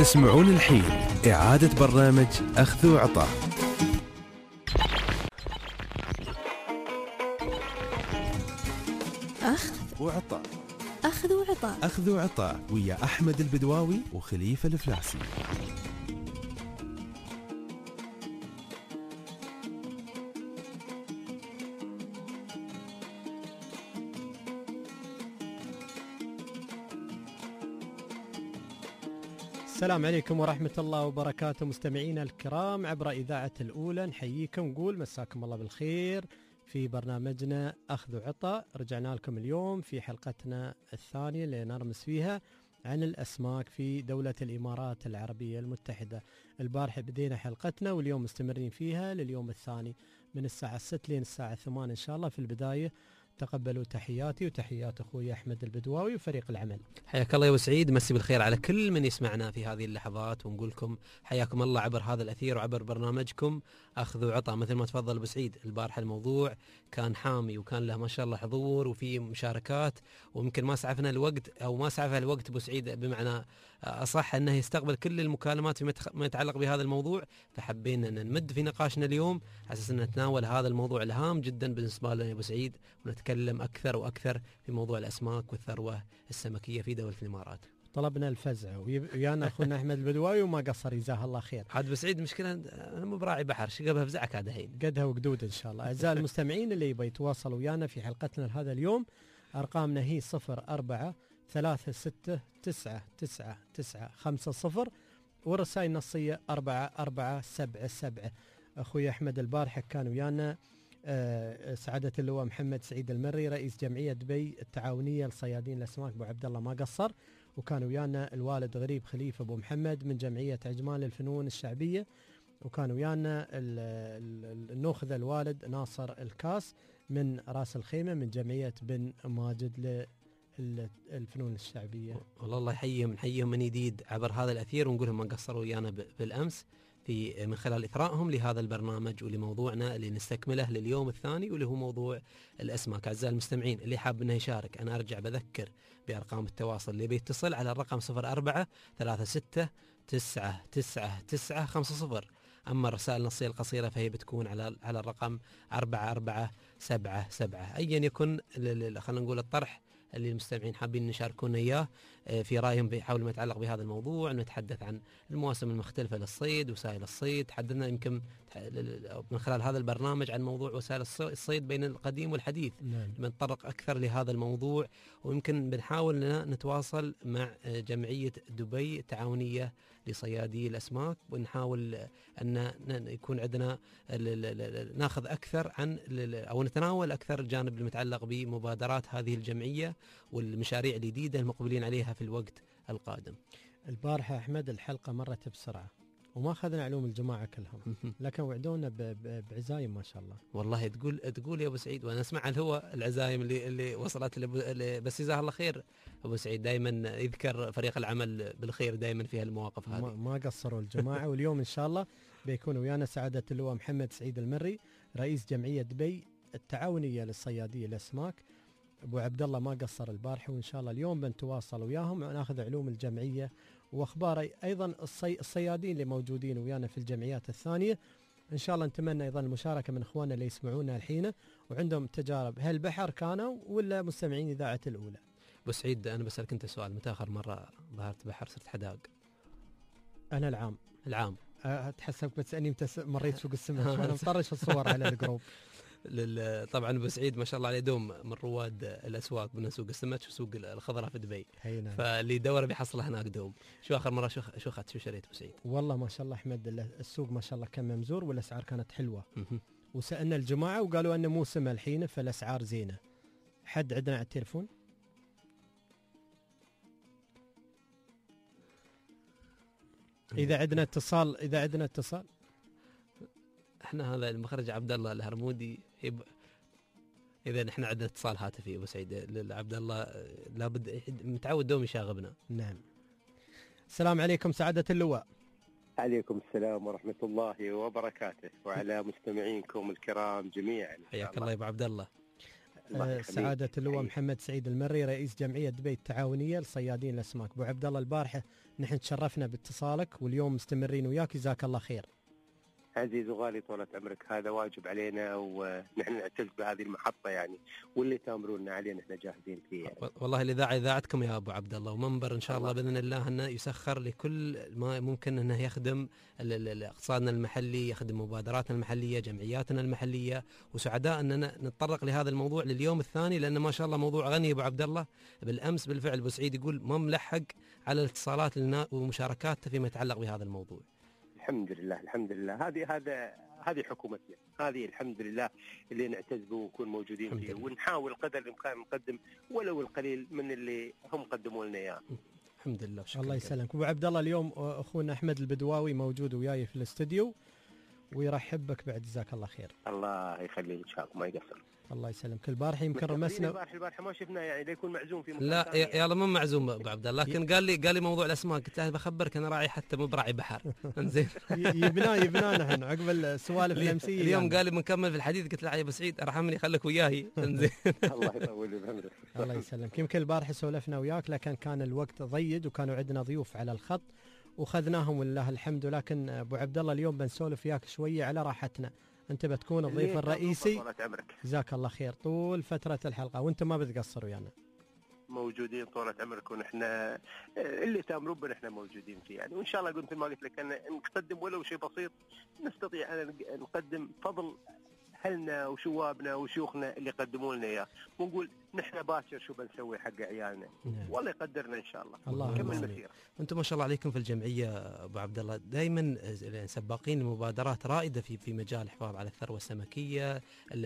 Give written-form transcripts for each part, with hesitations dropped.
تسمعون الحين إعادة برنامج أخذ وعطاء. أخذ وعطاء أخذ وعطاء أخذ وعطاء ويا أحمد البدواوي وخليفة الفلاسي. السلام عليكم ورحمة الله وبركاته مستمعينا الكرام عبر إذاعة الأولى، نحييكم نقول مساكم الله بالخير في برنامجنا أخذ وعطاء. رجعنا لكم اليوم في حلقتنا الثانية اللي نرمس فيها عن الأسماك في دولة الإمارات العربية المتحدة. البارحة بدينا حلقتنا واليوم مستمرين فيها لليوم الثاني من الساعة 6 لين الساعة 8 إن شاء الله. في البداية تقبلوا تحياتي وتحيات أخوي أحمد البدواوي وفريق العمل. حياك الله يا أبو سعيد، مسي بالخير على كل من يسمعنا في هذه اللحظات، ونقول لكم حياكم الله عبر هذا الأثير وعبر برنامجكم أخذ وعطاء. مثل ما تفضل أبو سعيد، البارحة الموضوع كان حامي وكان له ما شاء الله حضور وفي مشاركات، ويمكن ما سعفنا الوقت أو ما سعف الوقت أبو سعيد بمعنى أصح أنه يستقبل كل المكالمات فيما يتعلق بهذا الموضوع، فحبينا أن نمد في نقاشنا اليوم على أساس أن نتناول هذا الموضوع الهام جدا بالنسبة لنا يا أبو سعيد، ونتكلم أكثر وأكثر في موضوع الأسماك والثروة السمكية في دولة الإمارات. طلبنا الفزع ويانا أخونا أحمد البدواوي وما قصر جزاه الله خير. عاد أبو سعيد مشكلة أنا مو براعي بحر، شقبها بفزعك هذا الحين قدها وقدود إن شاء الله. أعزائي المستمعين اللي يبي يتواصلوا ويانا في حلقتنا هذا اليوم، أرقامنا هي 0436999950 والرسائل النصية 4477. أخوي أحمد البارحة كان ويانا سعادة اللواء محمد سعيد المري رئيس جمعية دبي التعاونية لصيادين الأسماك أبو عبد الله ما قصر، وكان ويانا الوالد غريب خليفة أبو محمد من جمعية عجمان للفنون الشعبية، وكان ويانا النوخذ الوالد ناصر الكاس من راس الخيمة من جمعية بن ماجد للفنون الشعبية. والله الله يحييهم، نحييهم من جديد عبر هذا الأثير، ونقول لهم ما قصروا ويانا بالأمس في من خلال إثرائهم لهذا البرنامج ولموضوعنا اللي نستكمله لليوم الثاني واللي هو موضوع الأسماك. أعزائي المستمعين اللي حاب أنه يشارك، أنا أرجع بذكر بأرقام التواصل اللي بيتصل على الرقم 0436999950. أما الرسائل النصية القصيرة فهي بتكون على الرقم 4477. أيا يكن خلينا نقول الطرح اللي المستمعين حابين نشاركونا إياه في رأيهم حول ما يتعلق بهذا الموضوع. نتحدث عن المواسم المختلفة للصيد، وسائل الصيد، تحدثنا يمكن من خلال هذا البرنامج عن موضوع وسائل الصيد بين القديم والحديث. بنتطرق أكثر لهذا الموضوع، ويمكن بنحاول نتواصل مع جمعية دبي التعاونية لصيادي الأسماك، ونحاول أن يكون عندنا ناخذ أكثر عن أو نتناول أكثر الجانب المتعلق بمبادرات هذه الجمعية والمشاريع الجديدة المقبلين عليها في الوقت القادم. البارحة أحمد الحلقة مرت بسرعة وما أخذنا علوم الجماعة كلهم، لكن وعدونا بعزايم ما شاء الله. والله تقول يا أبو سعيد، وأنا أسمع هو العزايم اللي وصلت بس جزاه الله خير. أبو سعيد دائما يذكر فريق العمل بالخير دائما في هالمواقف هذه، ما قصروا الجماعة. واليوم إن شاء الله بيكون ويانا سعادة اللواء محمد سعيد المري رئيس جمعية دبي التعاونية للصيادية الأسماك أبو عبد الله ما قصر البارحة، وإن شاء الله اليوم بنتواصل وياهم وناخذ علوم الجمعية واخبار ايضا الصيادين اللي موجودين ويانا في الجمعيات الثانيه. ان شاء الله نتمنى ايضا المشاركه من اخواننا اللي يسمعونا الحين وعندهم تجارب هل بحر كانوا ولا مستمعين اذاعه الاولى. ابو سعيد انا بسالك انت سؤال، متى اخر مره ظهرت بحر صرت حداق؟ انا العام تحسبك بتسالني متى مريت سوق السمك وانا مطرش الصور على الجروب. طبعا ابو سعيد ما شاء الله عليه دوم من رواد الاسواق من سوق السمك وسوق الخضراء في دبي، فاللي يدور بيحصل هناك دوم. شو اخر مره شو اخذت شو شريت ابو سعيد؟ والله ما شاء الله احمد السوق ما شاء الله كان ممزور والاسعار كانت حلوه. وسالنا الجماعه وقالوا انه موسم الحين فالاسعار زينه. حد عندنا على التليفون؟ اذا عندنا اتصال احنا هذا المخرج عبد الله الهرمودي اذا احنا عندنا اتصال هاتفي ابو سعيد عبد الله لابد متعود دوم يشاغبنا. نعم. السلام عليكم سعادة اللواء. عليكم السلام ورحمة الله وبركاته وعلى مستمعينكم الكرام جميعا. حياك الله يا ابو عبد الله. الله يخليك. سعادة اللواء حقيقي. محمد سعيد المري رئيس جمعية دبي التعاونية لصيادين الأسماك. أبو عبد الله البارحة نحن تشرفنا باتصالك واليوم مستمرين وياك، جزاك الله خير. عزيز وغالي طولة عمرك، هذا واجب علينا ونحن نعتز بهذه المحطة يعني، واللي تامروننا عليه نحن جاهزين فيه يعني. والله الإذاعة إذاعتكم يا أبو عبد الله، ومنبر إن شاء الله الله. بإذن الله أنه يسخر لكل ما ممكن أنه يخدم اقتصادنا المحلي، يخدم مبادراتنا المحلية، جمعياتنا المحلية، وسعداء أننا نتطرق لهذا الموضوع لليوم الثاني، لأن ما شاء الله موضوع غني أبو عبد الله. بالأمس بالفعل أبو سعيد يقول ما ملحق على الاتصالات ومشاركاته فيما يتعلق بهذا الموضوع. الحمد لله الحمد لله، هذه حكومتنا، هذه الحمد لله اللي نعتز به ونكون موجودين فيه، ونحاول قدر الامكان نقدم ولو القليل من اللي هم قدموا لنا اياه. الحمد لله. الله يسلمك أبو عبد الله. اليوم أخونا أحمد البدواوي موجود وياي في الاستديو ويرحب بك بعد، جزاك الله خير. الله يخليه ان شاء الله ما يقصر. الله يسلمك. البارحة يمكن رمسنا. البارحة ما شفناه يعني ليكون معزوم في مكان لا ثاني يعني. يلا ما معزوم ابو عبد الله، لكن قال لي موضوع الاسماك، قلت له بخبرك انا راعي حتى مو براعي بحر. انزين يبنا نحن عقب السوالف الامسيه اليوم يعني. قال لي بنكمل في الحديث، قلت له يا ابو سعيد ارحمني خليك وياي. انزين الله يطول بعمرك. الله يسلمك. يمكن البارحة سولفنا وياك لكن كان الوقت ضيق وكانوا عندنا ضيوف على الخط وخذناهم ولله الحمد، لكن ابو عبد الله اليوم بنسولف وياك شويه على راحتنا. انت بتكون الضيف الرئيسي، جزاك الله خير، طول فتره الحلقه، وانت ما بتقصر ويانا. موجودين طولة عمرك، ونحن اللي تامرون به نحن موجودين فيه يعني، وان شاء الله قلت ما قلت لك ان نقدم ولو شيء بسيط نستطيع ان نقدم فضل اهلنا وشوابنا وشيوخنا اللي قدموا لنا اياه، ونقول نحن باكر شو بنسوي حق عيالنا. والله يقدرنا ان شاء الله. الله نكمل المسيره. انتم ما شاء الله عليكم في الجمعيه ابو عبد الله دائما سباقين مبادرات رائده في مجال الحفاظ على الثروه السمكيه،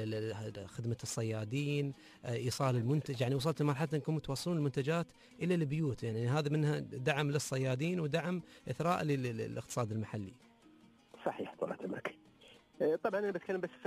خدمه الصيادين، ايصال المنتج، يعني وصلت لمرحله انكم توصلون المنتجات الى البيوت، يعني هذا منها دعم للصيادين ودعم اثراء للاقتصاد المحلي. صحيح طولة عمرك. طبعا انا بتكلم بس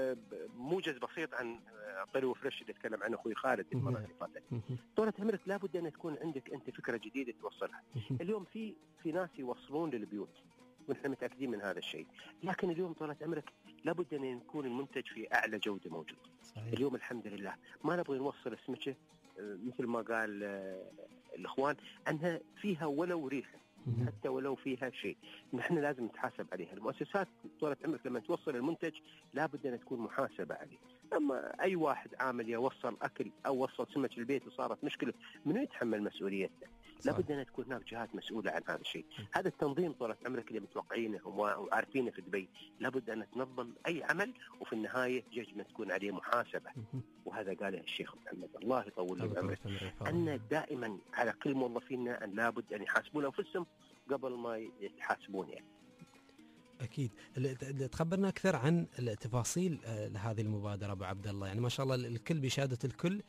موجز بسيط عن طريق فريش اللي تكلم عنه اخوي خالد المره اللي فاتت. طولة عمرك لابد ان تكون عندك انت فكره جديده توصلها. اليوم في ناس يوصلون للبيوت ونحن متاكدين من هذا الشيء، لكن اليوم طولة عمرك لابد ان يكون المنتج في اعلى جوده موجود. صحيح. اليوم الحمد لله ما نبغى نوصل السمكه مثل ما قال الاخوان انها فيها ولو ريحه، حتى ولو فيها شيء، نحن لازم نتحاسب عليها. المؤسسات طولة عمرك لما توصل المنتج لابد أن تكون محاسبة عليه. أما أي واحد عامل يوصل أكل أو وصل سمك البيت وصارت مشكلة، من يتحمل مسؤوليته؟ لابد أن تكون هناك جهات مسؤولة عن هذا الشيء. هذا التنظيم طولة عمرك اللي متوقعينه وعارفينه في دبي، لابد أن تنظم أي عمل وفي النهاية ججمة تكون عليه محاسبة. وهذا قاله الشيخ محمد الله يطول له بعمره، أن دائما على كل موظفينا أن لابد أن يحاسبون أنفسهم قبل ما يتحاسبون يعني. اكيد. تخبرنا اكثر عن التفاصيل لهذه المبادره ابو عبد الله، يعني ما شاء الله الكل بشهاده الكل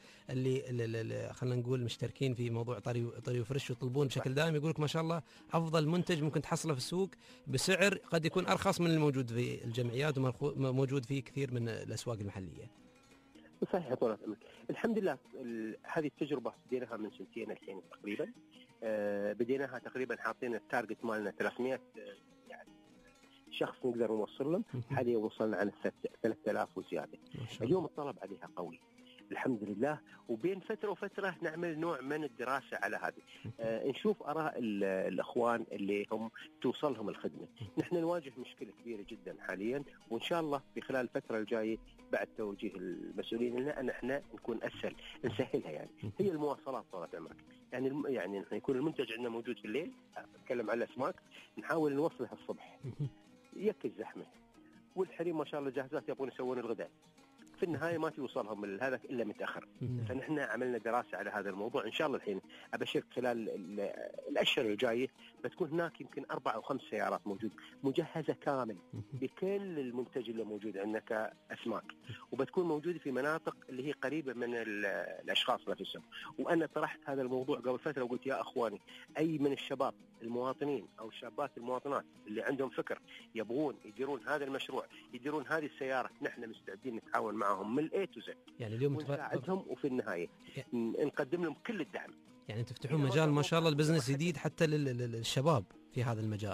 اللي خلينا نقول مشتركين في موضوع طري فريش يطلبون بشكل دائم، يقول لك ما شاء الله افضل منتج ممكن تحصله في السوق بسعر قد يكون ارخص من الموجود في الجمعيات وموجود في كثير من الاسواق المحليه. صحيح طولة عمرك. الحمد لله هذه التجربه بديناها من سنتين الحين تقريبا. بديناها تقريبا حاطين التارجت مالنا 300 يعني شخص نقدر نوصل لهم، حاليا وصلنا على 3000 وزياده. اليوم الطلب عليها قوي الحمد لله، وبين فتره وفتره نعمل نوع من الدراسه على هذه، نشوف اراء الاخوان اللي هم توصلهم الخدمه. نحن نواجه مشكله كبيره جدا حاليا، وان شاء الله في خلال الفتره الجايه بعد توجيه المسؤولين لنا ان احنا نكون اسهل نسهلها يعني. هي المواصلات طولة عمرك، يعني يكون المنتج عندنا موجود في الليل، اتكلم على الاسماك، نحاول نوصلها الصبح يك الزحمه، والحريم ما شاء الله جاهزات يبغون يسوون الغداء، في النهايه ما توصلهم هذا الا متاخر. فنحن عملنا دراسه على هذا الموضوع، ان شاء الله الحين ابشرك خلال الاشهر الجايه بتكون هناك يمكن 4 أو 5 سيارات موجود مجهزه كامل بكل المنتج اللي موجود عندنا كاسماك، وبتكون موجوده في مناطق اللي هي قريبه من الاشخاص نفسهم. وانا طرحت هذا الموضوع قبل فتره وقلت يا اخواني، اي من الشباب المواطنين او الشابات المواطنات اللي عندهم فكر يبغون يديرون هذا المشروع، يديرون هذه السياره، نحن مستعدين نتعاون معهم من A to Z يعني اليوم ونساعدهم، وفي النهايه نقدم لهم كل الدعم. يعني تفتحون مجال ما شاء الله البزنس جديد حتى للشباب في هذا المجال. صحيح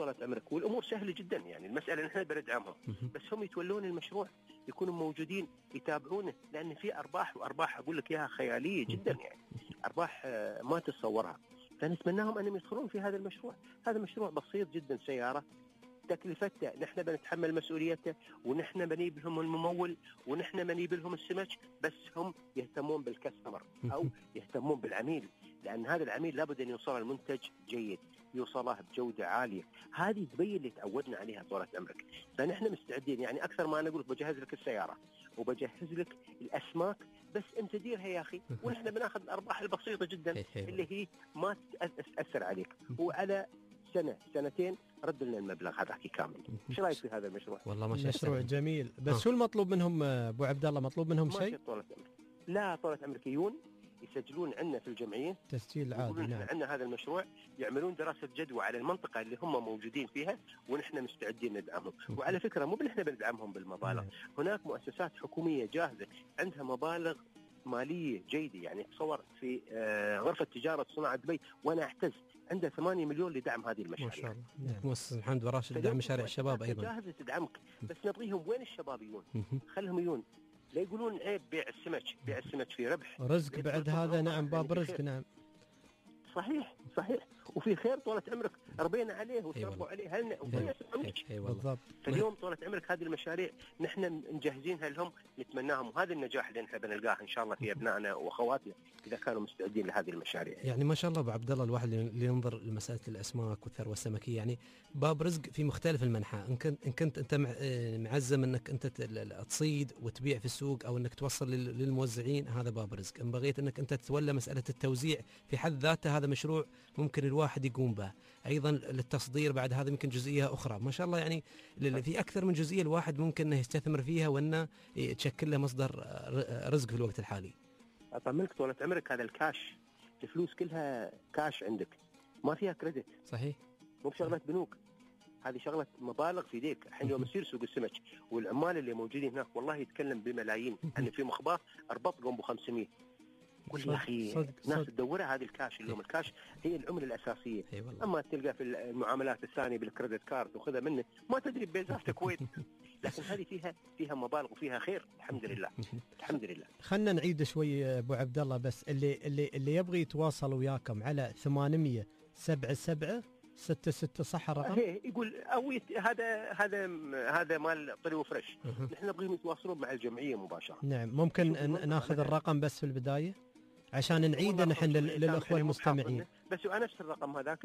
طولة عمرك، والامور سهله جدا. يعني المساله نحن بندعمهم، بس هم يتولون المشروع، يكونوا موجودين يتابعونه، لان في ارباح، وارباح اقول لك اياها خياليه جدا، يعني ارباح ما تتصورها. فنتمناهم انهم يدخلون في هذا المشروع. هذا مشروع بسيط جدا، سياره تكلفته نحن بنتحمل مسؤوليته، ونحن بنجيب لهم الممول، ونحن بنجيب لهم السمك، بس هم يهتمون بالكاستمر او يهتمون بالعميل، لان هذا العميل لابد ان يوصل المنتج جيد، يوصله بجوده عاليه. هذه تبين اللي تعودنا عليها طولة عمرك. فنحن مستعدين، يعني اكثر ما انا اقول بجهز لك السياره وبجهز لك الاسماك، بس انت ديرها يا اخي، ونحن بناخذ الارباح البسيطه جدا اللي هي ما تاثر عليك، وعلى سنه سنتين رد لنا المبلغ هذاك كامل. ايش رايك في هذا المشروع؟ والله ما شاء الله مشروع جميل، بس شو المطلوب منهم ابو عبد الله؟ مطلوب منهم شيء؟ طولة عمرك لا، طولة عمرك يسجلون عندنا في الجمعيه تسجيل عادي. نعم. عندنا هذا المشروع، يعملون دراسه جدوى على المنطقه اللي هم موجودين فيها، ونحن مستعدين ندعمهم. وعلى فكره مو نحن بندعمهم بالمبالغ، هناك مؤسسات حكوميه جاهزه عندها مبالغ ماليه جيده. يعني تصور في غرفه تجاره صناعه دبي، وانا اعتز عنده 8 مليون لدعم هذه المشاريع. ما شاء الله. مؤسسة محمد وراشد لدعم مشاريع الشباب ايضا جاهزه تدعمك، بس نبغيهم وين الشباب يجون؟ خلهم يجون، لا يقولون عيب بيع السمك، بيع السمك في ربح، رزق بعد هذا. نعم، باب رزق. نعم صحيح، وفي خير طولة عمرك، ربينا عليه وشربوا عليه هلنا بالضبط. فاليوم طولة عمرك هذه المشاريع نحن مجهزينها لهم، نتمناهم، وهذا النجاح اللي نحن بنلقاه ان شاء الله في ابنائنا واخواتنا اذا كانوا مستعدين لهذه المشاريع. يعني ما شاء الله ابو عبد الله، الواحد اللي ينظر لمساله الاسماك والثروه السمكيه، يعني باب رزق في مختلف المنحى. ان كنت انت معزم انك انت تصيد وتبيع في السوق، او انك توصل للموزعين، هذا باب رزق. ان بغيت انك انت تتولى مساله التوزيع في حد ذاته، هذا مشروع ممكن الواحد يقوم به. ايضا للتصدير بعد هذا يمكن جزئيه اخرى. ما شاء الله، يعني في اكثر من جزئيه الواحد ممكن انه يستثمر فيها، وانه تشكل له مصدر رزق في الوقت الحالي. اطمنك طولة عمرك، هذا الكاش، الفلوس كلها كاش عندك، ما فيها كريدت. صحيح، مو بشغله بنوك، هذه شغله مبالغ في يديك. الحين يوم يصير سوق السمك، والعمال اللي موجودين هناك والله يتكلم بملايين، ان في مخباه اربط قوم ب 500. قول يا اخي ناس تدورها هذه الكاش. اليوم الكاش هي العمله الاساسيه. اما تلقى في المعاملات الثانيه بالكريدت كارد وخذها منه، ما تدري ببيزاتك وين. لكن هذه فيها مبالغ وفيها خير، الحمد لله. الحمد لله. خلنا نعيد شوي ابو عبد الله، بس اللي يبغي يتواصل وياكم على 877-66 صح الرقم؟ يقول او هذا مال طري وفرش. نحن نبغيهم يتواصلون مع الجمعيه مباشره. نعم، ممكن ناخذ الرقم بس في البدايه عشان نعيد نحن للاخوه المستمعين. بس نفس الرقم هذاك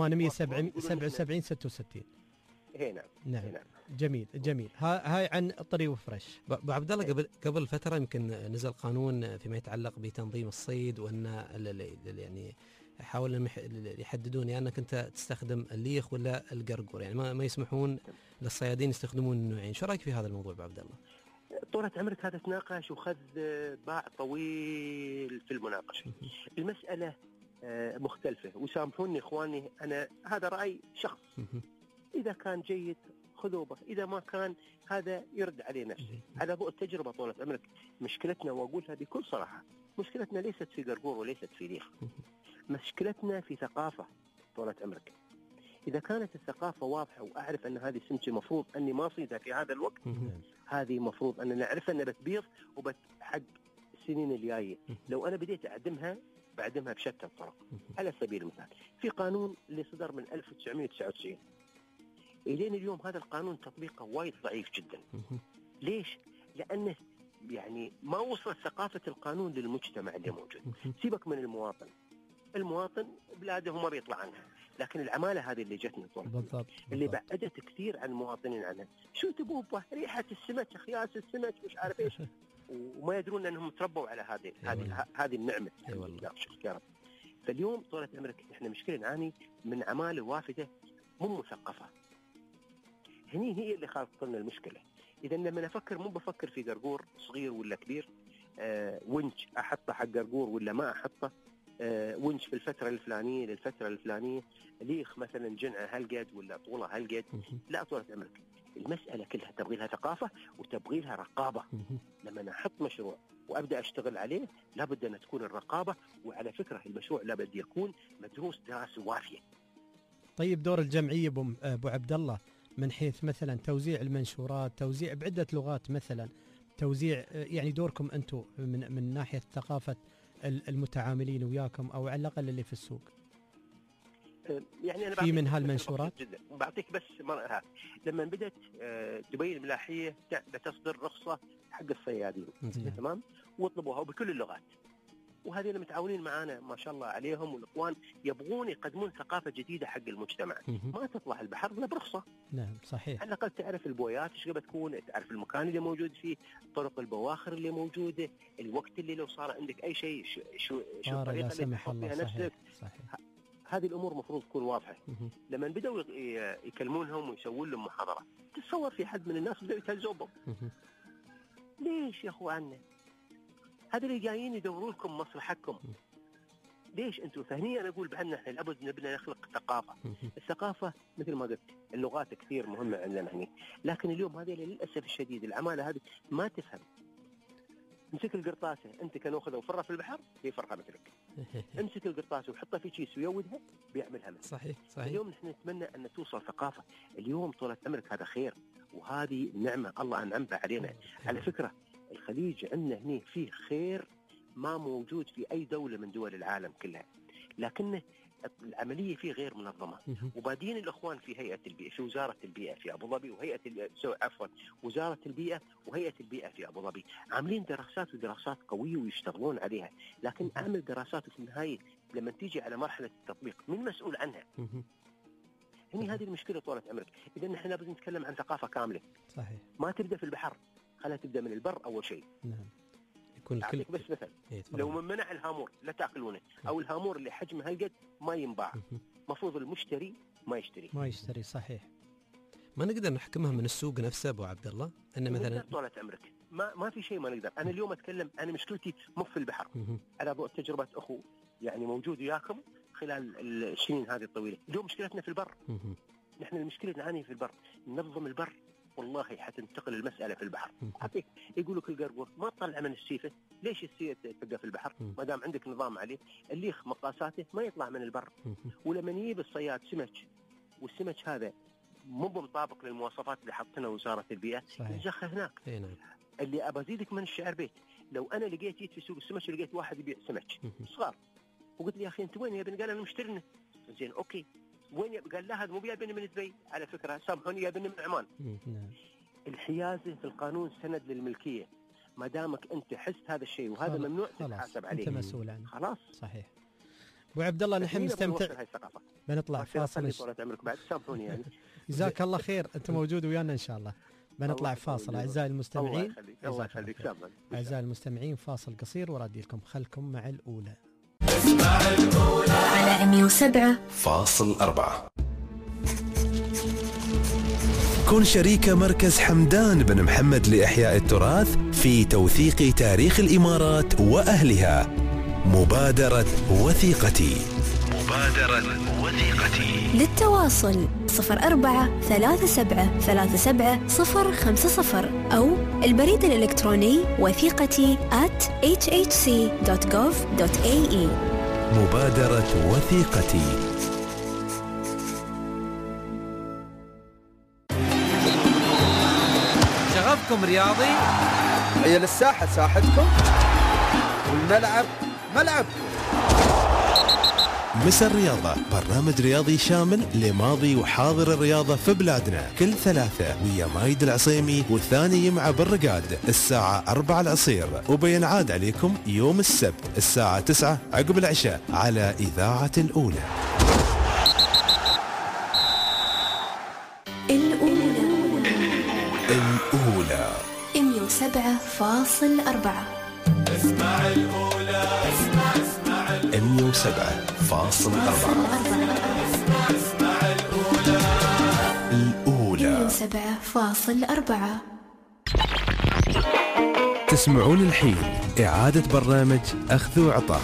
877-66. نعم. جميل. هاي عن طري وفرش. ابو عبد الله، قبل فتره يمكن نزل قانون فيما يتعلق بتنظيم الصيد، وان يعني حاولوا يحددون يعني انك انت تستخدم الليخ ولا القرقور، يعني ما يسمحون للصيادين يستخدمون النوعين. شو رايك في هذا الموضوع ابو عبد الله؟ طولة عمرك هذا تناقش وخذ باع طويل في المناقشه. المساله مختلفه، وسامحوني اخواني، انا هذا راي شخص. اذا كان جيد خذوا به، اذا ما كان هذا يرد عليه نفسه على ضوء التجربه. طولة عمرك مشكلتنا، واقولها بكل صراحه، مشكلتنا ليست في قرقور وليست في ليخ، مشكلتنا في ثقافه. طولة عمرك اذا كانت الثقافه واضحه، واعرف ان هذه السمكه مفروض اني ما اصيدها في هذا الوقت، هذه مفروض ان نعرف انها بتبيض وبتحق السنين الجايه، لو انا بديت بعدمها بشتى الطرق. على سبيل المثال، في قانون اللي صدر من 1999 الين اليوم، هذا القانون تطبيقه وايد ضعيف جدا. ليش؟ لانه يعني ما وصلت ثقافه القانون للمجتمع اللي موجود. سيبك من المواطن بلاده ما بيطلع عنها، لكن العماله هذه اللي جتنا بالضبط اللي بعدت كثير عن المواطنين عنها. شو تبوه ريحه السمك، خياس السمك، مش عارف ايش، وما يدرون انهم تربوا على هذه النعمه. يا رب. فاليوم طولة عمرك احنا مشكله نعاني من عماله وافده مو مثقفه. هي اللي خلقت لنا المشكله. اذا لما نفكر مو بفكر في قرقور صغير ولا كبير، ونش احطه حق قرقور ولا ما احطه، ونش في الفتره الفلانيه للفتره الفلانيه، ليخ مثلا جنعه هالقد ولا طوله هالقد. لا، طولة عمرك المساله كلها تبغي لها ثقافه وتبغي لها رقابه. لما انا احط مشروع وابدا اشتغل عليه، لابد ان تكون الرقابه. وعلى فكره المشروع لابد يكون مدروس دراسه وافيه. طيب دور الجمعية أبو عبد الله من حيث مثلا توزيع المنشورات، توزيع بعدة لغات مثلا، توزيع يعني دوركم أنتم من ناحية ثقافة المتعاملين وياكم أو على الأقل اللي في السوق. يعني أنا في من هالمنشورات جدا بعطيك بس لما بدأت دبي الملاحية تصدر رخصة حق الصيادين تمام، واطلبوها وبكل اللغات، وهذه اللي متعاونين معانا ما شاء الله عليهم، والإخوان يبغون يقدمون ثقافة جديدة حق المجتمع. ما تطلع البحر إلا برخصة. نعم صحيح. على الأقل تعرف البويات إيش بتكون، تعرف المكان اللي موجود فيه، طرق البواخر اللي موجودة، الوقت اللي لو صار عندك أي شيء شو الطريقة اللي تحط فيها نفسك. صحيح. هذه الأمور مفروض تكون واضحة. لما بدأوا يكلمونهم ويسوون لهم محاضرات، تتصور في حد من الناس بدأوا يتهزوا. ليش يا أخوانا؟ هذا اللي جايين يدوروا لكم مصلحتكم. ليش أنتم فهني أنا أقول بأن احنا لابد نبنى نخلق ثقافة. الثقافة مثل ما قلت اللغات كثير مهمة عندنا هنا، لكن اليوم هذه للأسف الشديد العمالة هذه ما تفهم. امسك القرطاسة أنت كنوخذها وفرها في البحر بيفرها مثلك. امسك القرطاسة وحطها في كيس ويودها بيعملها مثلك. صحيح. اليوم نحن نتمنى أن توصل ثقافة. اليوم طولة عمرك هذا خير، وهذه نعمة الله أنعم بها علينا. على فكرة الخليج عندنا هنا فيه خير ما موجود في أي دولة من دول العالم كلها، لكن العملية فيه غير منظمة. وبعدين الأخوان في هيئة البيئة، في وزارة البيئة في أبو ظبي، وزارة البيئة وهيئة البيئة في أبو ظبي عاملين دراسات قوية ويشتغلون عليها، لكن أعمل دراسات في النهاية لما تيجي على مرحلة التطبيق من مسؤول عنها؟ هني هذه المشكلة طولة عمرك. إذا نحن لابد نتكلم عن ثقافة كاملة. صحيح. ما تبدأ في البحر، خلها تبدأ من البر أول شيء. نعم. يكون الكل بس مثلا لو من منع الهامور لا تاكلونه، او الهامور اللي حجمه هالقد ما ينباع، مفروض المشتري ما يشتري. صحيح. ما نقدر نحكمها من السوق نفسه ابو عبد الله، ان مثلا طولة عمرك ما في شيء ما نقدر. انا اليوم اتكلم، انا مشكلتي مو في البحر، على ضوء تجربه اخو يعني موجود وياكم خلال السنين هذه الطويله. اليوم مشكلتنا في البر. نحن المشكله نعاني في البر، ننظم البر والله حتنتقل المسألة في البحر. يقول لك القرقور ما تطلع من السيفة، ليش السيفة تبقى في البحر ما دام عندك نظام عليه؟ الليخ مقاساته ما يطلع من البر. ولما يجيب الصياد سمك والسمك هذا مو مطابق للمواصفات اللي حطتنا وزارة البيئة يزخه هناك. اللي أبى أزيدك من الشعر بيت، لو أنا جيت في سوق السمك لقيت واحد يبيع سمك صغار وقلت لي يا أخي أنت وين يا ابن؟ قال أنا مشترينه. زين أوكي وين؟ قال لا هذا مو جايبني من دبي، على فكره سامحوني جايبني من عمان. الحيازه في القانون سند للملكيه، ما دامك انت حست هذا الشيء وهذا ممنوع تتحاسب عليه، انت مسؤول عنه. خلاص صحيح. ابو عبد الله نحن نستمتع، بنطلع فاصل طولة عمرك بعد سامحوني يعني. جزاك الله خير، انت موجود ويانا ان شاء الله. بنطلع فاصل اعزائي المستمعين. الله يخليك. اعزائي المستمعين فاصل قصير ورادي لكم، خلكم مع الاولى. اسمع الأولى على 107.4. كن شريك مركز حمدان بن محمد لإحياء التراث في توثيق تاريخ الإمارات وأهلها. مبادرة وثيقتي. للتواصل 043737 أو البريد الإلكتروني وثيقتي @hhc.gov.ae. مبادرة وثيقتي. شغفكم رياضي، هي للساحة ساحتكم والملعب ملعبكم. مسا الرياضة، برنامج رياضي شامل لماضي وحاضر الرياضة في بلادنا، كل ثلاثة ويا مايد العصيمي والثاني يمعى بالرقاد الساعة 4 العصير، وبينعاد عليكم يوم السبت الساعة 9 عقب العشاء على إذاعة الأولى. الأولى 107.4. اسمع الأولى، اسمع 107.4. اسمع الأولى. الأولى 107.4. تسمعون الحين إعادة برنامج أخذ وعطاء.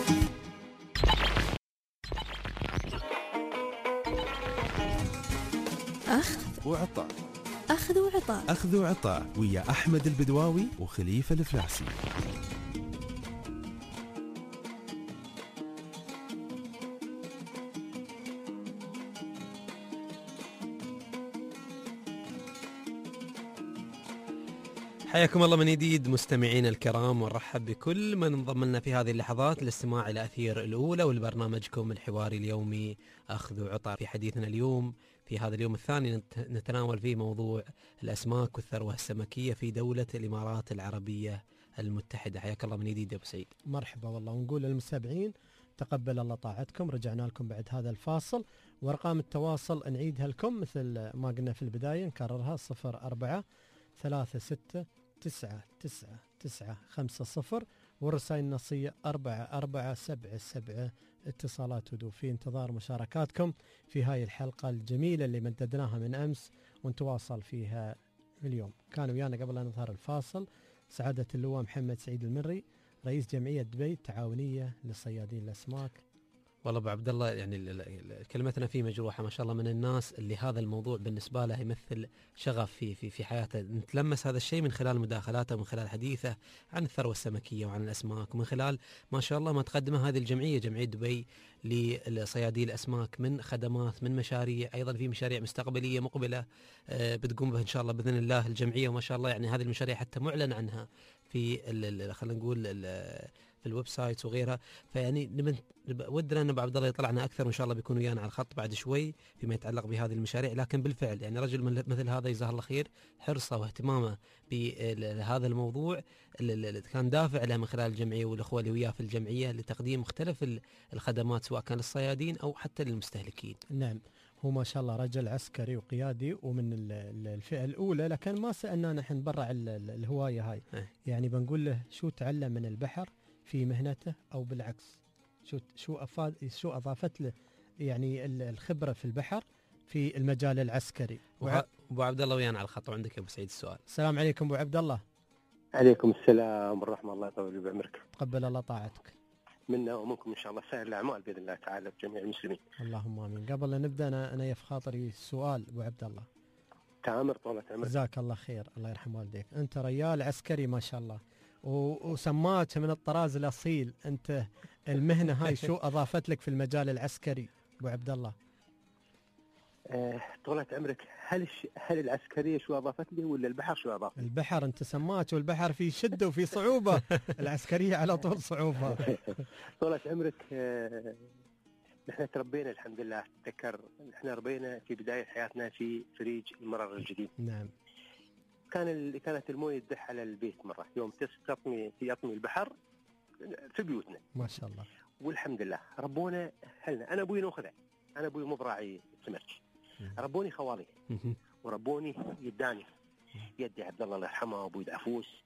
أخذ وعطاء ويا أحمد البدواوي وخليفة الفلاسي. حياكم الله من جديد مستمعين الكرام، ونرحب بكل من انضم لنا في هذه اللحظات للاستماع إلى أثير الأولى والبرنامجكم الحواري اليومي أخذ وعطاء. في حديثنا اليوم في هذا اليوم الثاني نتناول فيه موضوع الأسماك والثروة السمكية في دولة الإمارات العربية المتحدة. حياك الله من جديد يا أبو سعيد. مرحبا والله، ونقول للمتابعين تقبل الله طاعتكم. رجعنا لكم بعد هذا الفاصل، وارقام التواصل نعيدها لكم مثل ما قلنا في البداية، نكررها 04-36-999-50، والرسائل النصية 4477. اتصالات ودو في انتظار مشاركاتكم في هاي الحلقة الجميلة اللي مددناها من أمس ونتواصل فيها اليوم. كان ويانا قبل أن نظهر الفاصل سعادة اللواء محمد سعيد المري، رئيس جمعية دبي التعاونية لصيادين الأسماك. والله ابو عبد الله يعني كلمتنا فيه مجروحه ما شاء الله من الناس اللي هذا الموضوع بالنسبه له يمثل شغف في حياته. نتلمس هذا الشيء من خلال مداخلاته ومن خلال حديثه عن الثروه السمكيه وعن الاسماك، ومن خلال ما شاء الله ما تقدمه هذه الجمعيه، جمعيه دبي لصيادي الاسماك من خدمات، من مشاريع، ايضا في مشاريع مستقبليه مقبله بتقوم بها ان شاء الله باذن الله الجمعيه. وما شاء الله يعني هذه المشاريع حتى معلن عنها في خلينا نقول في الويب سايت وغيرها. فيعني ودنا ان ابو عبد الله يطلعنا اكثر، وان شاء الله بيكون ويانا على الخط بعد شوي فيما يتعلق بهذه المشاريع. لكن بالفعل يعني رجل مثل هذا جزاه الله خير، حرصه واهتمامه بهذا الموضوع اللي كان دافع له من خلال الجمعيه والاخوه اللي وياه في الجمعيه لتقديم مختلف الخدمات سواء كان للصيادين او حتى للمستهلكين. نعم، هو ما شاء الله رجل عسكري وقيادي ومن الفئة الأولى، لكن ما سألنا نحن برع الهواية هاي. يعني بنقول له شو تعلم من البحر في مهنته، أو بالعكس شو أضافت له يعني الخبرة في البحر في المجال العسكري. أبو عبد الله ويانا على الخط، وعندك يا أبو سعيد السؤال. السلام عليكم أبو عبد الله. عليكم السلام والرحمة، الله يطول بعمرك. تقبل الله طاعتك. منا ومنكم إن شاء الله سائر الأعمال بإذن الله تعالى بجميع المسلمين. اللهم آمين. قبل لا نبدأ أنا يف خاطري سؤال أبو عبد الله. تامر طولة عمرك. جزاك الله خير، الله يرحم والديك. أنت ريال عسكري ما شاء الله، وسماك من الطراز الأصيل. أنت المهنة هاي شو أضافت لك في المجال العسكري أبو عبد الله؟ طولة عمرك، هل العسكرية شو أضافت لي ولا البحر شو أضاف لي؟ البحر، أنت سماك والبحر في شدة وفي صعوبة. العسكرية على طول صعوبة. طولة عمرك، نحن تربينا الحمد لله. أتذكر نحن ربينا في بداية حياتنا في فريج المرر الجديد. نعم. كانت المويه تدح على البيت مرة يوم تطمي البحر في بيوتنا ما شاء الله. والحمد لله ربونا أهلنا. أنا أبوي نوخذه، أنا أبوي مضراعي سمك، ربوني خوالي وربوني يداني يدي عبد الله يرحمه وابوي دعفوس.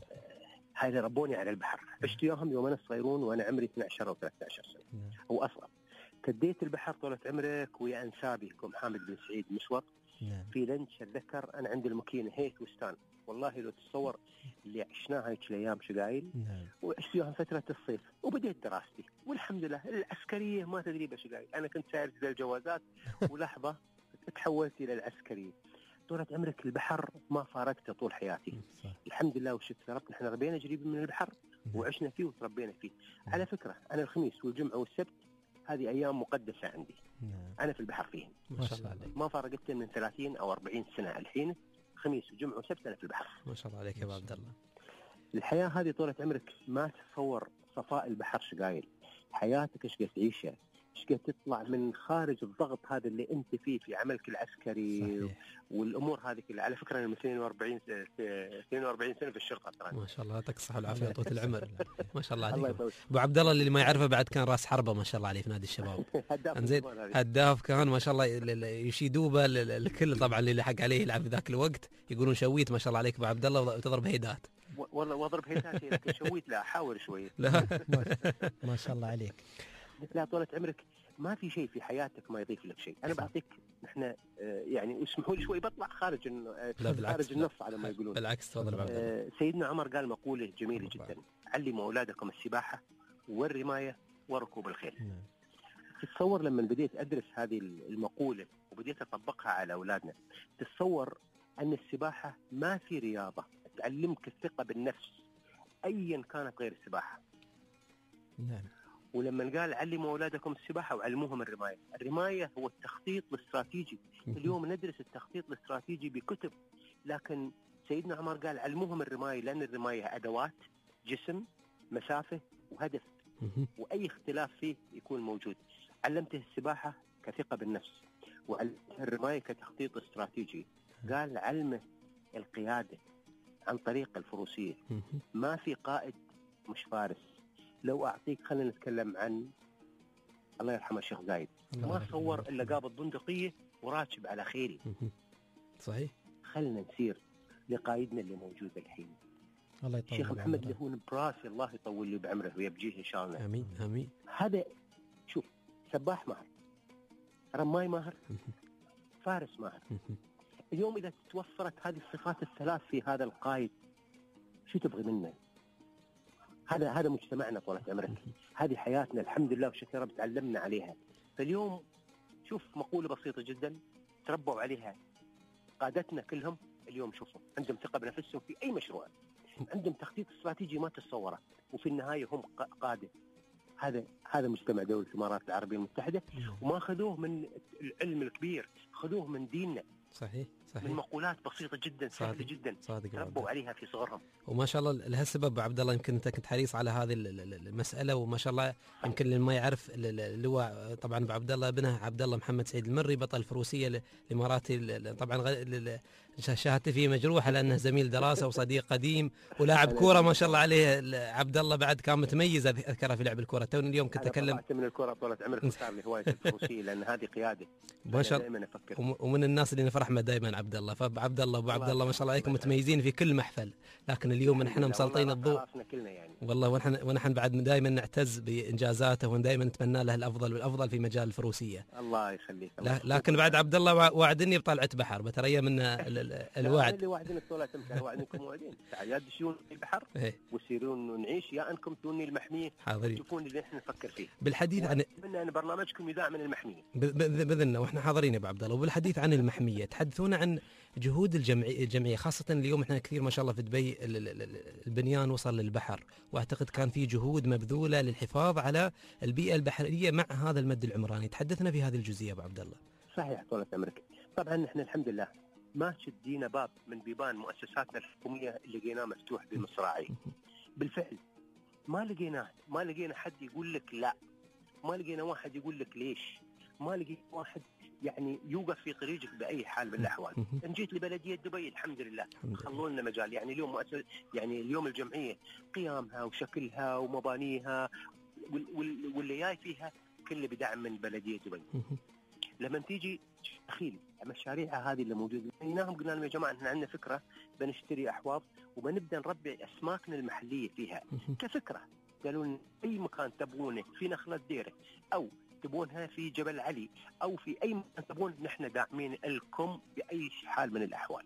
هذا ربوني على البحر. عشت وياهم يوم أنا صغيرون وأنا عمري 12 أو 13 سنة أو أصغر. كديت البحر طولة عمرك ويا أنسابي كم حامد بن سعيد مشوط. في لنش أتذكر أنا عند المكينة هيك وستان، والله لو تتصور اللي عشناها هيك الأيام شقايل. وعشت فيها فترة الصيف وبديت دراستي والحمد لله. العسكرية ما تدري بشقايل، أنا كنت سائر زي الجوازات ولحظة تحولت إلى العسكرية. طولة عمرك البحر ما فارقته طول حياتي الحمد لله وشكر رب. نحن ربينا قريب من البحر وعشنا فيه وتربينا فيه. على فكرة أنا الخميس والجمعة والسبت هذه أيام مقدسة عندي. أنا في البحر فيه ما شاء الله عليك. ما فارقت من 30 أو 40 سنة الحين، خميس وجمعة وسبت أنا في البحر. ما شاء الله عليك يا أبو عبد الله. الحياة هذه طولة عمرك ما تتصور صفاء البحر شقايل. حياتك ايش قد تعيشها، ايش قد تطلع من خارج الضغط هذا اللي انت فيه في عملك العسكري. صحيح. والامور هذه كلها. على فكره انا من 42 سنه في الشرطه ترى. ما شاء الله يعطيك الصحه والعافيه وطول العمر. ما شاء الله عليك ابو عبد الله. اللي ما يعرفه بعد كان راس حربه ما شاء الله عليه في نادي الشباب. انزين هداف كان ما شاء الله يشيدوبه الكل طبعا اللي لحق عليه يلعب في ذاك الوقت يقولون شويت ما شاء الله عليك ابو عبد الله وتضرب هيدات. والله واضرب هيدات لكن شويت لا احاول شوي. لا ما شاء الله عليك. لا طولة عمرك ما في شيء في حياتك ما يضيف لك شيء. انا بعطيك نحن يعني اسمحوا لي شوي بطلع خارج النص على ما يقولون. بالعكس تفضل. سيدنا عمر قال مقولة جميلة جدا: علموا أولادكم السباحة والرماية وركوب الخيل. تتصور لما بديت أدرس هذه المقولة وبديت أطبقها على أولادنا، تتصور أن السباحة ما في رياضة تعلمك الثقة بالنفس أيا كانت غير السباحة. نعم. ولما قال علموا أولادكم السباحة وعلموهم الرماية. الرماية هو التخطيط الاستراتيجي. اليوم ندرس التخطيط الاستراتيجي بكتب، لكن سيدنا عمر قال علموهم الرماية، لأن الرماية أدوات، جسم، مسافة وهدف، وأي اختلاف فيه يكون موجود. علمته السباحة كثقة بالنفس، وعلمته الرماية كتخطيط استراتيجي. قال علمه القيادة عن طريق الفروسية. ما في قائد مش فارس. لو أعطيك، خلينا نتكلم عن الله يرحمه الشيخ زايد، ما صور إلا قابض بندقية وراكب على خيل. صحيح. خلنا نسير لقائدنا اللي موجود الحين، الله يطول الشيخ محمد بعمره. اللي هو براسي، الله يطول لي بعمره ويبجيه إن شاء الله. امين امين. هذا شوف، سباح ماهر، رماي ماهر، فارس ماهر. اليوم إذا توفرت هذه الصفات الثلاث في هذا القائد، شو تبغي منه؟ هذا مجتمعنا طولة عمرك، هذه حياتنا الحمد لله وشكر رب تعلمنا عليها. فاليوم شوف مقولة بسيطة جدا تربوا عليها قادتنا كلهم. اليوم شوفوا عندهم ثقة بنفسهم في أي مشروع، عندهم تخطيط استراتيجي ما تتصوره، وفي النهاية هم قادة. هذا مجتمع دولة الإمارات العربية المتحدة، وما خذوه من العلم الكبير، خذوه من ديننا. صحيح صحيح. من مقولات بسيطة جدا سهلة جدا تربوا عليها في صغرهم. وما شاء الله لهالسبب عبد الله يمكن انت كنت حريص على هذه المسألة، وما شاء الله يمكن اللي ما يعرف اللواء طبعا عبد الله ابنه عبد الله محمد سعيد المري بطل الفروسية الإماراتي. طبعا شاهدت فيه مجروحة لأنه زميل دراسة وصديق قديم ولاعب كورة ما شاء الله عليه. عبد الله بعد كان متميز أذكره في لعب الكورة. توني اليوم كنت أتكلم من الكورة طولة عمرك وصار لي هواية الفروسية، لأن هذه قيادة ما شاء الله، ومن الناس اللي نفرح دائما عبد الله. فعبد الله وابو عبد الله ما شاء الله عليكم متميزين في كل محفل، لكن اليوم نحن مسلطين الضوء يعني. والله، ونحن بعد دائما نعتز بإنجازاته ودائما نتمنى له الأفضل والأفضل في مجال الفروسية. الله يخليك. لكن بعد عبد الله وعدني بطلعة بحر، بتريا من الوعد اللي وعدني طولة عمرك، وعدنكم موعدين يا تدشون البحر ويصيرون ونعيش، يا انكم توني المحمية تشوفون اللي احنا نفكر فيه. بالحديث عن ان برنامجكم يذاع من المحمية باذننا واحنا حاضرين يا ابو عبد الله. وبالحديث عن المحمية تحدثونا عن جهود الجمعية، خاصة اليوم احنا كثير ما شاء الله في دبي البنيان وصل للبحر، واعتقد كان في جهود مبذولة للحفاظ على البيئة البحرية مع هذا المد العمراني. تحدثنا في هذه الجزئية ابو عبد الله. صحيح طولة عمرك. طبعا نحن الحمد لله ما شدينا باب من بيبان مؤسساتنا الحكومية اللي لقيناه مفتوح بمصراعي. بالفعل ما لقينا حد يقول لك لا، ما لقينا واحد يقول لك ليش، ما لقينا واحد يعني يوقف في طريقك بأي حال من الأحوال. إن جيت لبلدية دبي الحمد لله خلوا لنا مجال. يعني اليوم اليوم الجمعية قيامها وشكلها ومبانيها واللي جاي فيها كله بدعم من بلدية دبي. لما تيجي تخيل مشاريعها هذه اللي موجودة، لقيناهم قلنا لهم يا جماعة احنا عندنا فكرة بنشتري أحواض وبنبدأ نربع أسماكنا المحلية فيها كفكرة. قالوا لنا أي مكان تبغونه في نخلة ديرة أو تبونها في جبل علي أو في أي مكان تبون، نحن داعمين لكم بأي حال من الأحوال.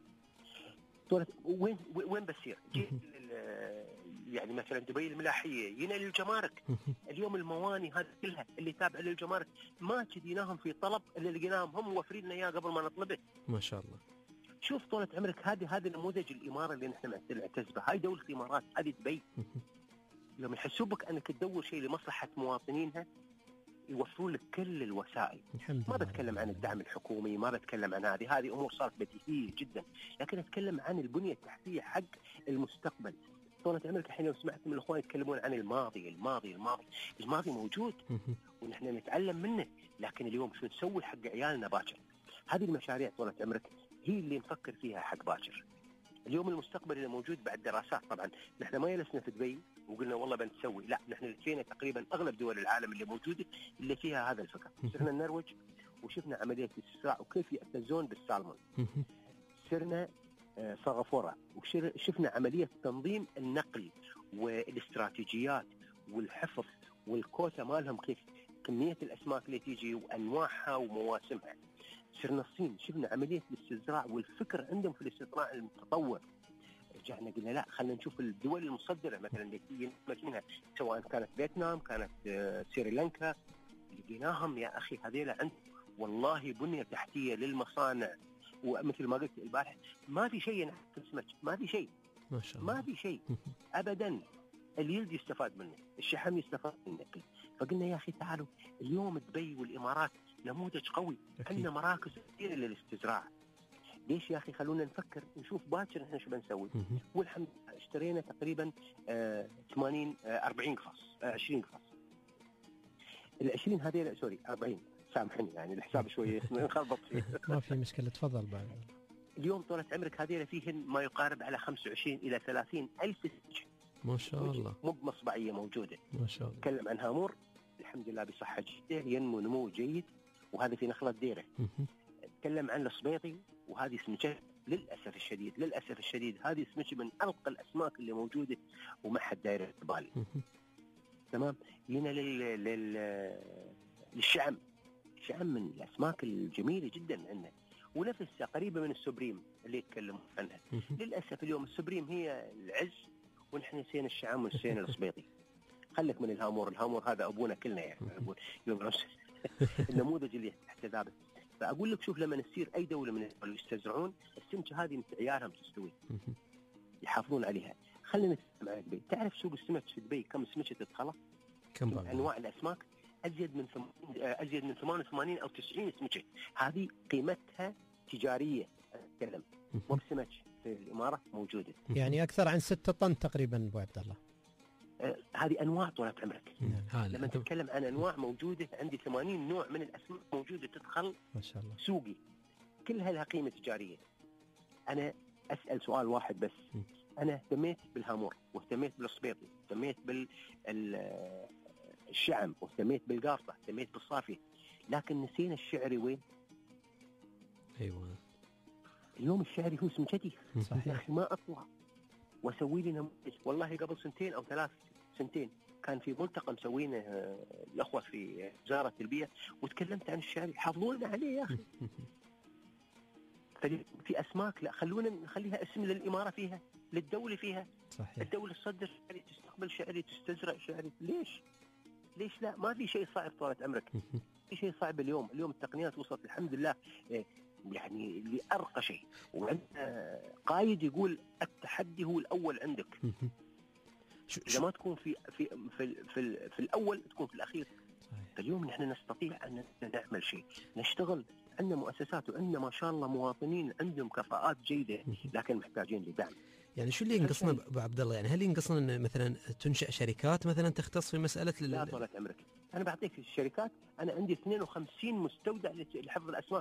وين بصير؟ يعني مثلا دبي الملاحية ينا للجمارك. اليوم المواني هذه كلها اللي تابعة للجمارك ما تديناهم في طلب، اللي لقيناهم هم موفرين لنا اياه قبل ما نطلبه. ما شاء الله. شوف طولة عمرك هذا نموذج الإمارة اللي نحن نعتز به. هاي دولة الإمارات، هذه دبي. يوم يحسوا بك أنك تدور شيء لمصلحة مواطنينها يوفروا لك كل الوسائل. ما بتكلم عن الدعم الحكومي، ما بتكلم عن هذه أمور صارت بديهية جدا، لكن أتكلم عن البنية التحتية حق المستقبل. طولة عمرك الحين لو سمعت من الأخوان يتكلمون عن الماضي موجود ونحن نتعلم منه، لكن اليوم شو نسوي حق عيالنا باكر؟ هذه المشاريع طولة عمرك هي اللي نفكر فيها حق باكر. اليوم المستقبل اللي موجود بعد دراسات، طبعا نحن ما جلسنا في دبي وقلنا والله بنسوي، لا نحن لفينا تقريبا أغلب دول العالم اللي موجودة اللي فيها هذا الفكر. سرنا النرويج وشفنا عملية الاستزراع وكيف يأتزون بالسالمون. سرنا صغفورة وشفنا عملية تنظيم النقل والاستراتيجيات والحفظ والكوتا مالهم، كيف كمية الأسماك اللي تيجي وأنواعها ومواسمها. سرنا الصين شفنا عملية الاستزراع والفكر عندهم في الاستزراع المتطور. رجعنا قلنا لا خلينا نشوف الدول المصدرة مثلا اللي تيجي سواء كانت فيتنام كانت سريلانكا، لقيناهم يا أخي هذيلا عند والله بنية تحتية للمصانع. ومثل ما قلت البارح ما في شيء ينحط السمك، ما في شيء ما شاء الله، ما في شيء أبدا. اليلد يستفاد منه، الشحم يستفاد منه. فقلنا يا أخي تعالوا اليوم دبي والإمارات نموذج قوي، عندنا مراكز كثيرة للاستزراع. ليش يا اخي؟ خلونا نفكر نشوف باكر احنا شو بنسوي. والحمد لله اشترينا تقريبا 40 قفص 20 قفص. ال20 هذيل سوري 40 سامحني يعني الحساب شويه نخربط فيه. ما في مشكله، تفضل بعد. اليوم طولة عمرك هذيل فيهن ما يقارب على 25 الى 30 الف سمكه ما شاء الله، مو بمصبعيه موجوده. ما شاء الله. نتكلم عن هامور الحمد لله بصحه جيده، ينمو نمو جيد، وهذا في نخله ديره. نتكلم عن الصبيطي، وهذه سمكه للاسف الشديد هذه سمكه من ارقى الاسماك اللي موجوده وما حد داير بال. تمام. جينا للشعم. الشعم من الاسماك الجميله جدا عندنا، ونفسها قريبه من السبريم اللي يتكلمون عنها. للاسف اليوم السبريم هي العز، ونحن نسينا الشعم ونسينا الصبيطي. خلك من الهامور هذا ابونا كلنا يعني النموذج اللي تحت ذابه. فاقول لك شوف، لما نسير اي دوله من الدول يستزرعون السمكه هذه مثل عيالهم تستوي، يحافظون عليها. خلينا نتكلم عن دبي. تعرف سوق السمك في دبي كم سمكه تدخله؟ كم بقى؟ انواع الاسماك ازيد من 88 او 90 سمكه. هذه قيمتها تجاريه، اتكلم مو بسمك في الاماره موجوده. يعني اكثر عن 6 طن تقريبا ابو عبد الله. هذه انواع طولة عمرك. لما لما نتكلم عن انواع موجوده، عندي 80 نوع من الاسماك موجوده تدخل ما شاء الله سوقي، كلها لها قيمه تجاريه. انا اسال سؤال واحد بس، انا اهتميت بالهامور، واهتميت بالصبيطي، واهتميت بالشعم، واهتميت بالقارطه، اهتميت بالصافي، لكن نسينا الشعري وين؟ ايوه اليوم الشعري هو سمكتي. صحيح. يا اخي ما اطلع واسوي لي نموذج. والله قبل 2 أو 3 سنين كان في ملتقى مسوينه الاخوه في وزاره البيئه، وتكلمت عن الشعري، حافظونا عليه يا اخي. في اسماك لا، خلونا نخليها اسم للاماره فيها، للدوله فيها. صحيح. الدوله تصدر شعري، تستقبل شعري، تستزرع شعري. ليش لا؟ ما في شيء صعب طولة عمرك. في شيء صعب اليوم التقنيات وصلت الحمد لله يعني لأرقى شيء، وعندنا قايد يقول التحدي هو الأول عندك. إذا ما تكون في الأول تكون في الأخير. اليوم نحن نستطيع أن نعمل شيء، نشتغل. عندنا مؤسسات وعندنا ما شاء الله مواطنين عندهم كفاءات جيدة، لكن محتاجين لدعم. يعني شو اللي ينقصنا ابو عبد الله؟ يعني هل ينقصنا ان مثلا تنشأ شركات مثلا تختص في مساله لا طولة عمرك، انا بعطيك الشركات. انا عندي 52 مستودع لحفظ الاسماك.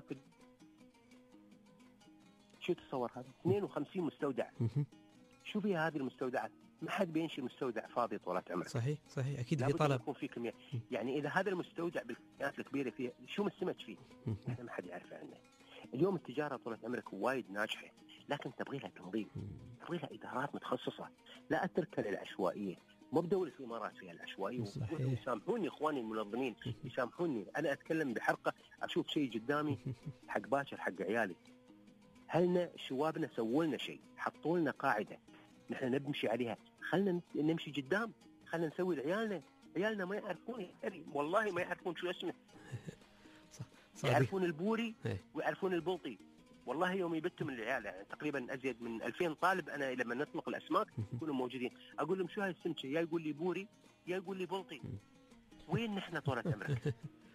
شو تصور هذا 52 مستودع؟ شو فيها هذه المستودعات؟ ما حد بينشئ مستودع فاضي طولة عمرك. صحيح اكيد في طلب. يكون في كمية. يعني اذا هذا المستودع بالكميات الكبيره فيه شو السمك فيه؟ احنا ما حد يعرف عنه. اليوم التجاره طولة عمرك وايد ناجحه، لكن تبغي لها تنظيم، تبغي لها ادارات متخصصه، لا اتركها للعشوائيه. مو بدوله الامارات فيها العشوائيه. يسامحوني اخواني المنظمين، يسامحوني، انا اتكلم بحرقه، اشوف شيء قدامي حق باكر، حق عيالي. هلنا شوابنا سووا لنا شيء، حطوا لنا قاعده نحن نمشي عليها. خلنا نمشي قدام، خلنا نسوي عيالنا ما يعرفون، والله ما يعرفون شو اسمه. يعرفون البوري ويعرفون البلطي. والله يوم يبتوا من العيال يعني تقريبا ازيد من 2000 طالب، انا لما نطلق الاسماك يكونوا موجودين، اقول لهم شو هاي السمكه؟ يا يقول لي بوري يا يقول لي بلطي. وين نحن طولة عمرك؟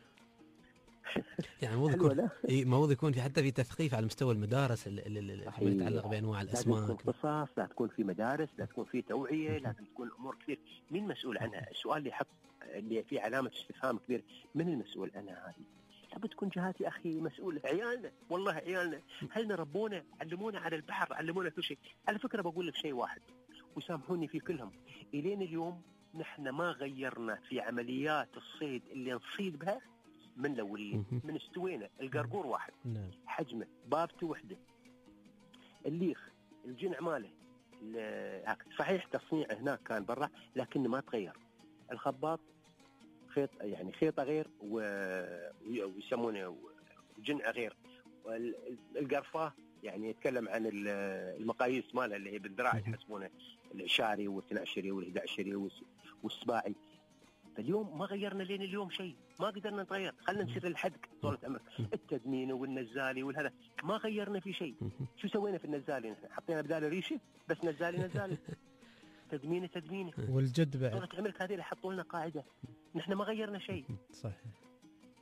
يعني المفروض يكون في حتى في تثقيف على مستوى المدارس اللي يتعلق بانواع الاسماك. لازم تكون قصص، لا تكون في مدارس، لا تكون في توعيه، لازم تكون امور كثير. مين مسؤول عنها؟ السؤال اللي يحط اللي فيه علامه استفهام كبير، من المسؤول عنها هذه؟ لابد تكون جهات يا اخي مسؤوله. عيالنا والله عيالنا، هل ربونا، علمونا على البحر، علمونا كل شيء. على فكره بقول لك شيء واحد وسامحوني في كلهم، الين اليوم نحن ما غيرنا في عمليات الصيد اللي نصيد بها من الاولين. من استوينا القرقور واحد، حجمه بابته وحده، الليخ الجنع ماله صحيح تصنيعه هناك كان برا، لكنه ما تغير. الخباط خيط يعني خيطه غير ويسمونه جنع غير. القرفاه يعني يتكلم عن المقاييس مالها اللي هي بالذراع يحسبونه الشاري والثناشري والهداشري والسباعي. فاليوم ما غيرنا لين اليوم شيء، ما قدرنا نتغير. خلينا نصير الحدق طولة عمرك، التدمين والنزالي والهذا ما غيرنا في شيء. شو سوينا في النزالي؟ حطينا بدال ريشه بس نزالي تدمينه والجد بعد طولة عمرك هذه اللي حطوا لنا قاعده، نحن ما غيرنا شيء. صحيح.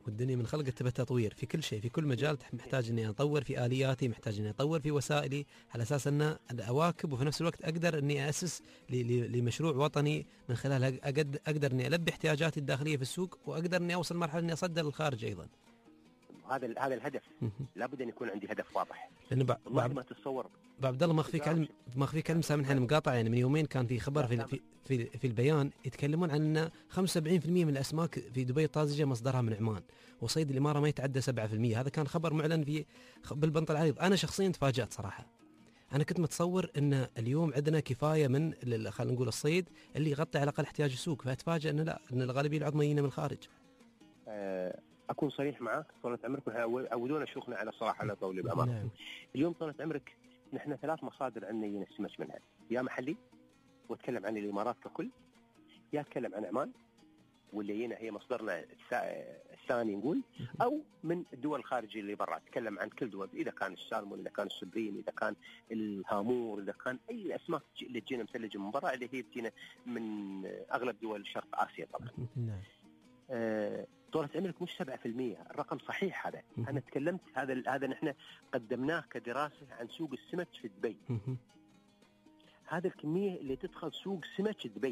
والدنيا من خلقت تبى تطوير في كل شيء، في كل مجال محتاج اني اطور في الياتي، محتاج اني اطور في وسائلي على اساس ان اواكب، وفي نفس الوقت اقدر اني اسس لمشروع وطني من خلالها اقدر اني البي احتياجاتي الداخليه في السوق، واقدر اني اوصل مرحله اني اصدر للخارج ايضا. هذا الهدف، لابد ان يكون عندي هدف واضح. لان ما تتصور عبد الله ما اخفيك كلمه سامحني مقاطعه، يعني من يومين كان في خبر في البيان يتكلمون عن ان 75% من الاسماك في دبي الطازجه مصدرها من عمان، وصيد الاماره ما يتعدى 7%. هذا كان خبر معلن في بالبنط العريض. انا شخصيا تفاجأت صراحه، انا كنت متصور ان اليوم عندنا كفايه من خلينا نقول الصيد اللي يغطي على الاقل احتياج السوق، فاتفاجئ ان لا، ان الغالبيه العظمى يجينا من الخارج. اكون صريح معك طولة عمرك، عودونا شيوخنا على الصراحه لا طول بامانه. نعم. اليوم طولة عمرك نحن 3 مصادر عندنا يجينا السمك منها، يا محلي واتكلم عن الامارات ككل، يا اتكلم عن عمان واللي هنا هي مصدرنا الثاني نقول، او من الدول الخارجيه اللي برا، اتكلم عن كل دول، اذا كان السالمون، اذا كان السبرين، اذا كان الهامور، اذا كان اي اسماك اللي تجينا مثلجه من برا اللي هي بتجينا من اغلب دول شرق اسيا طبعا. نعم. طولة عمرك مش 7%، الرقم صحيح هذا. انا تكلمت هذا نحن قدمناه كدراسه عن سوق السمك في دبي. هذا الكميه اللي تدخل سوق سمك دبي.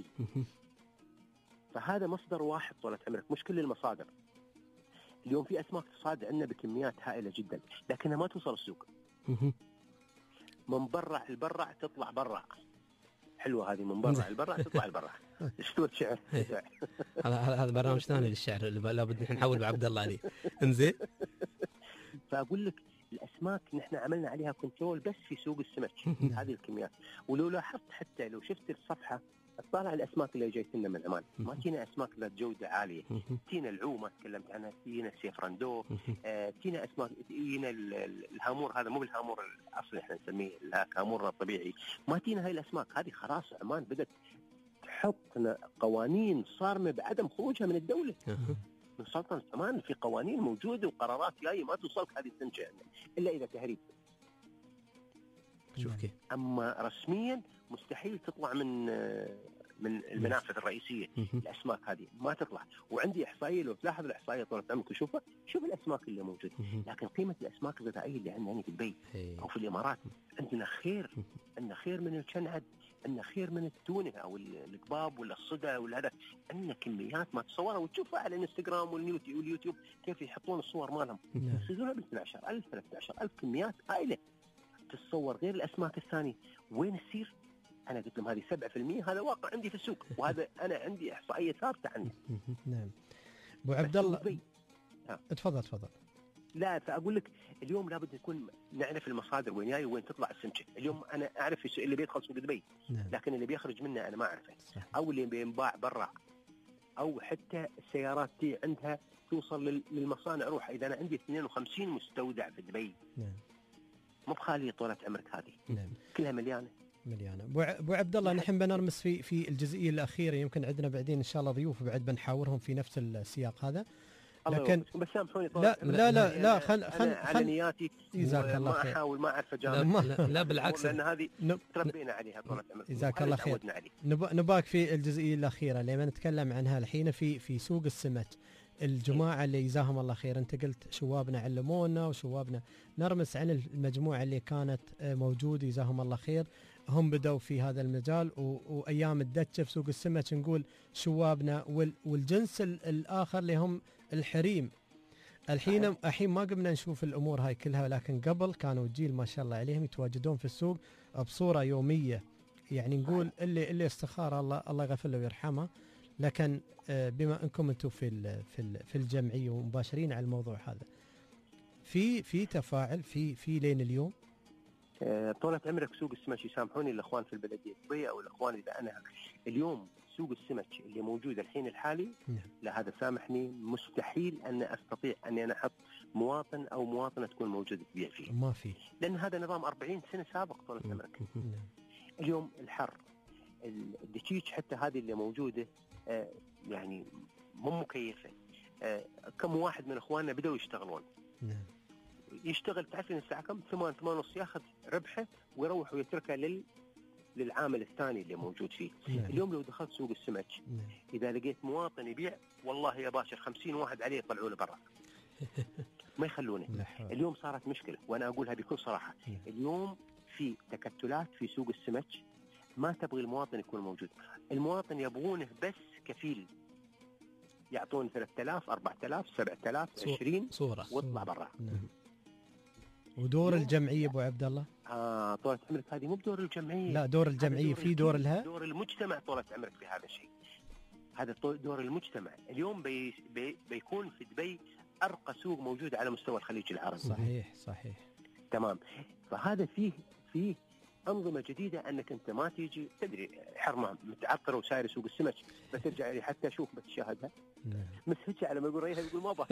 فهذا مصدر واحد طولة عمرك، مش كل المصادر. اليوم في اسماك تصاد عندنا بكميات هائله جدا، لكنها ما توصل السوق. من برع البرع تطلع برع. حلوه هذه، من برع البرع تطلع البرع. اسلوب شعر. هذا برنامج ثاني للشعر اللي لابد نحن نحول بعبد الله عليه. انزين. فاقول لك الاسماك نحن عملنا عليها كنترول بس في سوق السمك. هذه الكميات. ولو لاحظت حتى لو شفت الصفحه اطلع الاسماك اللي جايت لنا من عمان، ما تينا اسماك ذات جوده عاليه، تينا العومه تكلمت عنها، تينا السيفرندو، تينا اسماك، تينا الهامور، هذا مو بالهامور الاصلي احنا نسميه هامورنا الطبيعي، ما تينا هاي الاسماك هذه. خلاص عمان بدات تحط قوانين صارمه بعدم خروجها من الدوله. من سلطنه عمان في قوانين موجوده وقرارات جايه ما توصلك هذه السنجه الا اذا تهريب. شوف كيف. اما رسميا مستحيل تطلع من المنافذ الرئيسيه. الاسماك هذه ما تطلع. وعندي احصائيه، لو تلاحظ الاحصائيه طولة عمرك وشوفها، شوف الاسماك اللي موجوده. لكن قيمه الاسماك الغذائيه اللي عندنا في دبي او في الامارات عندنا خير، عندنا خير من الكنعد، عندنا خير من التونه او الكباب ولا الصدى ولا هذا. عندنا كميات ما تصورها، وتشوفها على الانستغرام واليوتيوب كيف يحطون الصور مالهم، يصيدونها ب 12000 13000 كميات هائله. تتصور غير الاسماك الثانيه وين تصير؟ انا قلت لهم هذه 7%، هذا واقع عندي في السوق، وهذا انا عندي احصائيه ثابته عنه. نعم. ابو عبد الله تفضل. لا، فاقول لك اليوم لابد نكون نعرف المصادر وين جاي وين تطلع السمكه. اليوم انا اعرف اللي بيدخل سوق دبي، لكن اللي بيخرج منه انا ما اعرفه، او اللي بينباع برا، او حتى السيارات دي عندها توصل للمصانع. روح اذا انا عندي 52 مستودع في دبي، مو بخاليه طولة عمرك هذه، كلها مليانه. ابو عبد الله، نحن بنرمس في الجزئيه الاخيره، يمكن عندنا بعدين ان شاء الله ضيوف بعد بنحاورهم في نفس السياق هذا، لكن بس سامحوني لا خل على نياتي، جزاك الله خير. ما احاول ما اعرف اجاوب، لا بالعكس، لان هذه تربينا عليها طولة عمرك. جزاك الله خير. نباك في الجزئيه الاخيره اللي نتكلم عنها الحين في سوق السمك. الجماعة اللي جزاهم الله خير، انت قلت شوابنا علمونا وشوابنا، نرمس عن المجموعة اللي كانت موجودة جزاهم الله خير، هم بدوا في هذا المجال وايام الدتشة في سوق السمك، نقول شوابنا والجنس الاخر اللي هم الحريم. الحين ما قمنا نشوف الامور هاي كلها، لكن قبل كانوا جيل ما شاء الله عليهم يتواجدون في السوق بصورة يومية، يعني نقول اللي استخار الله يغفر له ويرحمه. لكن بما انكم انتم في الجمعيه ومباشرين على الموضوع هذا، في تفاعل في لين اليوم. طولة عمرك سوق السمك، يسامحوني الاخوان في البلديه الدبي او الاخوان اذا انا اليوم سوق السمك اللي موجود الحين الحالي، لا هذا سامحني مستحيل ان استطيع اني انا احط مواطن او مواطنه تكون موجوده تبيع فيه، ما في، لان هذا نظام 40 سنه سابق طولة عمرك. اليوم الحر، الدشيش حتى هذه اللي موجوده يعني مو مكيفه. كم واحد من اخواننا بدأوا يشتغلون، يشتغل تعرف الساعه كم؟ 8:30 ياخذ ربحه ويروح ويتركه للعامل الثاني اللي موجود فيه. اليوم لو دخلت سوق السمك اذا لقيت مواطن يبيع، والله يا باشر 50 واحد عليه يطلعوا له برا. ما يخلونه. اليوم صارت مشكله، وانا اقولها بكل صراحه، اليوم في تكتلات في سوق السمك ما تبغي المواطن يكون موجود. المواطن يبغونه بس كفيل، يعطون 3000 4000 7000 20 صورة واطلع برا. ودور الجمعيه ابو عبد الله؟ طولة عمرك هذه مو بدور الجمعيه، لا دور الجمعيه في دور لها، دور المجتمع طولة عمرك في هذا الشيء. هذا دور المجتمع. اليوم بيكون في دبي ارقى سوق موجود على مستوى الخليج العربي. صحيح تمام. فهذا فيه أنظمة جديدة أنك أنت ما تيجي تدري حرمة متعطرة وساير سوق السمك، بترجع لي حتى أشوف بتشاهدها مسهجة على ما يقول ريها يقول ما بها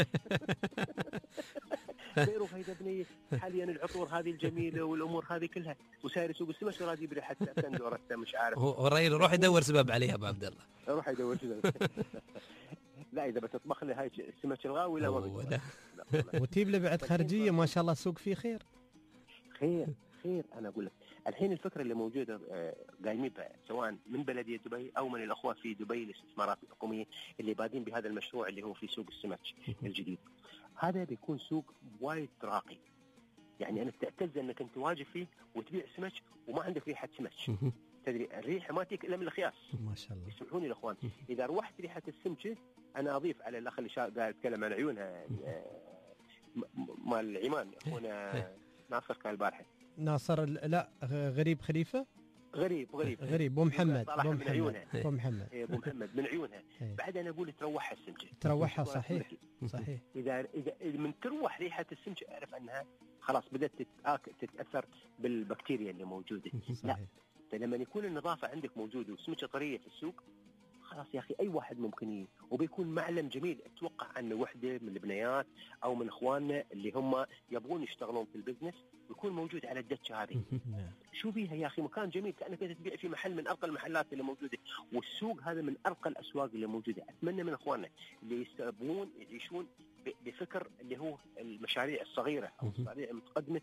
بيروح هيدا بنية حاليا العطور هذه الجميلة والأمور هذه كلها وساير سوق السمك وراد يبري حتى سندورة مش عارف. هو الرجل يروح يدور سبب عليها أبو عبد الله، يروح يدور سبب. لا إذا بتطبخ لي هاي السمك الغاوي لا ما وتجيب له بعد خارجية ما شاء الله سوق فيه خير. أنا أقول لك الحين الفكرة اللي موجودة قايمين بها سواء من بلدية دبي أو من الأخوة في دبي الاستثمارات الحكومية اللي بادين بهذا المشروع اللي هو في سوق السمك الجديد. هذا بيكون سوق وايد راقي، يعني أنا تعتز أنك أنت واجب فيه وتبيع سمك وما عندك ريحة سمك. تدري الريحة ما تيك إلا من الخياس ما شاء الله. يسمحوني الأخوان إذا روحت ريحة السمكة أنا أضيف على الأخ اللي قاعد يتكلم عن عيونها مال العمان أخونا ناصر كان البارحة. ناصر لا غريب خليفة غريب ابو محمد ابو محمد من عيونها. بعد انا اقول تروحها السمكه، تروحها صحيح. اذا من تروح ريحه السمكه اعرف انها خلاص بدات تتاثر بالبكتيريا اللي موجوده. لا فلما يكون النظافه عندك موجوده وسمكه طريه في السوق خلاص يا اخي اي واحد ممكن وبيكون معلم جميل. اتوقع انه وحده من البنيات او من اخواننا اللي هم يبغون يشتغلون في البزنس ويكون موجود على الدكه هذه. شو بيها يا اخي مكان جميل كانك تبيع في محل من ارقى المحلات اللي موجوده، والسوق هذا من ارقى الاسواق اللي موجوده. اتمنى من اخواننا اللي يستقبلون يعيشون بفكر اللي هو المشاريع الصغيره او المشاريع المتقدمه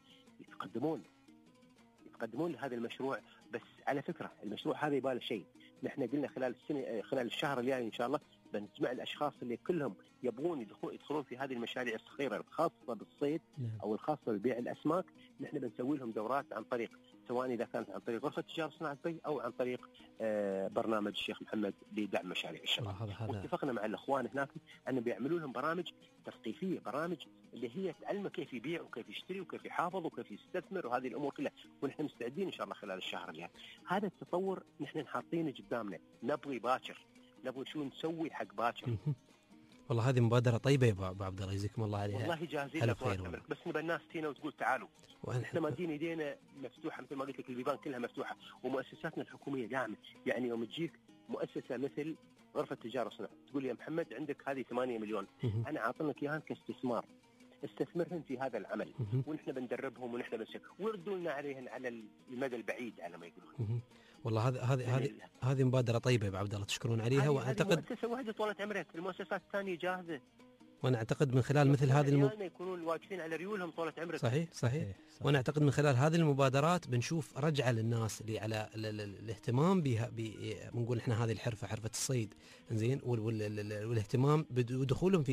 يتقدمون لهذا المشروع. بس على فكره المشروع هذا يباله شيء، نحن قلنا خلال الشهر الجاي ان شاء الله بنجمع الاشخاص اللي كلهم يبغون يدخلون في هذه المشاريع الصغيره الخاصه بالصيد او الخاصه ببيع الاسماك. نحن بنسوي لهم دورات عن طريق سواء اذا كانت عن طريق غرفه تجاره صناعه بي او عن طريق برنامج الشيخ محمد لدعم مشاريع الشباب. واتفقنا مع الاخوان هناك ان بيعملوا لهم برامج تثقيفيه، برامج اللي هي تعلمه كيف يبيع وكيف يشتري وكيف يحافظ وكيف يستثمر وهذه الامور كلها. ونحن مستعدين ان شاء الله خلال الشهر الجاي. هذا التطور نحن حاطينه قدامنا، نبغي باكر، نبغي شو نسوي حق باكر. والله هذه مبادرة طيبة يا أبو عبد الله يجزيكم الله عليها. والله جاهزين لك بس نبى الناس تينا وتقول تعالوا. احنا مادين ايدينا مفتوحة مثل ما قلت لك، البيبان كلها مفتوحة ومؤسساتنا الحكومية داعمة. يعني يوم تجيك مؤسسة مثل غرفة تجارة صناعة تقول يا محمد عندك هذه 8 مليون أنا عاطلك إياها كاستثمار، استثمرهم في هذا العمل ونحن بندربهم ونحن ويردوا لنا عليهم على المدى البعيد على ما يقولون. والله هذه مبادرة طيبة يا أبو عبد الله تشكرون عليها. واعتقد مؤسسة واحدة طولت عمرك، المؤسسات الثانية جاهزة. وانا اعتقد من خلال مثل هذه يكونون واقفين على ريولهم طولت عمرك. صحيح. وانا اعتقد من خلال هذه المبادرات بنشوف رجعه للناس اللي على الاهتمام بها، بنقول احنا هذه الحرفه، حرفه الصيد، زين، والاهتمام بدخولهم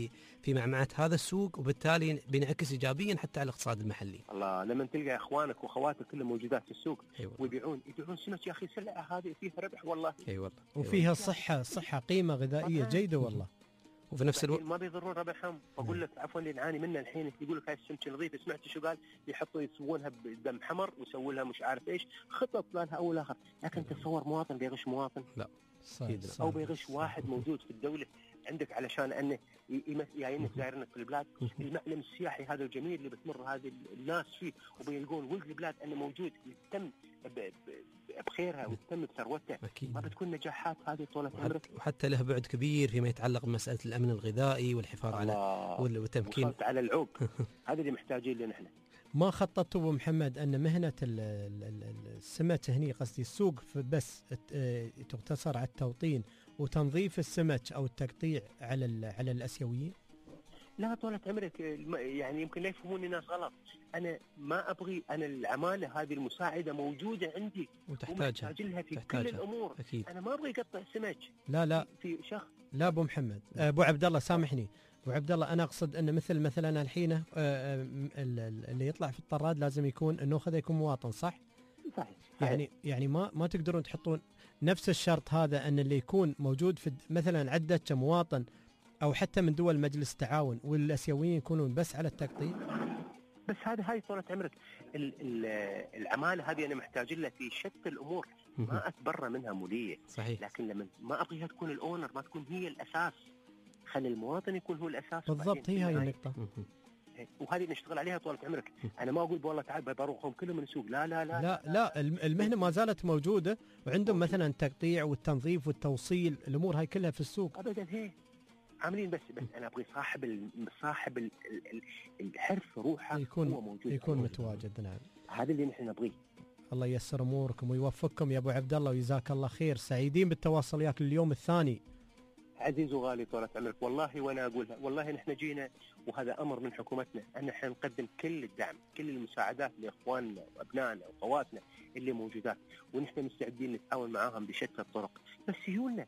في معمعة هذا السوق، وبالتالي بينعكس ايجابيا حتى على الاقتصاد المحلي. الله لما تلقى اخوانك واخواتك كلهم موجودات في السوق ويبيعون سمك يا اخي، سلعه هذه فيها ربح والله. اي والله. وفيها صحه قيمه غذائيه جيده والله. وفي نفس الوقت ما بيضرون ربحهم. بقول لك عفوا اللي نعاني منه الحين يقول لك هاي السمكه نظيفه، سمعت شو قال؟ يحطوا يسوونها بدم حمر ويسووا لها مش عارف ايش، خطط لها اول اخر. لكن تصور مواطن بيغش مواطن؟ لا او بيغش واحد موجود في الدوله عندك علشان انه جايينك زايرينك في البلاد. المعلم السياحي هذا الجميل اللي بتمر هذه الناس فيه وبيلقون ولد البلاد انه موجود يهتم بخيرها ويهتم بثروتها. ما بتكون نجاحات هذه طولة عمرك. وحتى له بعد كبير فيما يتعلق بمسألة الأمن الغذائي والحفاظ على والتمكين. وصلت على العوق. هذا اللي محتاجين له نحن. ما خططتوا ابو محمد ان مهنه السمك هني قصدي السوق بس تقتصر على التوطين وتنظيف السمك او التقطيع على الاسيويين؟ لا طولة عمرك، يعني يمكن لا يفهموني الناس غلط. أنا ما أبغي، أنا العمالة هذه المساعدة موجودة عندي ومحتاج لها في كل الأمور. أكيد. أنا ما أبغي أقطع سمك. لا في شخص. لا أبو محمد، أبو عبد الله سامحني، ابو عبد الله انا اقصد ان مثلا الحين اللي يطلع في الطراد لازم يكون انه خذ يكون مواطن، صح؟ صحيح. يعني ما تقدرون تحطون نفس الشرط هذا ان اللي يكون موجود في مثلا عدة كمواطن او حتى من دول مجلس التعاون والاسيويين يكونون بس على التقطيع؟ بس هاي طولة عمرك العمالة هذه أنا محتاج لها في شتى الأمور، ما أتبرى منها مولية. صحيح. لكن لما ما أبغيها تكون الأونر، ما تكون هي الأساس، خلي المواطن يكون هو الأساس. بالضبط، هي هاي النقطة، وهذه نشتغل عليها طولة عمرك. أنا ما أقول والله تعال بروحهم كلهم من السوق، لا لا لا لا لا المهنة ما زالت موجودة، وعندهم مثلا التقطيع والتنظيف والتوصيل، الأمور هاي كلها في السوق أبدا. هي عاملين بس أنا أبغي صاحب الحرف روحه هو موجود، يكون متواجد. نعم، هذا اللي نحن نبغيه. الله ييسر اموركم ويوفقكم يا ابو عبد الله، وجزاك الله خير. سعيدين بالتواصل وياك اليوم الثاني. عزيز وغالي طولة عمرك، والله وانا اقولها، والله نحن جينا وهذا امر من حكومتنا ان احنا نقدم كل الدعم، كل المساعدات لاخواننا وابنائنا واخواتنا اللي موجودات، ونحن مستعدين نتعاون معاهم بشتى الطرق. بس يجونا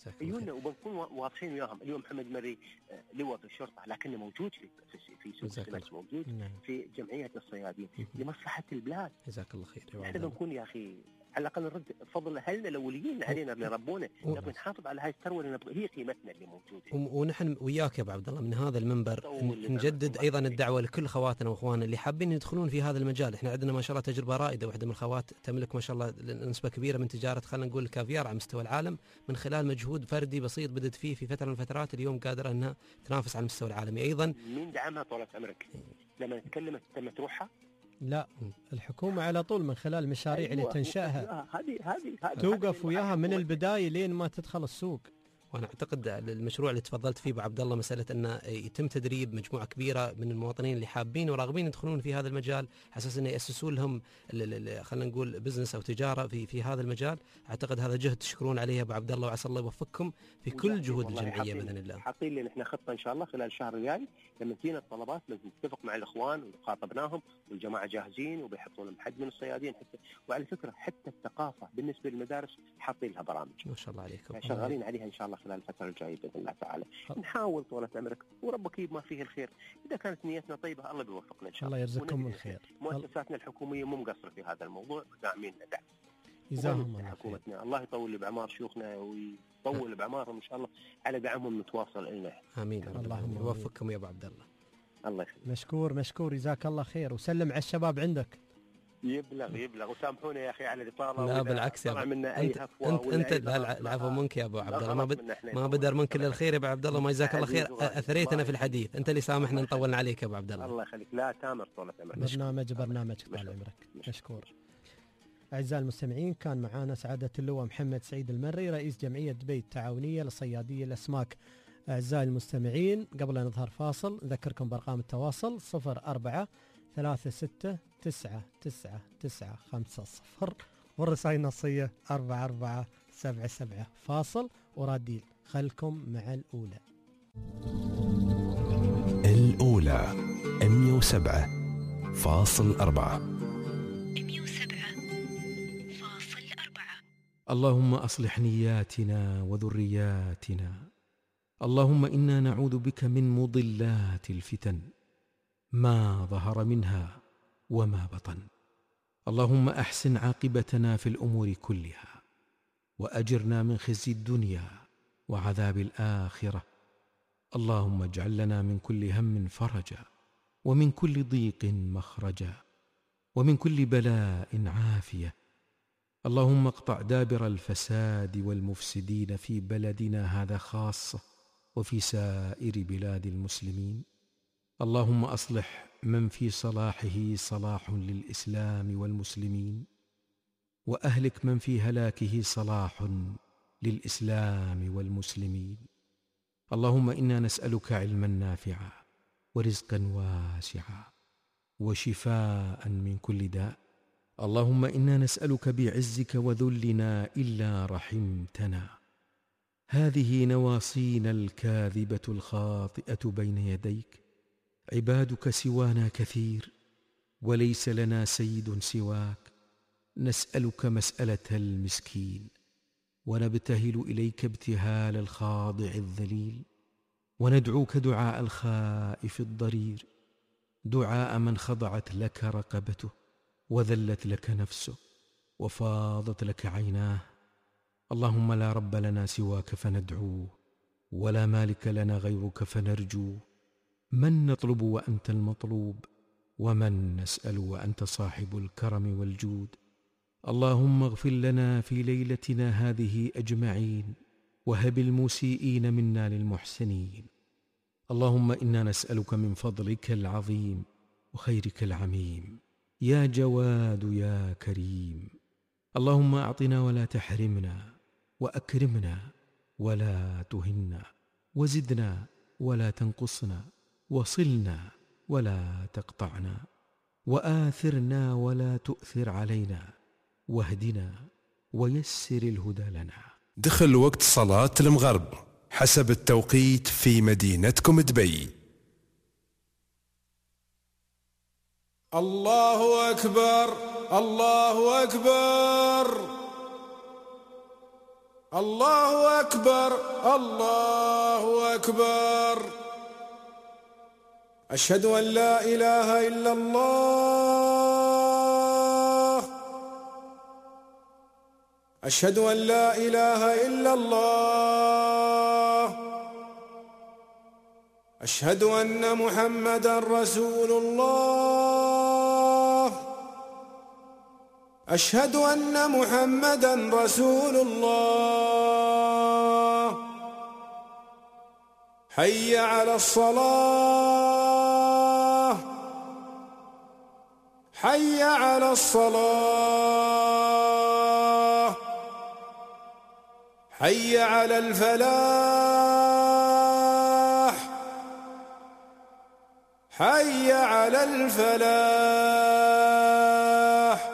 وبنكون واضحين وياهم. اليوم محمد مري لواء في الشرطه، لكنه موجود في سوق السمك، موجود في جمعيه الصيادين لمصلحه البلاد. جزاك الله خير. نحن بنكون يا اخي على الاقل نرد فضل اهلنا الاوليين علينا اللي ربونا، نبغى نحافظ على هاي الثروه اللي هي قيمتنا اللي موجوده. ونحن وياك يا ابو عبد الله من هذا المنبر نجدد ايضا الدعوه لكل خواتنا واخواننا اللي حابين يدخلون في هذا المجال. احنا عندنا ما شاء الله تجربه رائده، واحده من الخوات تملك ما شاء الله نسبه كبيره من تجاره خلينا نقول الكافيار على مستوى العالم، من خلال مجهود فردي بسيط بدت فيه في فتره من الفترات، اليوم قادره انها تنافس على المستوى العالمي. ايضا مين دعمها طولة عمرك؟ لما نتكلم تم تروحها؟ لا، الحكومة على طول من خلال مشاريع اللي تنشأها هذه توقف وياها من البداية لين ما تدخل السوق. وانا اعتقد المشروع اللي تفضلت فيه ابو عبد الله مساله انه يتم تدريب مجموعه كبيره من المواطنين اللي حابين وراغبين يدخلون في هذا المجال على اساس انه ياسسون لهم خلينا نقول بزنس او تجاره في هذا المجال. اعتقد هذا جهد تشكرون عليه يا ابو عبد الله، وعسى الله يوفقكم في كل جهود الجمعيه باذن الله. حاطين لنا احنا خطه ان شاء الله خلال الشهر الجاي لما تجينا الطلبات لازم نتفق مع الاخوان وخاطبناهم والجماعه جاهزين وبيحطوا لهم حد من الصيادين حتى. وعلى فكره حتى الثقافه بالنسبه للمدارس حاطين لها برامج ما شاء الله عليكم، شغالين عليها ان شاء الله خلال الفتره الجايه باذن الله تعالى. نحاول طولة عمرك وربك يجيب ما فيه الخير. اذا كانت نيتنا طيبه الله بيوفقنا ان شاء الله. الله يرزقكم بالخير. مؤسساتنا الحكوميه مو مقصره في هذا الموضوع، داعمين دعم. جزاهم الله حكومتنا خير. الله يطول بعمار شيوخنا ويطول بعمارهم ان شاء الله، على دعمهم نتواصل لنا. امين. اللهم يوفقكم يا ابو عبد الله. الله يخليك. مشكور جزاك الله خير، وسلم على الشباب عندك. يبلغ وسامحونا يا اخي على الاطاله. لا بالعكس يا ابو انت العفو منك يا ابو عبد الله، ما بدر منك الا الخير يا ابو عبد الله، ما جزاك الله خير، اثريتنا في الحديث، انت اللي سامحنا نطولنا عليك يا ابو عبد الله. الله يخليك. لا تامر طولة عمرك. برنامجك طال عمرك. مشكور. اعزائي المستمعين، كان معنا سعاده اللواء محمد سعيد المري رئيس جمعيه دبي التعاونيه لصيادي الاسماك. اعزائي المستمعين، قبل ان نظهر فاصل نذكركم بارقام التواصل 04 36 9995 والرسائل النصية 4477. فاصل وراديل، خلكم مع الأولى 107.4. اللهم أصلح نياتنا وذرياتنا. اللهم إنا نعوذ بك من مضلات الفتن ما ظهر منها وما بطن. اللهم أحسن عاقبتنا في الأمور كلها، وأجرنا من خزي الدنيا وعذاب الآخرة. اللهم اجعل لنا من كل هم فرجا، ومن كل ضيق مخرجا، ومن كل بلاء عافية. اللهم اقطع دابر الفساد والمفسدين في بلدنا هذا خاصة وفي سائر بلاد المسلمين. اللهم أصلح من في صلاحه صلاح للإسلام والمسلمين، وأهلك من في هلاكه صلاح للإسلام والمسلمين. اللهم إنا نسألك علما نافعا ورزقا واسعا وشفاء من كل داء. اللهم إنا نسألك بعزك وذلنا إلا رحمتنا. هذه نواصينا الكاذبة الخاطئة بين يديك، عبادك سوانا كثير وليس لنا سيد سواك. نسألك مسألة المسكين، ونبتهل إليك ابتهال الخاضع الذليل، وندعوك دعاء الخائف الضرير، دعاء من خضعت لك رقبته وذلت لك نفسه وفاضت لك عيناه. اللهم لا رب لنا سواك فندعوه، ولا مالك لنا غيرك فنرجوه. من نطلب وأنت المطلوب، ومن نسأل وأنت صاحب الكرم والجود. اللهم اغفر لنا في ليلتنا هذه أجمعين، وهب المسيئين منا للمحسنين. اللهم إنا نسألك من فضلك العظيم وخيرك العميم، يا جواد يا كريم. اللهم أعطنا ولا تحرمنا، وأكرمنا ولا تهنا، وزدنا ولا تنقصنا، وصلنا ولا تقطعنا، وآثرنا ولا تؤثر علينا، واهدنا ويسر الهدى لنا. دخل وقت صلاة المغرب حسب التوقيت في مدينتكم دبي. الله أكبر الله أكبر الله أكبر الله أكبر. أشهد أن لا إله إلا الله، أشهد أن لا إله إلا الله، أشهد أن محمدا رسول الله، أشهد أن محمدا رسول الله. حي على الصلاة، حي على الصلاة، حي على الفلاح، حي على الفلاح.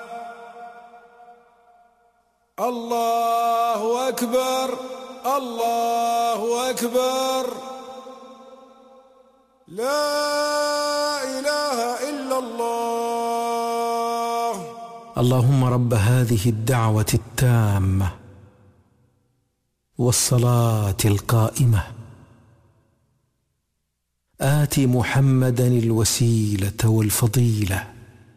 الله أكبر الله أكبر. لا إله إلا الله. اللهم رب هذه الدعوة التامة والصلاة القائمة، آت محمدا الوسيلة والفضيلة،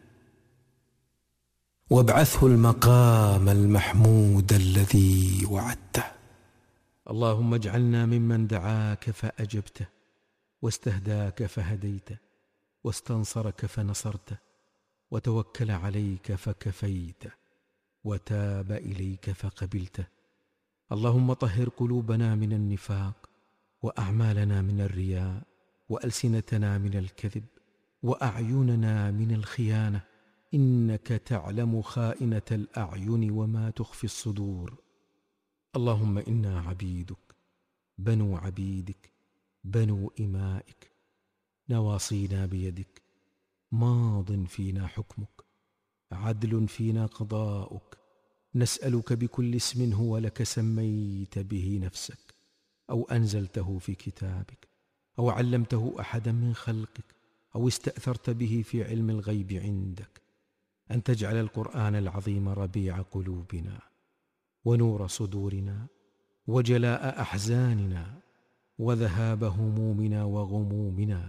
وابعثه المقام المحمود الذي وعدته. اللهم اجعلنا ممن دعاك فأجبته، واستهداك فهديته، واستنصرك فنصرته، وتوكل عليك فكفيته، وتاب إليك فقبلته. اللهم طهر قلوبنا من النفاق، وأعمالنا من الرياء، وألسنتنا من الكذب، وأعيننا من الخيانة، إنك تعلم خائنة الأعين وما تخفي الصدور. اللهم إنا عبيدك، بنو عبيدك، بنو إمائك، نواصينا بيدك، ماض فينا حكمك، عدل فينا قضاؤك. نسألك بكل اسم هو لك سميت به نفسك، أو أنزلته في كتابك، أو علمته أحدا من خلقك، أو استأثرت به في علم الغيب عندك، أن تجعل القرآن العظيم ربيع قلوبنا، ونور صدورنا، وجلاء أحزاننا، وذهاب همومنا وغمومنا،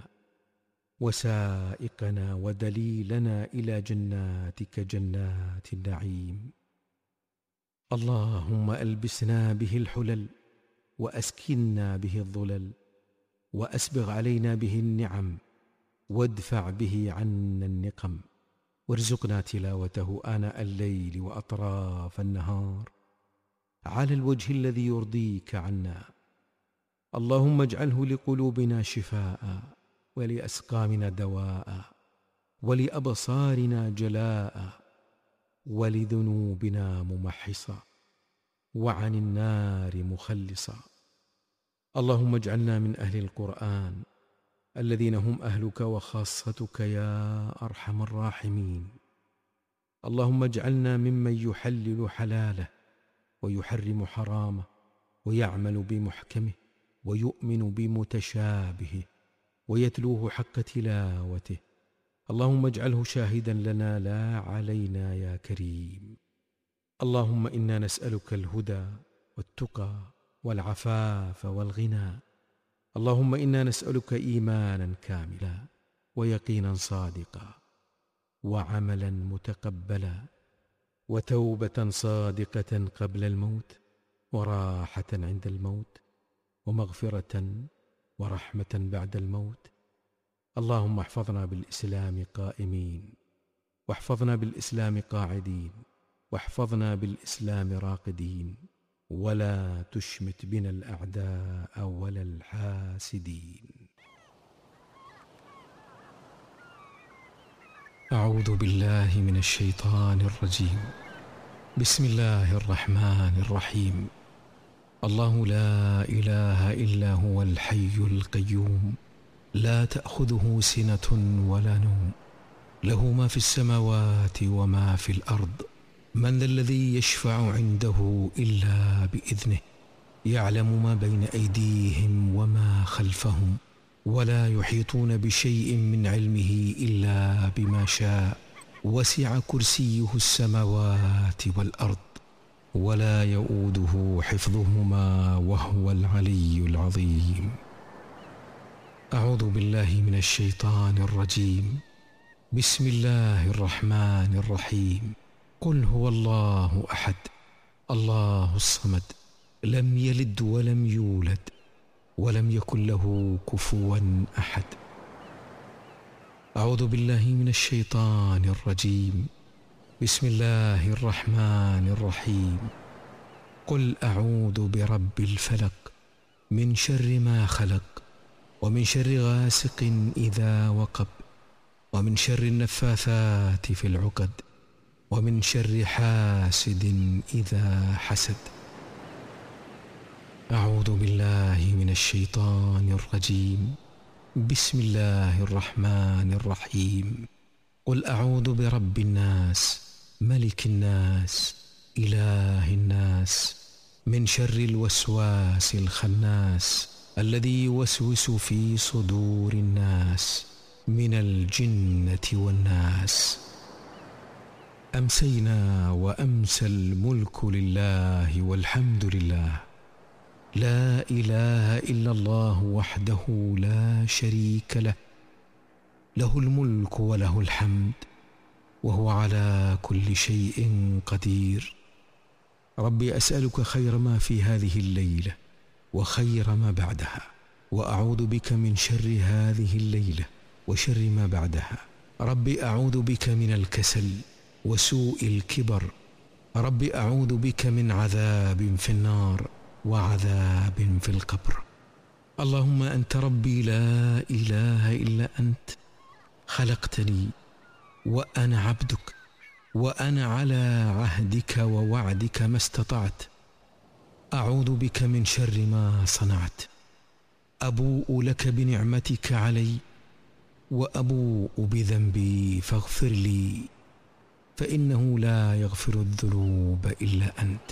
وسائقنا ودليلنا إلى جناتك جنات النعيم. اللهم ألبسنا به الحلل، وأسكننا به الظلل، وأسبغ علينا به النعم، وادفع به عنا النقم، وارزقنا تلاوته آناء الليل وأطراف النهار على الوجه الذي يرضيك عنا. اللهم اجعله لقلوبنا شفاء، ولأسقامنا دواء، ولأبصارنا جلاء، ولذنوبنا ممحصا، وعن النار مخلصا. اللهم اجعلنا من أهل القرآن الذين هم أهلك وخاصتك يا أرحم الراحمين. اللهم اجعلنا ممن يحلل حلاله، ويحرم حرامه، ويعمل بمحكمه، ويؤمن بمتشابهه، ويتلوه حق تلاوته. اللهم اجعله شاهدا لنا لا علينا يا كريم. اللهم إنا نسألك الهدى والتقى والعفاف والغنى، اللهم إنا نسألك إيمانا كاملا ويقينا صادقا وعملا متقبلا وتوبة صادقة قبل الموت وراحة عند الموت ومغفرة ورحمة بعد الموت. اللهم احفظنا بالإسلام قائمين، واحفظنا بالإسلام قاعدين، واحفظنا بالإسلام راقدين، ولا تشمت بنا الأعداء ولا الحاسدين. أعوذ بالله من الشيطان الرجيم. بسم الله الرحمن الرحيم. الله لا إله إلا هو الحي القيوم، لا تأخذه سنة ولا نوم، له ما في السماوات وما في الأرض. من ذا الذي يشفع عنده إلا بإذنه، يعلم ما بين أيديهم وما خلفهم، ولا يحيطون بشيء من علمه إلا بما شاء. وسع كرسيه السماوات والأرض، ولا يؤوده حفظهما وهو العلي العظيم. أعوذ بالله من الشيطان الرجيم. بسم الله الرحمن الرحيم. قل هو الله أحد الله الصمد، لم يلد ولم يولد ولم يكن له كفوا أحد. أعوذ بالله من الشيطان الرجيم. بسم الله الرحمن الرحيم. قل أعوذ برب الفلق، من شر ما خلق، ومن شر غاسق إذا وقب، ومن شر النفاثات في العقد، ومن شر حاسد إذا حسد. أعوذ بالله من الشيطان الرجيم. بسم الله الرحمن الرحيم. قل أعوذ برب الناس، ملك الناس، إله الناس، من شر الوسواس الخناس، الذي يوسوس في صدور الناس من الجنة والناس. أمسينا وأمسى الملك لله والحمد لله، لا إله إلا الله وحده لا شريك له، له الملك وله الحمد وهو على كل شيء قدير. ربي أسألك خير ما في هذه الليلة وخير ما بعدها، وأعوذ بك من شر هذه الليلة وشر ما بعدها. ربي أعوذ بك من الكسل وسوء الكبر. ربي أعوذ بك من عذاب في النار وعذاب في القبر. اللهم أنت ربي لا إله إلا أنت، خلقتني وأنا عبدك، وأنا على عهدك ووعدك ما استطعت. أعوذ بك من شر ما صنعت. أبوء لك بنعمتك علي وأبوء بذنبي فاغفر لي، فإنه لا يغفر الذنوب إلا أنت.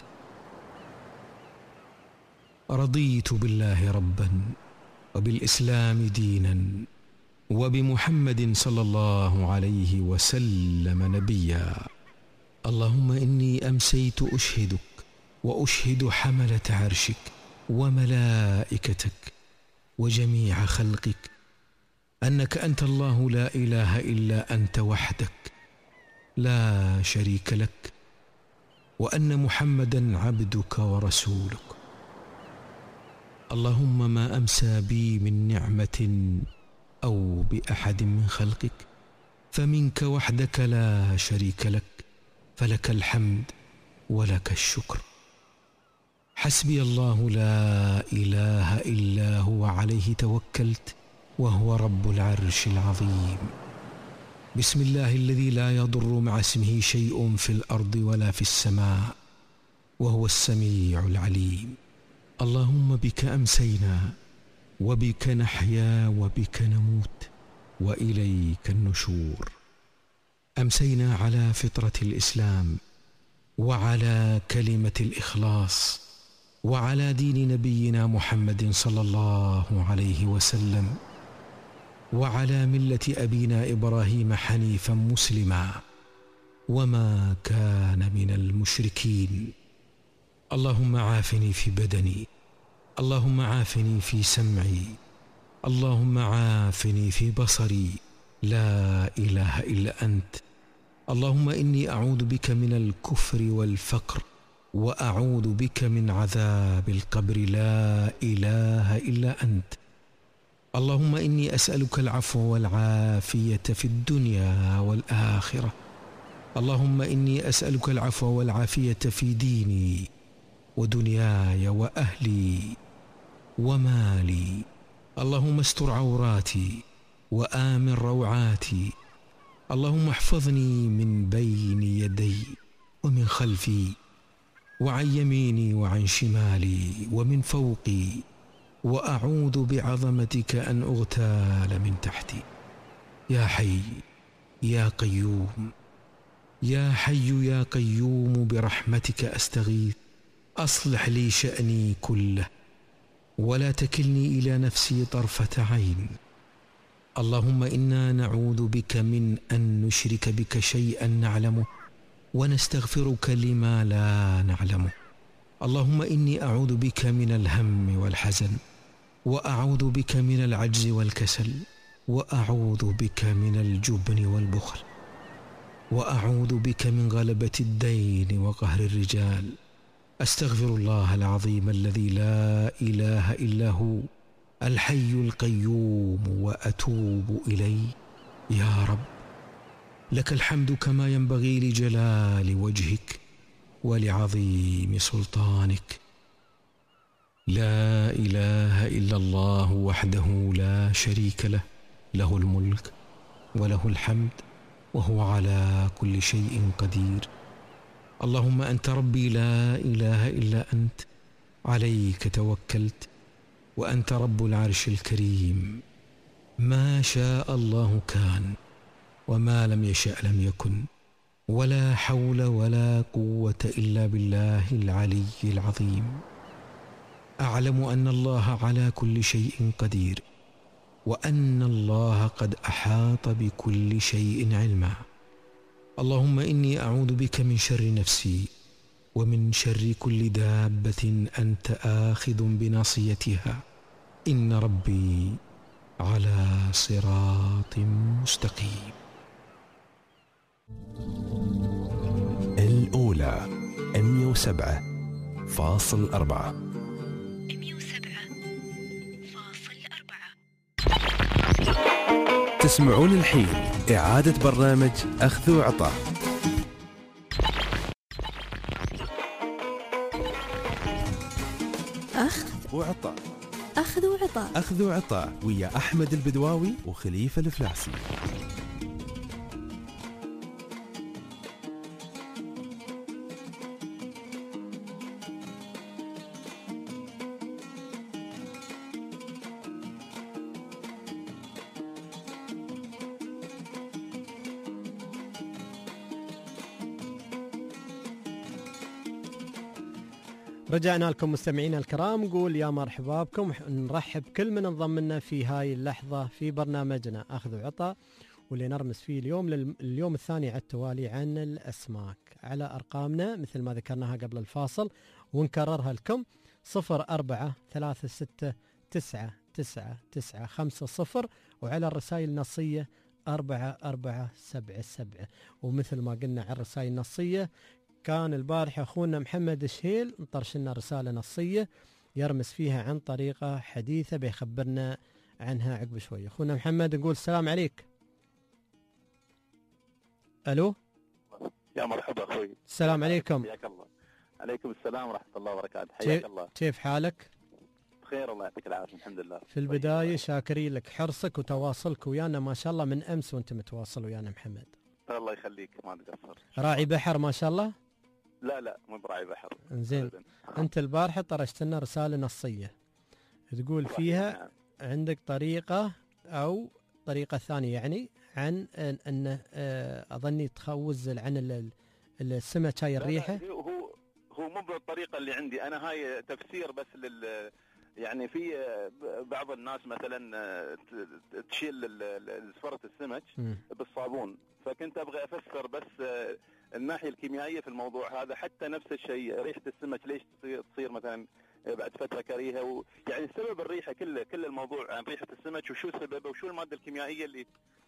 رضيت بالله ربا، وبالإسلام دينا، وبمحمد صلى الله عليه وسلم نبيا. اللهم إني أمسيت أشهدك وأشهد حملة عرشك وملائكتك وجميع خلقك أنك أنت الله لا إله إلا أنت وحدك لا شريك لك، وأن محمدا عبدك ورسولك. اللهم ما أمسى بي من نعمة أو بأحد من خلقك فمنك وحدك لا شريك لك، فلك الحمد ولك الشكر. حسبي الله لا إله إلا هو، عليه توكلت وهو رب العرش العظيم. بسم الله الذي لا يضر مع اسمه شيء في الأرض ولا في السماء، وهو السميع العليم. اللهم بك أمسينا وبك نحيا وبك نموت وإليك النشور. أمسينا على فطرة الإسلام وعلى كلمة الإخلاص وعلى دين نبينا محمد صلى الله عليه وسلم، وعلى ملة أبينا إبراهيم حنيفا مسلما وما كان من المشركين. اللهم عافني في بدني، اللهم عافني في سمعي، اللهم عافني في بصري لا إله إلا أنت. اللهم إني أعوذ بك من الكفر والفقر، وأعوذ بك من عذاب القبر لا إله إلا أنت. اللهم إني أسألك العفو والعافية في الدنيا والآخرة. اللهم إني أسألك العفو والعافية في ديني ودنياي وأهلي ومالي. اللهم استر عوراتي وآمن روعاتي. اللهم احفظني من بين يدي ومن خلفي وعن يميني وعن شمالي ومن فوقي، وأعوذ بعظمتك أن أغتال من تحتي. يا حي يا قيوم، يا حي يا قيوم، برحمتك أستغيث. أصلح لي شأني كله ولا تكلني إلى نفسي طرفة عين. اللهم إنا نعوذ بك من أن نشرك بك شيئا نعلمه ونستغفرك لما لا نعلمه. اللهم إني أعوذ بك من الهم والحزن، وأعوذ بك من العجز والكسل، وأعوذ بك من الجبن والبخل، وأعوذ بك من غلبة الدين وقهر الرجال. أستغفر الله العظيم الذي لا إله إلا هو الحي القيوم وأتوب إليه. يا رب لك الحمد كما ينبغي لجلال وجهك ولعظيم سلطانك. لا إله إلا الله وحده لا شريك له، له الملك وله الحمد وهو على كل شيء قدير. اللهم أنت ربي لا إله إلا أنت، عليك توكلت وأنت رب العرش الكريم. ما شاء الله كان وما لم يشأ لم يكن، ولا حول ولا قوة إلا بالله العلي العظيم. أعلم أن الله على كل شيء قدير، وأن الله قد أحاط بكل شيء علما. اللهم إني أعوذ بك من شر نفسي ومن شر كل دابة أنت آخذ بناصيتها، إن ربي على صراط مستقيم. الأولى 107.4. تسمعون الحين إعادة برنامج أخذ وعطاء. أخذ وعطاء، أخذ وعطاء. أخذ وعطاء ويا أحمد البدواوي وخليفة الفلاسي. رجعنا لكم مستمعينا الكرام، نقول يا مرحبا بكم، نرحب كل من انضم لنا في هاي اللحظة في برنامجنا أخذ وعطاء، واللي نرمس فيه اليوم الثاني على التوالي عن الأسماك، على أرقامنا مثل ما ذكرناها قبل الفاصل ونكررها لكم: 0436999950، وعلى الرسائل النصية 4477. ومثل ما قلنا على الرسائل النصية، كان البارحة أخونا محمد الشهيل نطرش لنا رسالة نصية يرمس فيها عن طريقة حديثة بيخبرنا عنها عقب شوية. أخونا محمد نقول السلام عليك. ألو، يا مرحبا أخوي. السلام عليكم. حياك الله. عليكم السلام ورحمة الله وبركاته. حياك الله. كيف حالك؟ بخير الله يعطيك العافية، الحمد لله. في البداية شاكرين لك حرصك وتواصلك ويانا، ما شاء الله من أمس وأنت متواصل ويانا محمد. الله يخليك، ما تقصر. راعي بحر ما شاء الله؟ لا مو براعي بحر. انزين، أنت البارحة طرشت لنا رسالة نصية تقول فيها عندك طريقة أو طريقة ثانية، يعني عن أن أظني تخوز عن السمك هاي الريحة. هو مو بالطريقة اللي عندي أنا، هاي تفسير بس يعني في بعض الناس مثلا تشيل زفرة السمك بالصابون، فكنت أبغى أفسر بس الناحية الكيميائية في الموضوع هذا. حتى نفس الشيء ريحة السمك ليش تصير مثلا بعد فتره كريهه، يعني سبب الريحه كل الموضوع عن ريحه السمك وشو سببه وشو الماده الكيميائيه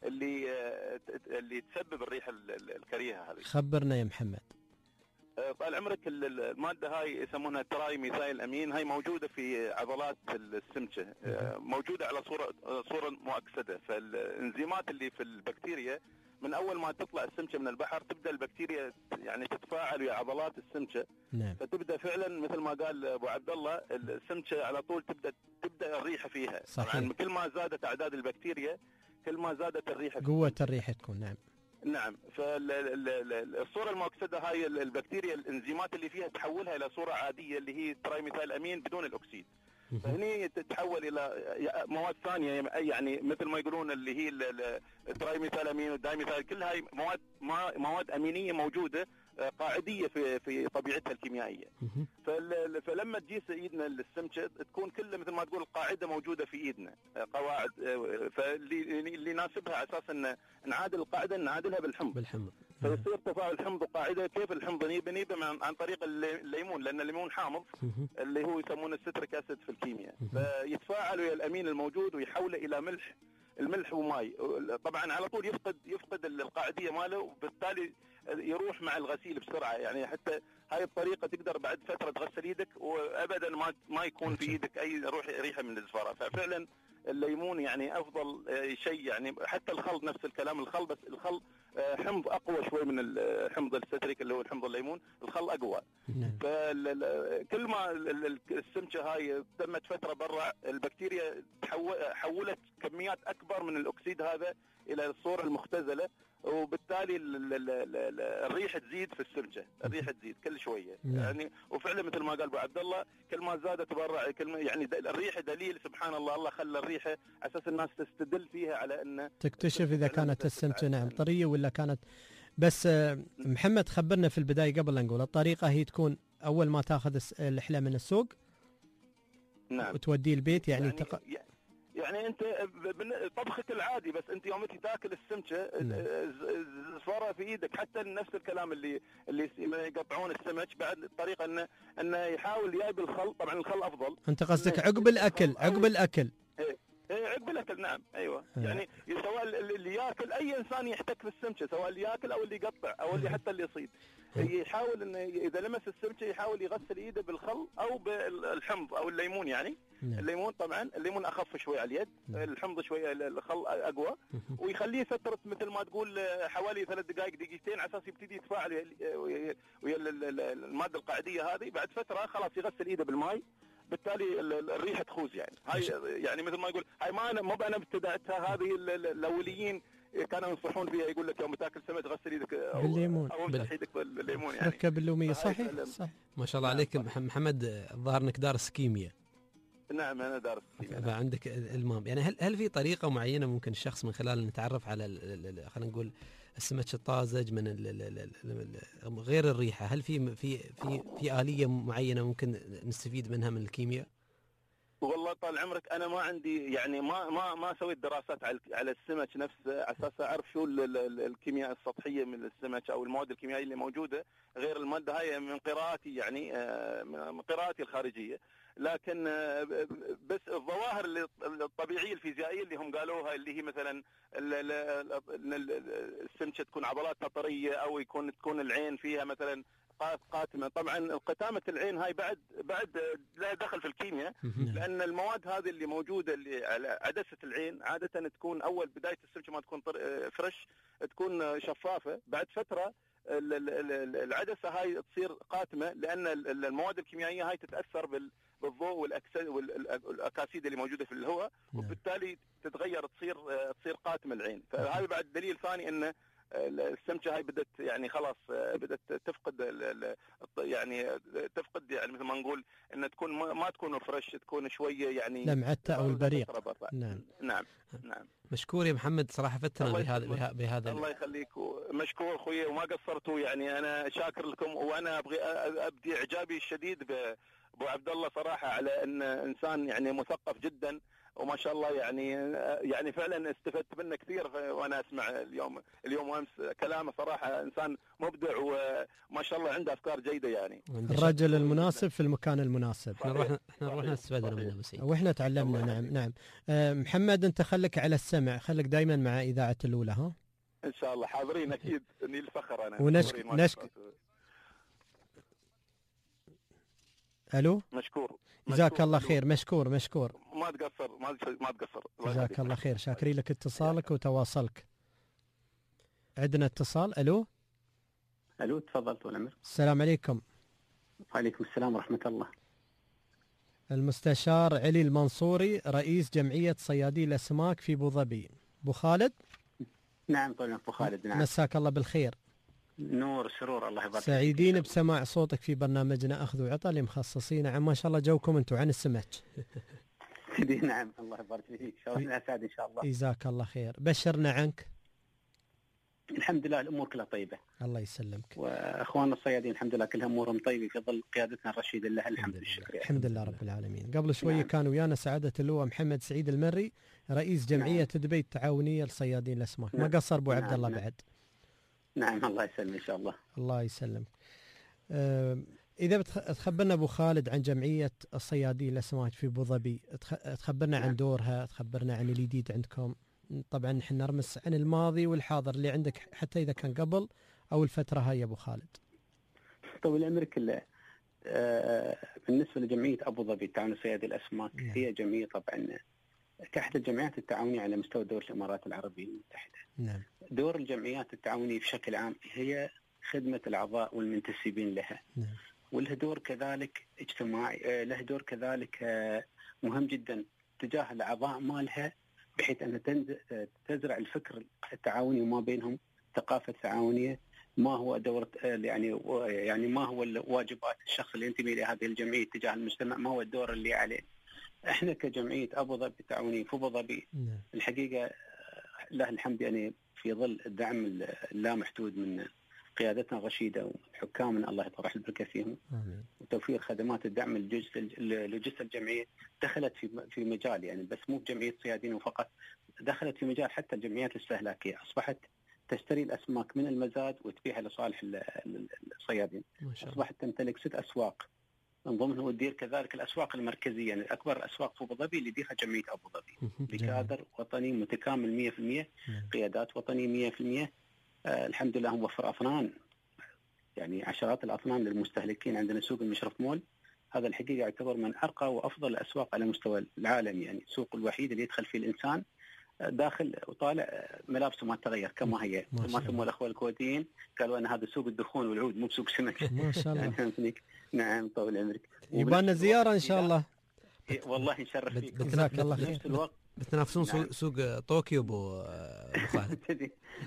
اللي تسبب الريحه الكريهه هذه. خبرنا يا محمد. طال عمرك الماده هاي يسمونها تراي ميثايل امين، هاي موجوده في عضلات السمكه، موجوده على صوره مؤكسده. فالانزيمات اللي في البكتيريا من اول ما تطلع السمكه من البحر تبدا البكتيريا يعني تتفاعل ويا عضلات السمكه. نعم. فتبدا فعلا مثل ما قال ابو عبد الله السمكه على طول تبدا الريحه فيها. صحيح. طبعا كل ما زادت اعداد البكتيريا كل ما زادت الريحه، قوه الريحه تكون. نعم. نعم. فالصوره المؤكسده هاي البكتيريا الانزيمات اللي فيها تحولها الى صوره عاديه اللي هي ترايميثايل امين بدون الاكسيد. فهني تتحول الى مواد ثانيه، يعني مثل ما يقولون اللي هي الترايميثايل امين والدايميثايل، كل هاي مواد امينيه موجوده قاعديه في طبيعتها الكيميائيه. فلما تجي ايدنا للسمكه تكون كلها مثل ما تقول القاعده موجوده في ايدنا، قواعد. فاللي يناسبها على اساس ان نعادل القاعده نعادلها بالحمض. فيصير تفاعل حمض وقاعده. كيف الحمض نيبه عن طريق الليمون، لان الليمون حامض اللي هو يسمونه الستريك اسيد في الكيمياء. فيتفاعل ويا الامين الموجود ويحوله الى ملح، الملح وماي. طبعا على طول يفقد القاعديه ماله، وبالتالي يروح مع الغسيل بسرعه. يعني حتى هاي الطريقه تقدر بعد فتره تغسل ايدك وابدا ما يكون في ايدك اي ريحه من الزفاره. ففعلا الليمون يعني افضل شيء. يعني حتى الخل نفس الكلام، الخل بس الخل حمض اقوى شوي من الحمض الستريك اللي هو الحمض الليمون، الخل اقوى. فكل ما السمكه هاي تمت فتره برا البكتيريا حولت كميات اكبر من الاكسيد هذا الى الصوره المختزله، وبالتالي الريحه تزيد في السمكه، الريحه تزيد كل شويه. يعني وفعلا مثل ما قال ابو عبد الله كل ما زادت برا يعني الريحه دليل سبحان الله، الله خلى الريحه على اساس الناس تستدل فيها على ان تكتشف اذا كانت السمكه نعم طريه ولا كانت. بس محمد خبرنا في البدايه قبل لا نقول الطريقه هي تكون اول ما تاخذ اللحله من السوق نعم وتوديه البيت يعني انت طبخك العادي، بس انت يوم تاكل السمكه زفاره في ايدك. حتى نفس الكلام اللي يقطعون السمك بعد الطريقه انه يحاول جايب الخل. طبعا الخل افضل. انت قصدك عقب الاكل؟ عقب الاكل عقب الاكل نعم. ايوه يعني سواء اللي ياكل، اي انسان يحتك بالسمكه سواء اللي ياكل او اللي يقطع او اللي حتى اللي يصيد، يحاول انه اذا لمس السمكه يحاول يغسل ايده بالخل او بالحمض او الليمون. يعني الليمون طبعا الليمون اخف شوي على اليد، الحمض شويه الخل اقوى، ويخليه فتره مثل ما تقول حوالي 3 دقائق دقيقتين على اساس يبتدي يتفاعل ويا الماده القاعديه هذه. بعد فتره خلاص يغسل ايده بالماء، بالتالي الريحه تخوز. يعني هاي يعني مثل ما يقول هاي ما انا ابتدعتها، هذه الاوليين كانوا ينصحون فيها، يقول لك يوم تاكل سمك غسل يدك بالليمون او امسح يدك بالليمون. يعني ركب اللوميه. صحيح ما شاء الله عليك محمد، الظاهر انك دارس كيمياء. نعم انا دارس كيمياء. فعندك المام. يعني هل في طريقه معينه ممكن الشخص من خلال نتعرف على خلينا نقول السمك الطازج من غير الريحه؟ هل في آلية معينه ممكن نستفيد منها من الكيمياء؟ والله طال عمرك انا ما عندي يعني ما سويت دراسات على السمك نفسه على اساس اعرف شو الكيمياء السطحيه من السمك او المواد الكيميائيه اللي موجوده، غير الماده هاي من قراءتي، يعني من قراءتي الخارجيه. لكن بس الظواهر الطبيعيه الفيزيائيه اللي هم قالوها، اللي هي مثلا السمكه تكون عضلاتها طريه او تكون العين فيها مثلا قاتمه. طبعا قتامه العين هاي بعد لا دخل في الكيمياء، لان المواد هذه اللي موجوده اللي على عدسه العين عاده تكون اول بدايه السمكه ما تكون فريش، تكون شفافه. بعد فتره العدسه هاي تصير قاتمه، لان المواد الكيميائيه هاي تتاثر بالضوء والاكاسيد اللي موجوده في الهواء، وبالتالي تتغير تصير قاتمه العين. فهذا بعد دليل ثاني ان السمكه هاي بدت يعني خلاص بدت تفقد يعني مثل ما نقول ان تكون ما تكون فريش، تكون شويه يعني لمعتها او البريق. نعم. مشكور يا محمد، صراحه فتنا بهذا الله يخليك، مشكور اخوي وما قصرتوا. يعني انا شاكر لكم، وانا ابدي اعجابي الشديد بابو عبد الله صراحه على ان انسان يعني مثقف جدا. وما شاء الله يعني فعلا استفدت منه كثير وانا اسمع اليوم وامس كلامه. صراحه انسان مبدع وما شاء الله عنده افكار جيده يعني. الرجل المناسب في المكان المناسب. احنا رحنا استفدنا منه بس واحنا تعلمنا. نعم. محمد انت خليك على السمع، خليك دائما مع اذاعه الاولى. ها ان شاء الله حاضرين اكيد. اني الفخر انا. ونشكر الو. مشكور. جزاك الله خير. مشكور. ما تقصر. جزاك الله خير. شاكرين لك اتصالك وتواصلك. عندنا اتصال. الو تفضل طول عمرك. السلام عليكم. وعليكم السلام ورحمه الله. المستشار علي المنصوري رئيس جمعيه صيادي الاسماك في ابو ظبي. ابو خالد. نعم طول ابو خالد. نعم. مساك الله بالخير. نور سرور. الله يبارك. سعيدين بسماع صوتك في برنامجنا اخذ وعطاء اللي مخصصين عن ما شاء الله جوكم انتم عن السمك. نعم الله يبارك فيك. شرفنا اسعد ان شاء الله. جزاك الله خير. بشرنا عنك. الحمد لله الامور كلها طيبه. الله يسلمك. واخواننا الصيادين الحمد لله كلها امورهم طيبه في ظل قيادتنا الرشيده لله الحمد والشكر. الحمد لله رب العالمين. قبل شويه كان ويانا سعاده اللواء محمد سعيد المري رئيس جمعيه دبي التعاونيه لصيادين الاسماك. ما قصر ابو عبد الله بعد. نعم الله يسلم ان شاء الله. الله يسلمك. اذا بتخبرنا ابو خالد عن جمعيه الصيادين الاسماك في ابو ظبي، تخبرنا عن دورها، تخبرنا عن الجديد عندكم. طبعا نحن نرمس عن الماضي والحاضر اللي عندك حتى اذا كان قبل او الفتره هاي يا ابو خالد. طول عمرك. بالنسبه لجمعيه ابو ظبي التعاون الصيادي الاسماك هي جمعيه طبعا كاحدى الجمعيات التعاونيه على مستوى دوله الامارات العربيه المتحده. نعم. دور الجمعيات التعاونيه بشكل عام هي خدمه الاعضاء والمنتسبين لها. نعم. وله دور كذلك اجتماعي، له دور كذلك مهم جدا تجاه الاعضاء مالها، بحيث ان تزرع الفكر التعاوني وما بينهم ثقافه تعاونيه. ما هو دور يعني ما هو الواجبات الشخص اللي ينتمي لهذه الجمعيه تجاه المجتمع، ما هو الدور اللي عليه. احنا كجمعيه ابو ظبي التعاونيه في ابو ظبي الحقيقه لله الحمد يعني في ظل الدعم اللامحدود من قيادتنا الرشيده وحكامنا الله يطرح البركه فيهم. آمين. وتوفير خدمات الدعم لجزء الجمعيه دخلت في مجال يعني بس مو بجمعيه صيادين وفقط، دخلت في مجال حتى الجمعيات الاستهلاكيه، اصبحت تشتري الاسماك من المزاد وتبيعها لصالح الصيادين. اصبحت تمتلك 6 اسواق من ضمنها وتدير كذلك الاسواق المركزيه، يعني اكبر الاسواق في ابو ظبي اللي يديرها جمعيه ابو ظبي بكادر وطني متكامل 100%، قيادات وطنيه 100%. الحمد لله موفر اطنان يعني عشرات الاطنان للمستهلكين. عندنا سوق المشرف مول، هذا الحقيقه يعتبر من ارقى وافضل الاسواق على مستوى العالم، يعني السوق الوحيد اللي يدخل فيه الانسان داخل وطالع ملابسه ما تغير كما هي. ما سموا الاخوه الكويتيين قالوا ان هذا سوق الدخون والعود مو سوق سمك. ما شاء الله. نعم طول عمرك. يبان زياره ان شاء الله. والله نشرف فيك. جزاك الله خير. بنفس الوقت بتنافسون سوق طوكيو ابو خالد.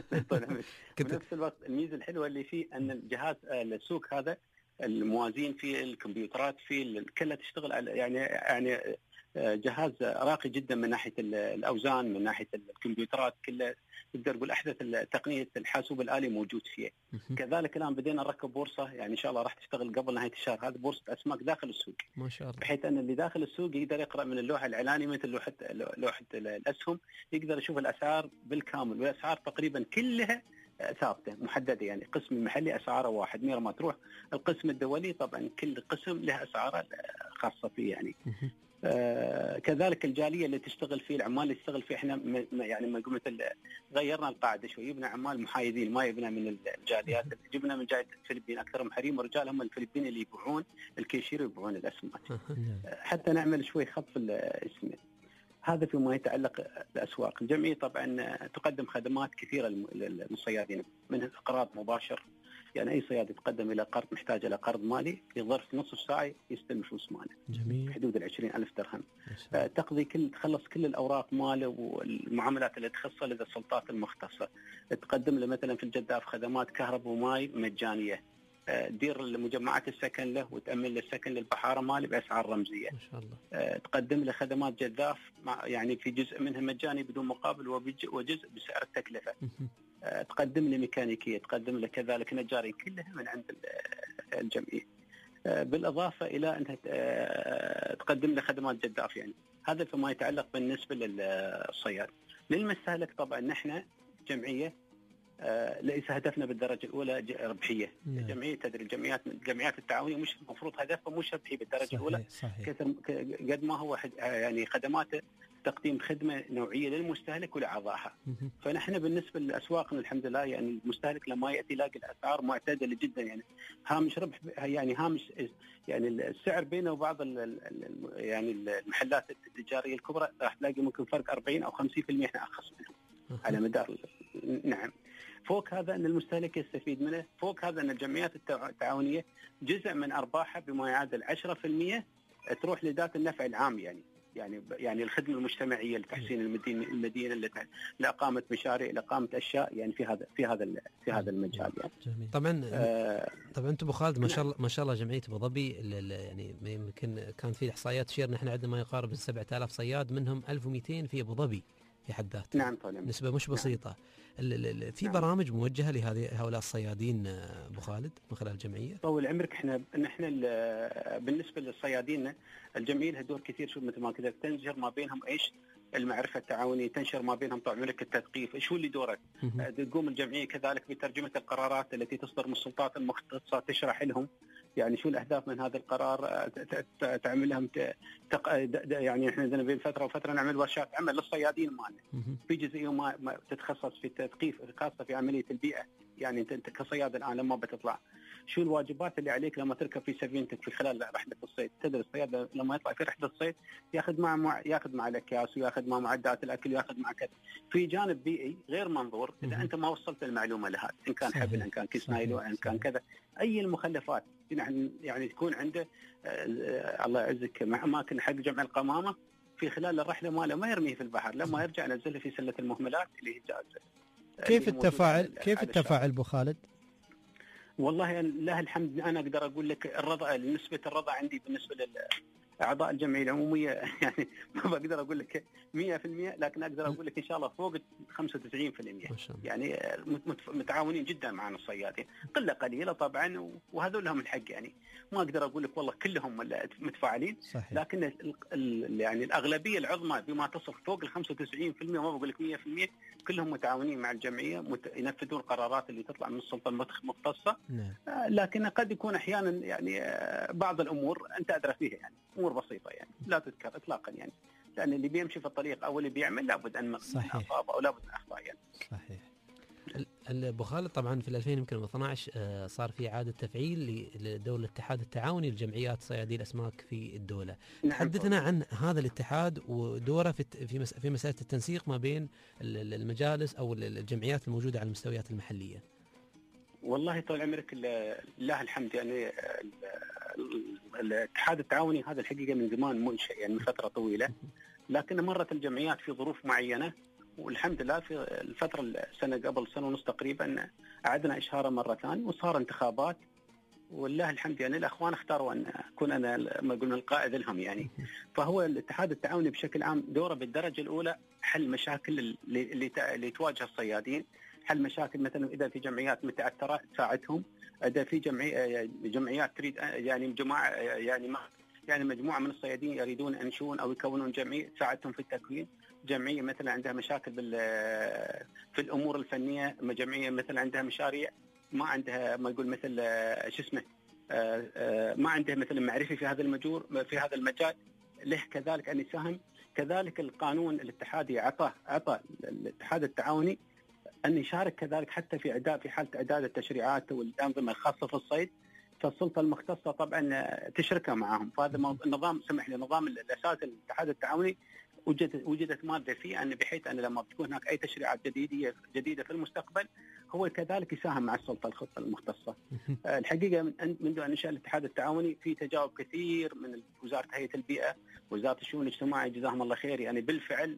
بنفس الوقت الميزه الحلوه اللي فيه ان الجهاز السوق هذا الموازين فيه، الكمبيوترات فيه، كلها تشتغل على يعني جهاز راقي جدا من ناحيه الاوزان، من ناحيه الكمبيوترات، كله تقدر تقول احدث تقنيه الحاسوب الالي موجود فيه. كذلك الان بدينا نركب بورصه يعني ان شاء الله راح تشتغل قبل نهايه الشهر، هذه بورصه اسماك داخل السوق ما شاء الله، بحيث ان اللي داخل السوق يقدر يقرا من اللوحه الاعلانيه مثل لوحه الاسهم، يقدر يشوف الاسعار بالكامل، والاسعار تقريبا كلها ثابته محدده، يعني القسم المحلي اسعاره واحد مير ما تروح. القسم الدولي طبعا كل قسم له اسعاره خاصه فيه يعني. كذلك الجاليه اللي تشتغل فيه، العمال اللي تشتغل فيه، احنا يعني ما قلت غيرنا القاعده شوي، جبنا عمال محايدين، ما جبنا من الجاليات، جبنا من جايه الفلبين، اكثرهم حريم ورجال هم الفلبين اللي يبيعون الكيشير ويبيعون الاسماك حتى نعمل شوي خط في الاسماك. هذا فيما يتعلق بالاسواق. الجمعيه طبعا تقدم خدمات كثيره للصيادين، منها اقراض مباشر، يعني اي صياد يتقدم الى قرض محتاج الى قرض مالي في ظرف نصف ساعه يستلم فلوس ماله. جميل. حدود 20,000 درهم. تقضي تخلص كل الاوراق ماله والمعاملات اللي تخصها لدى السلطات المختصه. تقدم له مثلا في الجداف خدمات كهرباء وماء مجانيه. تدير مجمعات السكن له وتامن له السكن للبحاره ماله باسعار رمزيه. ما شاء الله. تقدم له خدمات جداف يعني في جزء منها مجاني بدون مقابل وجزء بسعر التكلفه. تقدم له ميكانيكيه، تقدم له كذلك نجارين، كلها من عند الجمعيه. بالاضافه الى انها تقدم له خدمات جداف، يعني هذا فيما يتعلق بالنسبه للصياد. للمستهلك طبعا نحن جمعيه ليس هدفنا بالدرجه الاولى ربحيه. الجمعيه تدري الجمعيات التعاونيه مش المفروض هدفها مش ربحي بالدرجه الاولى، كثر قد ما هو يعني خدماته تقديم خدمه نوعيه للمستهلك ولأعضائها. فنحن بالنسبه لاسواقنا الحمد لله يعني المستهلك لما ياتي يلاقي الاسعار معتدله جدا، يعني هامش ربح يعني هامش يعني السعر بينه وبعض يعني المحلات التجاريه الكبرى راح تلاقي ممكن فرق 40 او 50% احنا ارخص منهم على مدار. نعم. فوق هذا ان المستهلك يستفيد منه، فوق هذا ان الجمعيات التعاونيه جزء من ارباحها بما يعادل 10% تروح لذات النفع العام، يعني الخدمه المجتمعيه لتحسين المدينه، لاقامه مشاريع، لاقامه اشياء يعني في هذا المجال يعني. جميل. طبعا انتم ابو خالد ما شاء الله جمعيه ابو ظبي يعني يمكن كان في احصائيات تشير نحن عندنا ما يقارب 7000 صياد، منهم 1200 في ابو ظبي في حد ذاته. نعم طبعا. نسبه مش بسيطه. في برامج موجهه لهؤلاء الصيادين ابو خالد من خلال الجمعيه؟ طول عمرك نحن بالنسبه للصيادين الجمعيه لها دور كثير، شو مثل ما كذا تنشر ما بينهم ايش المعرفه التعاونيه، تنشر ما بينهم طبعا لك التثقيف، شو اللي دورك. تقوم الجمعيه كذلك بترجمه القرارات التي تصدر من السلطات المختصه، تشرح لهم يعني شو الاهداف من هذا القرار، تعمل لهم يعني احنا عندنا بين فتره وفتره نعمل ورشات عمل للصيادين مالنا، في جزئيه ما تتخصص في التثقيف خاصه في عمليه البيئه. يعني انت كصياد الان لما بتطلع شو الواجبات اللي عليك لما تركب في سفينتك في خلال رحله الصيد. تدري الصياد لما يطلع في رحله الصيد ياخذ مع الاكياس، وياخذ مع معدات الاكل، وياخذ مع كذا. في جانب بيئي غير منظور اذا انت ما وصلت المعلومه لها، ان كان حبل، ان كان كيس نايلو، ان كان كذا، اي المخلفات يعني تكون عنده الله يعزك اماكن حق جمع القمامه في خلال الرحله ماله ما يرميه في البحر، لما يرجع ينزله في سله المهملات اللي هي جاهزه. كيف التفاعل ابو خالد؟ والله لله الحمد انا اقدر اقول لك الرضا، نسبه الرضا عندي بالنسبه اعضاء الجمعيه العموميه يعني ما بقدر اقول لك 100%، لكن اقدر اقول لك ان شاء الله فوق 95%. يعني متعاونين جدا معنا الصيادين، قله قليله طبعا وهذول لهم الحق، يعني ما اقدر اقول لك والله كلهم متفاعلين، لكن يعني الاغلبيه العظمى بما تصل فوق 95%، ما بقول لك 100%، كلهم متعاونين مع الجمعيه، ينفذون القرارات اللي تطلع من السلطه المختصه. لكن قد يكون احيانا يعني بعض الامور انت ادرى فيها، يعني امور بسيطه يعني لا تذكر اطلاقا، يعني لان اللي بيمشي في الطريق او اللي بيعمل لابد ان اصابه او لابد من اخطاء يعني. صحيح. ابو خالد طبعا في 2012 صار في اعاده تفعيل لدور الاتحاد التعاوني لجمعيات صيادي الاسماك في الدوله. تحدثنا عن هذا الاتحاد ودوره في مساله التنسيق ما بين المجالس او الجمعيات الموجوده على المستويات المحليه. والله طال عمرك لله الحمد، يعني الاتحاد التعاوني هذا الحقيقه من زمان منشأ، يعني من فتره طويله، لكن مرت الجمعيات في ظروف معينه، والحمد لله في الفتره السنه قبل سنه ونص تقريبا اعدنا اشهاره مره ثانيه وصار انتخابات، والله الحمد يعني الاخوان اختاروا ان اكون انا ما قلنا القائد لهم يعني. فهو الاتحاد التعاوني بشكل عام دوره بالدرجه الاولى حل مشاكل اللي تواجه الصيادين، حل مشاكل مثلا اذا في جمعيات متعثره تساعدهم، اذا في جمعيات تريد يعني جماعه يعني مجموعه من الصيادين يريدون ينشؤون او يكونون جمعيه تساعدهم في التكوين، جمعيه مثلا عندها مشاكل في الامور الفنيه، جمعيه مثلا عندها مشاريع ما عندها ما يقول مثل شو اسمه ما عندها مثلا معرفه في هذا المجال له كذلك ان يساهم. كذلك القانون الاتحادي اعطى الاتحاد التعاوني ان يشارك كذلك حتى في حاله اعداد التشريعات والانظمه الخاصه في الصيد، فالسلطه المختصه طبعا تشركها معهم. فهذا النظام سمح لي نظام الاساس الاتحاد التعاوني وجدت ماده فيه ان بحيث ان لما بتكون هناك اي تشريعات جديده في المستقبل هو كذلك يساهم مع السلطه المختصه. الحقيقه منذ ان نشأ الاتحاد التعاوني في تجاوب كثير من وزاره هيئه البيئه، وزاره الشؤون الاجتماعيه جزاهم الله خير، يعني بالفعل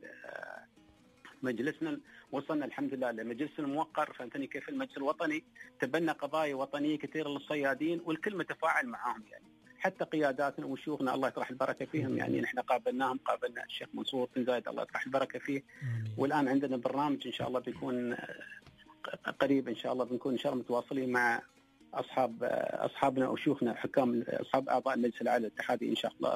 مجلسنا وصلنا الحمد لله لمجلس الموقر، فهمتني كيف المجلس الوطني تبنى قضايا وطنيه كثيره للصيادين والكل متفاعل معاهم، يعني حتى قياداتنا وشيوخنا الله يطرح البركه فيهم، يعني نحن قابلنا الشيخ منصور بن زايد الله يطرح البركه فيه. والان عندنا برنامج ان شاء الله بيكون قريب ان شاء الله، بنكون ان شاء الله متواصلين مع اصحابنا وشيوخنا حكام اصحاب اعضاء المجلس الاعلى الاتحادي ان شاء الله،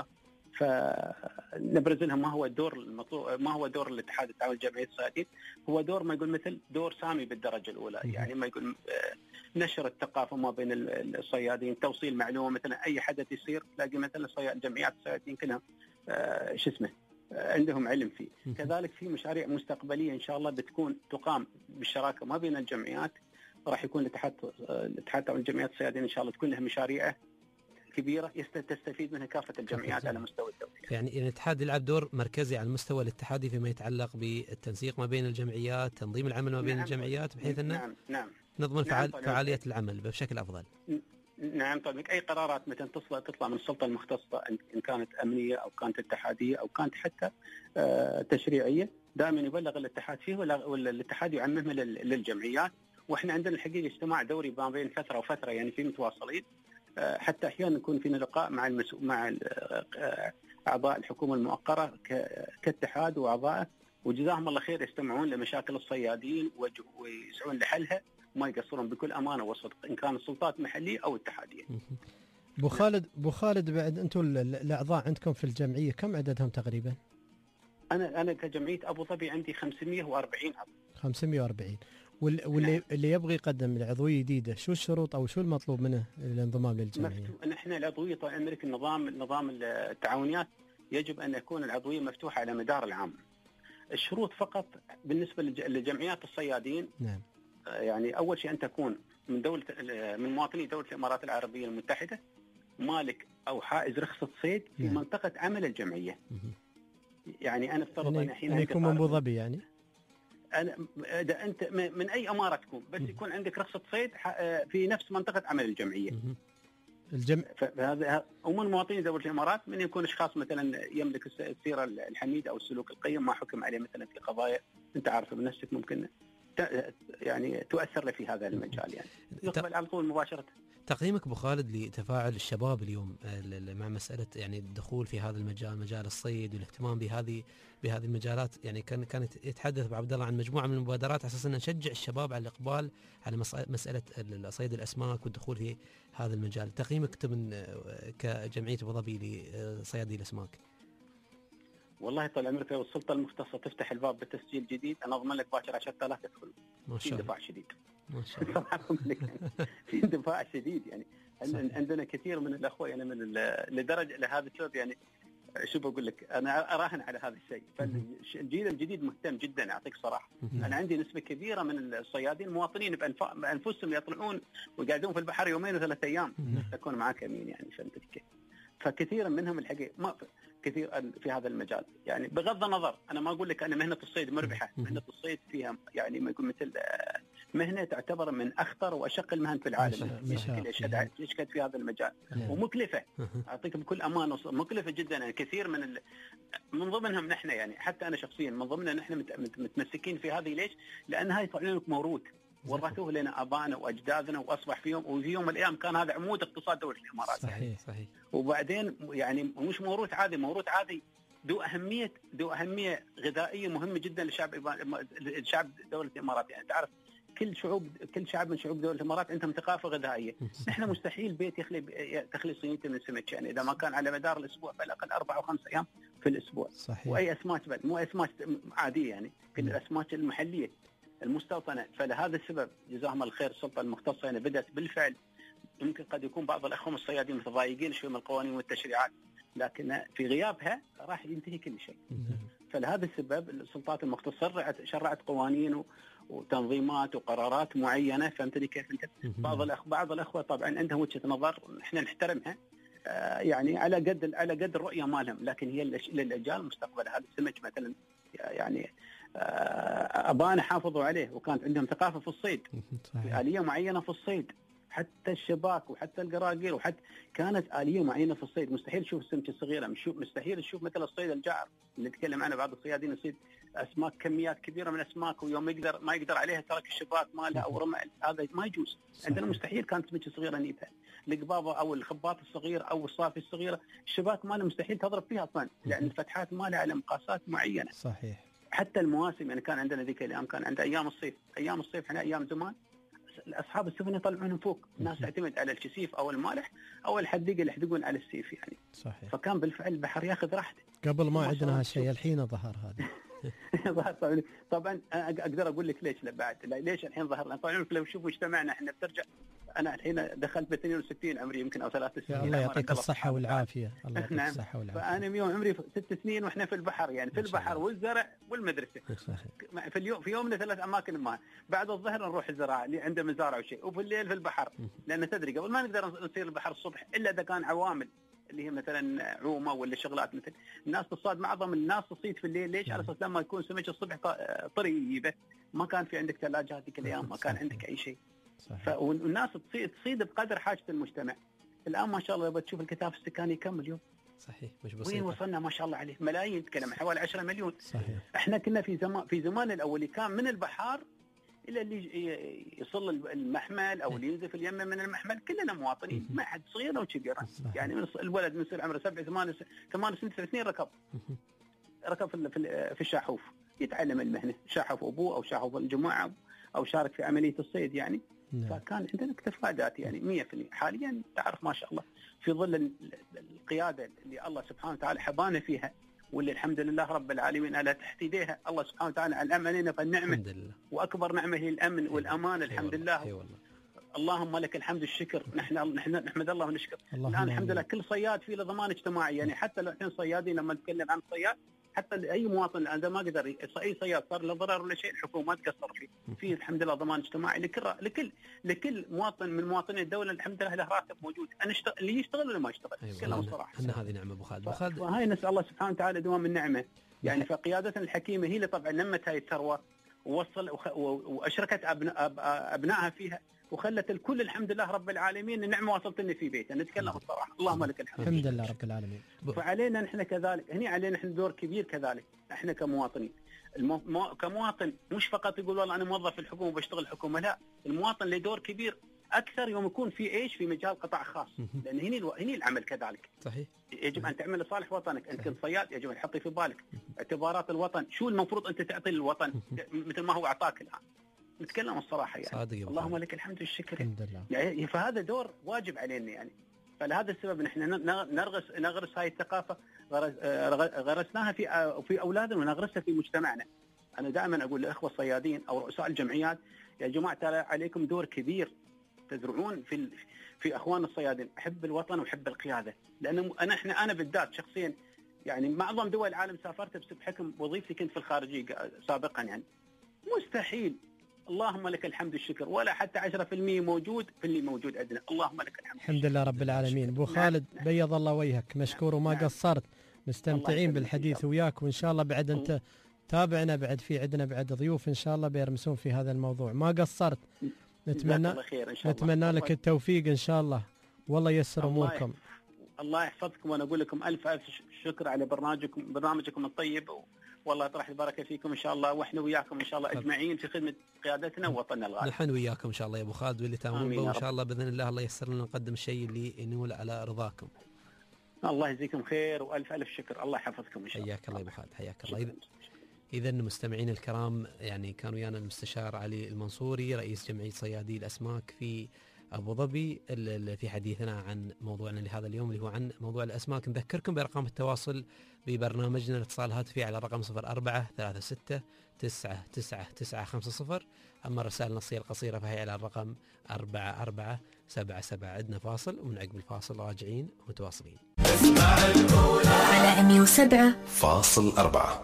فنبرز لهم ما هو الدور المطلوب، ما هو دور الاتحاد التعاون جمعية الصيادين. هو دور ما يقول مثل دور سامي بالدرجة الأولى، يعني ما يقول نشر الثقافة ما بين الصيادين، توصيل معلومة. مثلا أي حدث يصير تلاقي مثلا جمعيات الصيادين كلها عندهم علم فيه. كذلك في مشاريع مستقبلية إن شاء الله بتكون تقام بالشراكة ما بين الجمعيات. راح يكون الاتحاد التعاون الجمعيات الصيادين إن شاء الله تكون لها مشاريع كبيرة تستفيد منها كافة الجمعيات على مستوى الدولة. يعني الاتحاد يلعب دور مركزي على المستوى الاتحادي فيما يتعلق بالتنسيق ما بين الجمعيات، تنظيم العمل ما بين الجمعيات، بحيث أنه نضمن فعالية العمل بشكل أفضل. نعم طبعا. أي قرارات مثلا تطلع من السلطة المختصة إن كانت أمنية أو كانت اتحادية أو كانت حتى تشريعية، دائما يبلغ الاتحاد فيه ولا الاتحاد يعممها للجمعيات. وإحنا عندنا الحقيقة اجتماع دوري ما بين فترة وفترة، يعني في متواصلين. حتى أحيانا يكون فينا لقاء مع أعضاء الحكومة المؤقرة كاتحاد وأعضائه، وجزاهم الله خير يستمعون لمشاكل الصيادين ويسعون لحلها، وما يقصرون بكل أمانة وصدق إن كان السلطات محلية أو اتحادية. بو خالد بعد أنتم الأعضاء عندكم في الجمعية كم عددهم تقريبا؟ أنا كجمعية أبو ظبي عندي 540 عضو. 540. واللي يبغي يقدم العضوية جديدة شو الشروط أو شو المطلوب منه للانضمام للجمعية؟ نحن العضوية طال عمرك نظام التعاونيات يجب أن يكون العضوية مفتوحة على مدار العام. الشروط فقط بالنسبة لجمعيات الصيادين. نعم. يعني أول شيء أن تكون من مواطني دولة الإمارات العربية المتحدة، مالك أو حائز رخصة صيد في منطقة عمل الجمعية. يعني أنا افترض أن الحين يكون من أبو ظبي، يعني إذا أنت من أي أمارة تكون، بس يكون عندك رخصة صيد في نفس منطقة عمل الجمعية. فهذا ومن مواطني دولة الإمارات من يكون أشخاص مثلا يملك السيرة الحميدة أو السلوك القيم ما حكم عليه مثلا في قضايا أنت عارف بنفسك ممكن يعني تؤثر له في هذا المجال، يعني يقبل على طول مباشرة. تقييمك أبو خالد لتفاعل الشباب اليوم مع مسألة يعني الدخول في هذا المجال، مجال الصيد والاهتمام بهذه المجالات؟ يعني كانت يتحدث أبو عبد الله عن مجموعة من المبادرات على أساس أن نشجع الشباب على الإقبال على مسألة صيد الأسماك والدخول في هذا المجال. تقييمك من كجمعية أبو ظبي لصيادي الأسماك؟ والله طال عمرك لو السلطة المختصة تفتح الباب بتسجيل جديد أنا أضمن لك باكر 10,000 يدخلون. في اندفاع شديد. ما شاء الله. في اندفاع شديد يعني. عندنا كثير من الأخوة يعني من لدرجة لهذا السبب يعني شو بقول لك أنا أراهن على هذا الشيء. فالجيل الجديد مهتم جدا أعطيك صراحة. أنا عندي نسبة كبيرة من الصيادين مواطنين بأنفسهم يطلعون ويقعدون في البحر 2 و3 أيام. أكون معك أمين يعني فهمتك كيف. فكثير منهم الحقيقة ما كثير في هذا المجال. يعني بغض النظر أنا ما أقول لك أن مهنة الصيد مربحة. مهنة الصيد فيها يعني ما يكون مثل مهنة تعتبر من أخطر وأشق المهن في العالم. يشكد في هذا المجال ومكلفة. أعطيك بكل أمان مكلفة جدا. يعني كثير من ضمنهم نحن يعني حتى أنا شخصيا من ضمننا نحن متمسكين في هذه. ليش؟ لأن هاي تعلمك موروث ورثوه لنا آبائنا وأجدادنا وأصبح فيهم وفي يوم من الأيام كان هذا عمود اقتصاد دولة الإمارات. صحيح. وبعدين يعني مش موروث عادي ذو أهمية غذائية مهمة جدا لشعب دولة الإمارات. يعني تعرف كل شعب من شعوب دولة الإمارات عندهم ثقافة غذائية. نحن مستحيل بيت تخلي صينيته من السمك يعني إذا ما كان على مدار الأسبوع على الأقل 4 أو 5 أيام في الأسبوع. صحيح. وأي أسماك مو أسماك عادية يعني كل الأسماك المحلية المستوطنة. فلهذا السبب جزاهم الخير السلطة المختصة يعني بدأت بالفعل. يمكن قد يكون بعض الأخوة الصيادين متضايقين شوي من القوانين والتشريعات لكن في غيابها راح ينتهي كل شيء. فلهذا السبب السلطات المختصة شرعت قوانين وتنظيمات وقرارات معينة. فهمتني كيف انت؟ بعض الأخوة طبعا عندهم وجهة نظر احنا نحترمها يعني على قد الرؤية مالهم لكن هي للأجيال مستقبل. هذا السمك مثلا يعني أبانا حافظوا عليه وكانت عندهم ثقافة في الصيد. في آلية معينة في الصيد حتى الشباك وحتى القراقير وحتى كانت آلية معينة في الصيد. مستحيل تشوف السمكة الصغيرة مستحيل تشوف مثل الصيد الجعر اللي نتكلم عنه بعض الصيادين يصيد أسماك كميات كبيرة من أسماك ويوم ما يقدر عليها ترك الشباك مالها أو رمى. هذا ما يجوز. عندنا مستحيل كانت سمكة صغيرة نيبها القبابة أو الخباط الصغير أو الصافي الصغيرة الشباك ماله مستحيل تضرب فيها أصلا لأن الفتحات مالها على مقاسات معينة. صحيح. حتى المواسم يعني كان عندنا ذيك الأيام كان عند أيام الصيف احنا أيام زمان اصحاب السفن يطلعون فوق، الناس تعتمد على الكثيف او المالح او الحديقه اللي يحدقون على السيف يعني. صحيح. فكان بالفعل البحر ياخذ راحته قبل ما عندنا هالشيء، الحين ظهر هذا. ظهر طبعا اقدر اقول لك ليش بعد ليش الحين ظهر لنا. طبعا لو شوفوا مجتمعنا احنا بترجع، انا الحين دخلت ب 62 عمري يمكن او 63. الله يعطيك الصحه والعافيه. الله يعطيك نعم. الصحه والعافيه. فانا اليوم عمري 6 سنين واحنا في البحر يعني، في البحر والزرع والمدرسه. في يومنا 3 اماكن ما، بعد الظهر نروح الزراعه اللي عنده مزارع وشيء، وفي الليل في البحر. لان تدري قبل ما نقدر نصير البحر الصبح الا اذا كان عوامل اللي هي مثلا عومه ولا شغلات، مثل الناس تصاد، معظم الناس تصيد في الليل. ليش؟ على اساس لما يكون سمك الصبح طري يجيبه، ما كان في عندك ثلاجات ذيك الايام، ما كان عندك اي شيء. والناس تصيد بقدر حاجه المجتمع. الان ما شاء الله لو تشوف الكثافه السكانيه كم مليون. صحيح، مش بسيطه. وين وصلنا ما شاء الله عليه، ملايين، نتكلم حوالي 10 مليون. صحيح. احنا كنا في زمان الاول كان من البحار الى اللي يصل المحمل او اللي ينزف اليمن من المحمل كلنا مواطنين، ما حد صغير او كبير يعني. من الولد من عمره 7 8 سنين 9 سنين ركب في الشاحوف يتعلم المهنه، شاحف ابوه او شاحف الجماعه او شارك في عمليه الصيد يعني. فكان عندنا اكتفاءات يعني 100%. حاليا تعرف ما شاء الله في ظل القياده اللي الله سبحانه وتعالى حبانا فيها، واللي الحمد لله رب العالمين على تحت يديها الله سبحانه وتعالى انعم علينا بالنعمه، واكبر نعمه هي الامن والامان الحمد لله. اللهم لك الحمد والشكر. نحن نحمد الله ونشكر. الان الحمد لله كل صياد فيه له ضمان اجتماعي يعني. حتى لو احنا صيادين لما نتكلم عن صياد، حتى اي مواطن الان ما قدر اي صياد صار له ضرر ولا شيء، الحكومه ما تقصر فيه الحمد لله ضمان اجتماعي لكل مواطن من مواطني الدوله. الحمد لله له راتب موجود، اللي يشتغل ولا ما يشتغل. كلام صراحه ان هذه نعمه ابو خالد. وهاي نسال الله سبحانه وتعالى دوام النعمه يعني. فقيادتنا الحكيمه هي اللي طبعا نمت هاي الثروه واشركت ابنائها فيها، وخلت الكل الحمد لله رب العالمين النعمه وصلت لنا في بيته. نتكلم الصراحه، اللهم لك الحمد. الحمد لله رب العالمين. فعلينا نحن كذلك، هني علينا نحن دور كبير كذلك احنا كمواطنين. كمواطن مش فقط يقول والله انا موظف في الحكومه وبشتغل الحكومه، لا، المواطن له دور كبير اكثر يوم يكون في مجال قطاع خاص، لان هني العمل كذلك. صحيح. يجب ان تعمل لصالح وطنك، انت كنت صياد يجب ان تحطي في بالك اعتبارات الوطن، شو المفروض انت تعطي للوطن مثل ما هو اعطاك الان. نتكلم الصراحه يعني. صادق. اللهم لك الحمد والشكر. الحمد لله. يعني فهذا دور واجب علينا يعني. فلهذا السبب نحن نغرس هاي الثقافه، غرسناها في اولادنا ونغرسها في مجتمعنا. انا دائما اقول للاخوه الصيادين او رؤساء الجمعيات، يا جماعه ترى عليكم دور كبير تزرعون في اخوان الصيادين. احب الوطن واحب القياده، لان انا بالذات شخصيا يعني معظم دول العالم سافرت بحكم وظيفتي، كنت في الخارجيه سابقا يعني. مستحيل اللهم لك الحمد والشكر ولا حتى 10% موجود في اللي موجود عندنا. اللهم لك الحمد. الحمد لله رب العالمين. ابو خالد بيض الله وجهك، مشكور وما قصرت. مستمتعين بالحديث وياك، وان شاء الله بعد انت تابعنا، بعد في عندنا بعد ضيوف ان شاء الله بيرمسون في هذا الموضوع. ما قصرت. نتمنى لك التوفيق ان شاء الله، والله ييسر اموركم. الله يحفظكم، وانا اقول لكم الف شكر على برنامجكم الطيب، والله يطرح البركه فيكم ان شاء الله، واحنا وياكم ان شاء الله اجمعين في خدمه قيادتنا ووطننا الغالي. نحن وياكم ان شاء الله يا ابو خالد، واللي تامرون به وان شاء الله باذن الله ييسر لنا نقدم الشيء اللي ينول على رضاكم. الله يجزيكم خير والف شكر. الله يحفظكم ان شاء الله. حياك الله يا ابو خالد، حياك الله. إذا مستمعين الكرام، يعني كان ويانا المستشار علي المنصوري رئيس جمعية صيادي الأسماك في أبو ظبي في حديثنا عن موضوعنا لهذا اليوم اللي هو عن موضوع الأسماك. نذكركم برقم التواصل ببرنامجنا الاتصال هاتفي على رقم 0436999950. أما الرسائل النصية القصيرة فهي على الرقم 4477. عندنا فاصل، ومن عقب الفاصل راجعين ومتواصلين على 107.4.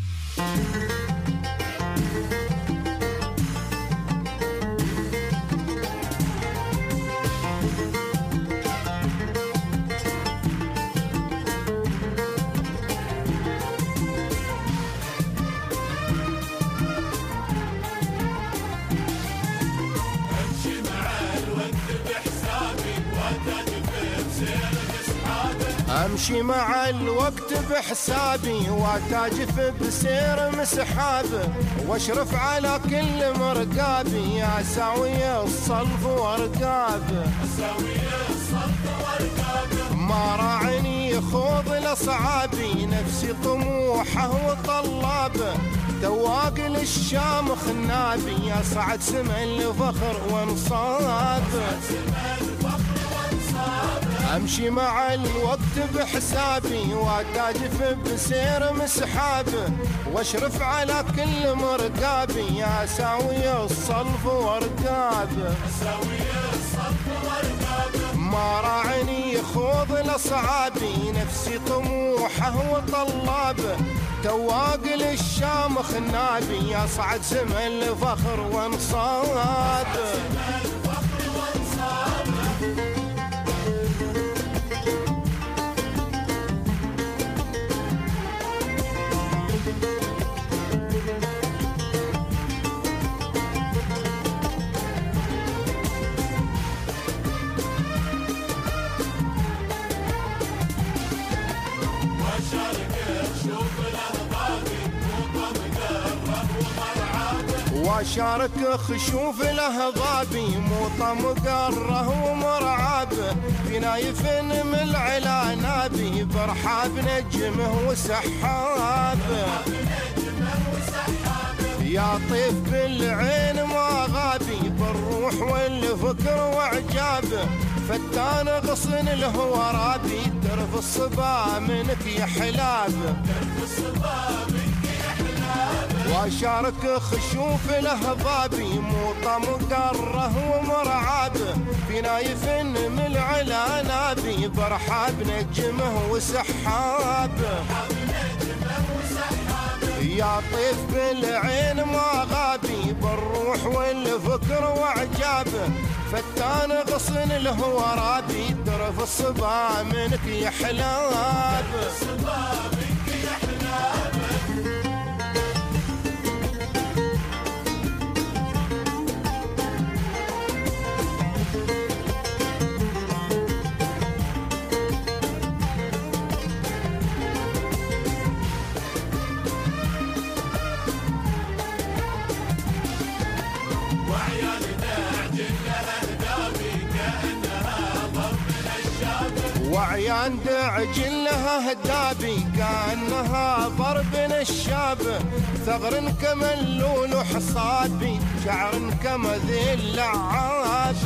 امشي مع الوقت بحسابي واتاجف بسير مسحابه، واشرف على كل مرقابي اساوي الصلف وارقابه، ما راعني خوض الاصعابي، نفسي طموحه وطلابه، تواق للشامخ النابي يصعد سما الفخر وانصاب. امشي مع الوقت بحسابي واتاجف بسير مسحابه واشرف على كل مرقابي يا ساوي الصلف وارقابه. ما راعني خوض الاصعابي نفسي طموحه وطلابه تواق للشامخ النابي يصعد سما الفخر وانصاب. واشارك خشوف الأهضابي موطى مقره ومرعابه بنايف من على نابي برحاب نجمه وسحابه. يا طيف بالعين ما غابي بالروح والفكر وعجابه فتان غصن الهورابي درف الصبا منك يا حلابه. واشارك خشوف الأهضابي موطى مقره ومرعابه بنايف من على نابي برحاب نجمه وسحابه. يا طيف بالعين ما غابي بالروح والفكر وعجابه فتان غصن الهورابي درف الصبا منك يا حلابه. وعيان دعجل لها هدابي كأنها ضرب نشاب ثغر كما اللول حصابي شعر كما ذي اللعاب.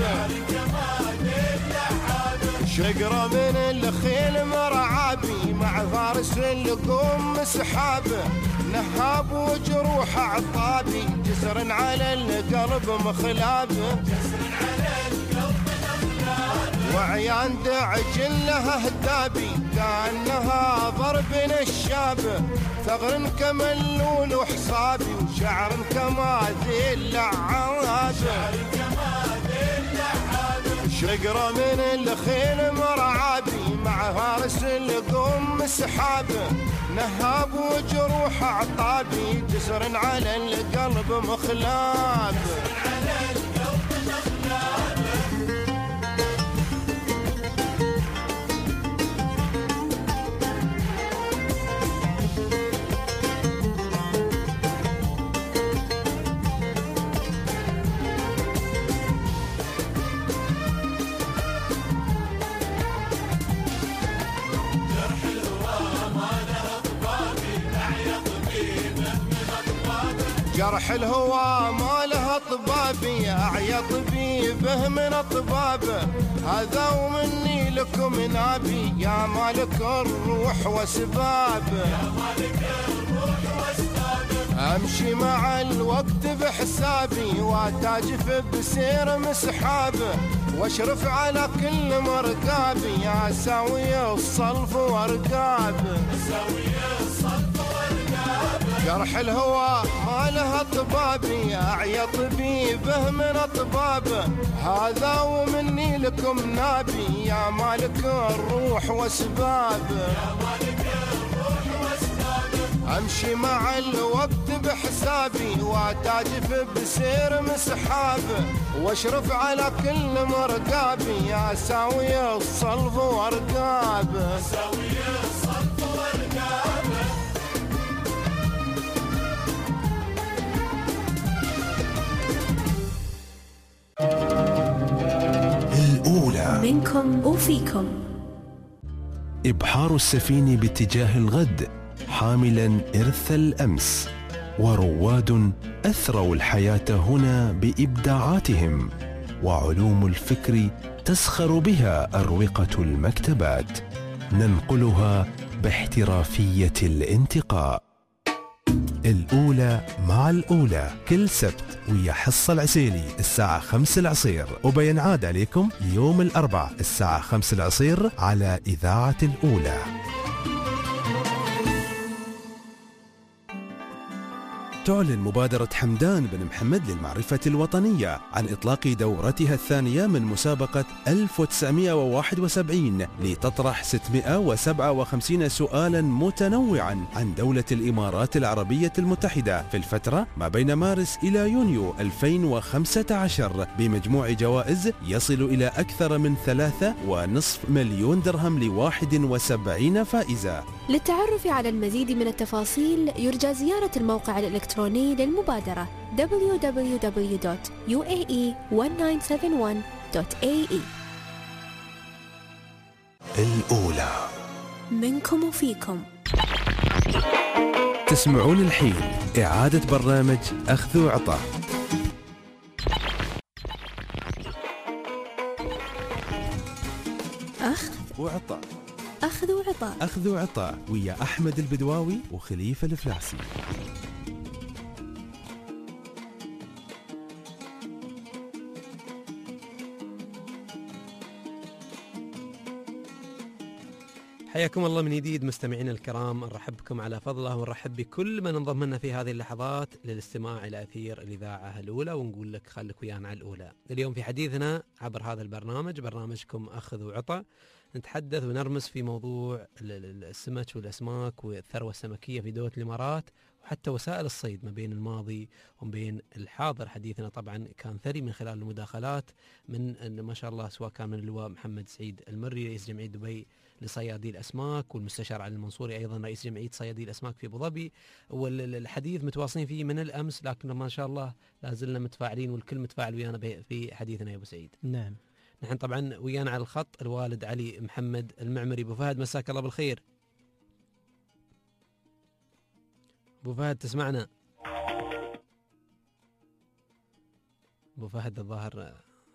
شقرة من الخيل مرعابي مع فارس اللقوم مسحابه نهاب وجروح عطابي جسر على القلب مخلابه. وعيان دعجل لها هدابي كأنها ضرب نشابه ثغر كما اللول وحصابي وشعر كما ذي اللعابه. شقرة من الخيل مرعابي مع فارس اللقوم مسحابه نهاب وجروح عطابي جسر على القلب مخلابه. جرح الهوى ما له طبابي أعيا طبيبه من أطبابه هذا ومني لكم نابي يا مالك الروح وسبابه. أمشي مع الوقت بحسابي واتاجف بسير مسحابه واشرف على كل مرقابي يا ساوي الصلف وارقابه. جرح الهوى ما له طبابي أعيا طبيبه من أطبابه هذا ومني لكم نابي يا مالك الروح وسبابه. أمشي مع الوقت بحسابي واتاجف بسير مسحابه واشرف على كل مرقابي يا ساوي الصلف وارقابه. الأولى منكم وفيكم. إبحار السفينة باتجاه الغد حاملا إرث الأمس ورواد أثروا الحياة هنا بإبداعاتهم، وعلوم الفكر تسخر بها أروقة المكتبات، ننقلها باحترافية الانتقاء. الأولى مع الأولى كل سبت ويا حصة العسيلي الساعة 5 العصير، وبينعاد عليكم يوم الأربعاء الساعة 5 العصير على إذاعة الأولى. تعلن مبادرة حمدان بن محمد للمعرفة الوطنية عن إطلاق دورتها الثانية من مسابقة 1971 لتطرح 657 سؤالا متنوعا عن دولة الإمارات العربية المتحدة في الفترة ما بين مارس إلى يونيو 2015 بمجموع جوائز يصل إلى أكثر من 3.5 مليون درهم ل71 فائزة. للتعرف على المزيد من التفاصيل يرجى زيارة الموقع الإلكتروني للمبادرة www.uae1971.ae. الأولى منكم وفيكم. تسمعون الحين إعادة برنامج أخذ وعطاء. أخذ وعطاء أخذ وعطاء أخذ وعطاء ويا أحمد البدواوي وخليفة الفلاسي. حياكم الله من جديد مستمعينا الكرام، نرحب بكم على فضله ونرحب بكل من انضم لنا في هذه اللحظات للاستماع إلى أثير الإذاعة الأولى، ونقول لك خليك ويانا على الأولى. اليوم في حديثنا عبر هذا البرنامج، برنامجكم أخذ وعطاء، نتحدث ونرمس في موضوع السمك والأسماك والثروة السمكية في دولة الإمارات، وحتى وسائل الصيد ما بين الماضي وما بين الحاضر. حديثنا طبعا كان ثري من خلال المداخلات من ما شاء الله، سواء كان من اللواء محمد سعيد المري رئيس جمعية دبي لصيادي الأسماك، والمستشار علي المنصوري أيضا رئيس جمعية صيادي الأسماك في أبو ظبي، والحديث متواصلين فيه من الأمس، لكن ما شاء الله لازلنا متفاعلين والكل متفاعل ويانا في حديثنا يا أبو سعيد. نعم. نحن طبعا ويانا على الخط الوالد علي محمد المعمري. أبو فهد مساك الله بالخير. أبو فهد تسمعنا؟ أبو فهد الظاهر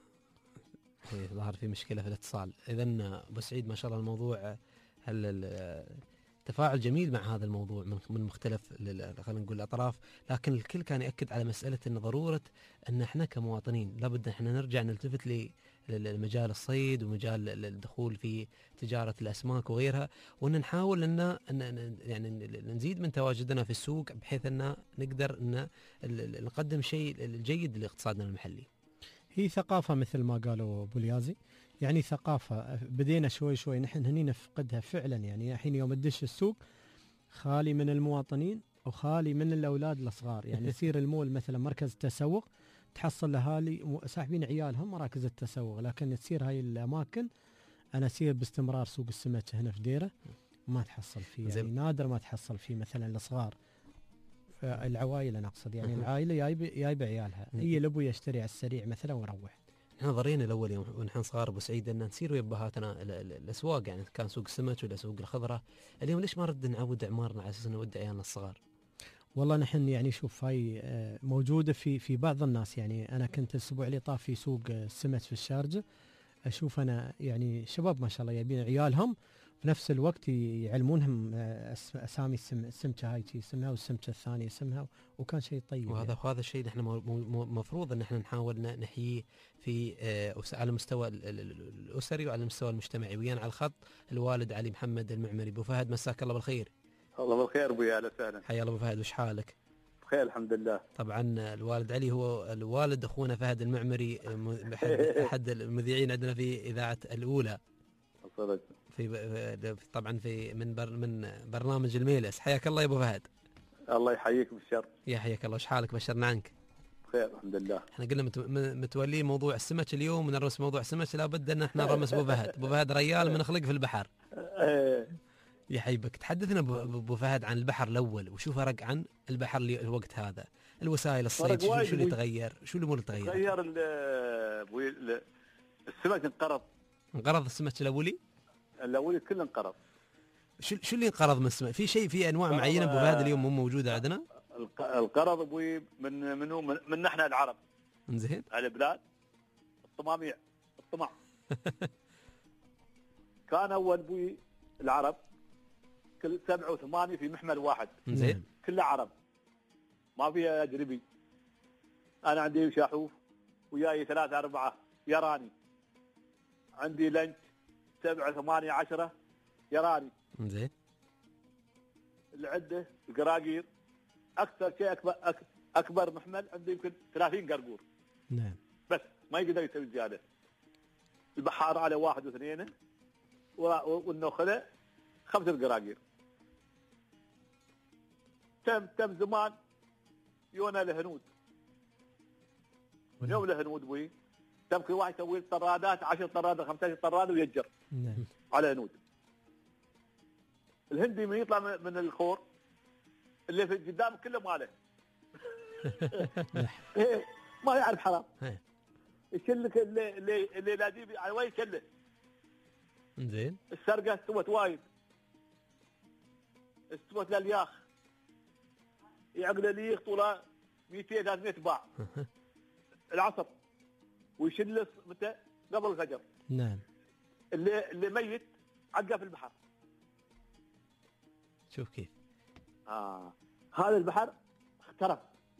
في مشكلة في الاتصال. إذن أبو سعيد ما شاء الله الموضوع التفاعل جميل مع هذا الموضوع من مختلف خلينا نقول الأطراف، لكن الكل كان يأكد على مسألة أن ضرورة أن احنا كمواطنين لابد احنا نرجع نلتفت لمجال الصيد ومجال الدخول في تجارة الأسماك وغيرها، وأن نحاول أن يعني نزيد من تواجدنا في السوق بحيث أن نقدر أن نقدم شيء الجيد لاقتصادنا المحلي. هي ثقافة مثل ما قالوا أبو اليازي، يعني ثقافة بدينا شوي شوي نحن هني نفقدها فعلا. يعني الحين يوم تدش السوق خالي من المواطنين وخالي من الأولاد الصغار، يعني يصير المول مثلا مركز تسوق، تحصل الأهالي ساحبين عيالهم مراكز التسوق، لكن تصير هاي الأماكن أنا أسير باستمرار سوق السمك هنا في ديرة ما تحصل فيه، يعني نادر ما تحصل فيه مثلا الصغار العوائل، أنا أقصد يعني العائلة جايبة عيالها، هي الأبو يشتري على السريع مثلا ويروح. نحن ضرينا الأول يوم ونحن صغار أبو سعيد أن نسير ويا أبهاتنا الأسواق، يعني كان سوق السمك ولا سوق الخضرة. اليوم ليش ما رد نعود أعمارنا على أساس نود عيالنا الصغار؟ والله نحن يعني شوف هاي موجودة في بعض الناس. يعني أنا كنت الأسبوع اللي طاف في سوق السمك في الشارجة، أشوف أنا يعني شباب ما شاء الله جايبين عيالهم في نفس الوقت يعلمونهم أسامي السمكة هاي اسمها والسمكة الثانية اسمها، وكان شيء طيب. وهذا يعني. الشيء نحن مفروض أن نحن نحاول نحييه في على المستوى الأسري وعلى المستوى المجتمعي. ويانا على الخط الوالد علي محمد المعمري. أبو فهد مساك الله بالخير. الله بالخير ابوي، اهلا وسهلا. حيا الله ابو فهد، وش حالك؟ بخير الحمد لله. طبعا الوالد علي هو الوالد اخونا فهد المعمري، احد المذيعين عندنا في اذاعه الاولى. في طبعا من برنامج الميلس. حياك الله يا ابو فهد. الله يحييك بالشر. يا حياك الله، وش حالك؟ بشرنا عنك. بخير الحمد لله. احنا قلنا متولي موضوع السمك اليوم ونرمس موضوع السمك، لابد ان احنا نرمس ابو فهد. ابو فهد ريال من خلق في البحر. يحيبك. تحدثنا ابو فهد عن البحر الاول، وشو فرق عن البحر الوقت هذا؟ الوسائل الصيد شو اللي تغير؟ شو الامور اللي تغير؟ السمك انقرض السمك الاولي كله انقرض. شو اللي انقرض من السمك؟ في شيء، في انواع معينه ابو فهد اليوم مو موجوده عندنا؟ القرض ابوي من نحن العرب. زين. البلاد الطماميع الطمع. كان اول ابوي العرب كل 7 و8 في محمل واحد. زين. كله عرب ما فيها اجنبي. انا عندي شاحوف وياي 3 4 يراني. عندي لنج 7 8 10 يراني. زين. العده القراقير اكثر شيء اكبر محمل عندي يمكن 30 قرقور. نعم. بس ما يقدر يسوي زياده. البحار على 1 و2 والنخله 5 قراقير. تم زمان يونا الهنود. يوم الهنود بوي تم كل واحد يسوي طرادات 10 طرادات 15 طراده ويجر. نعم. على هنود. الهندي من يطلع من الخور اللي في قدام كله ماله. ما يعرف حرام. يشلك اللي لازم على وين يشله. زين. السرقه استوت وايد. استوت للياخ. يعقل لي طوله 200 300 باع. العصر ويشل متى قبل الفجر. نعم. اللي ميت عقه في البحر. شوف كيف. هذا البحر اخترف.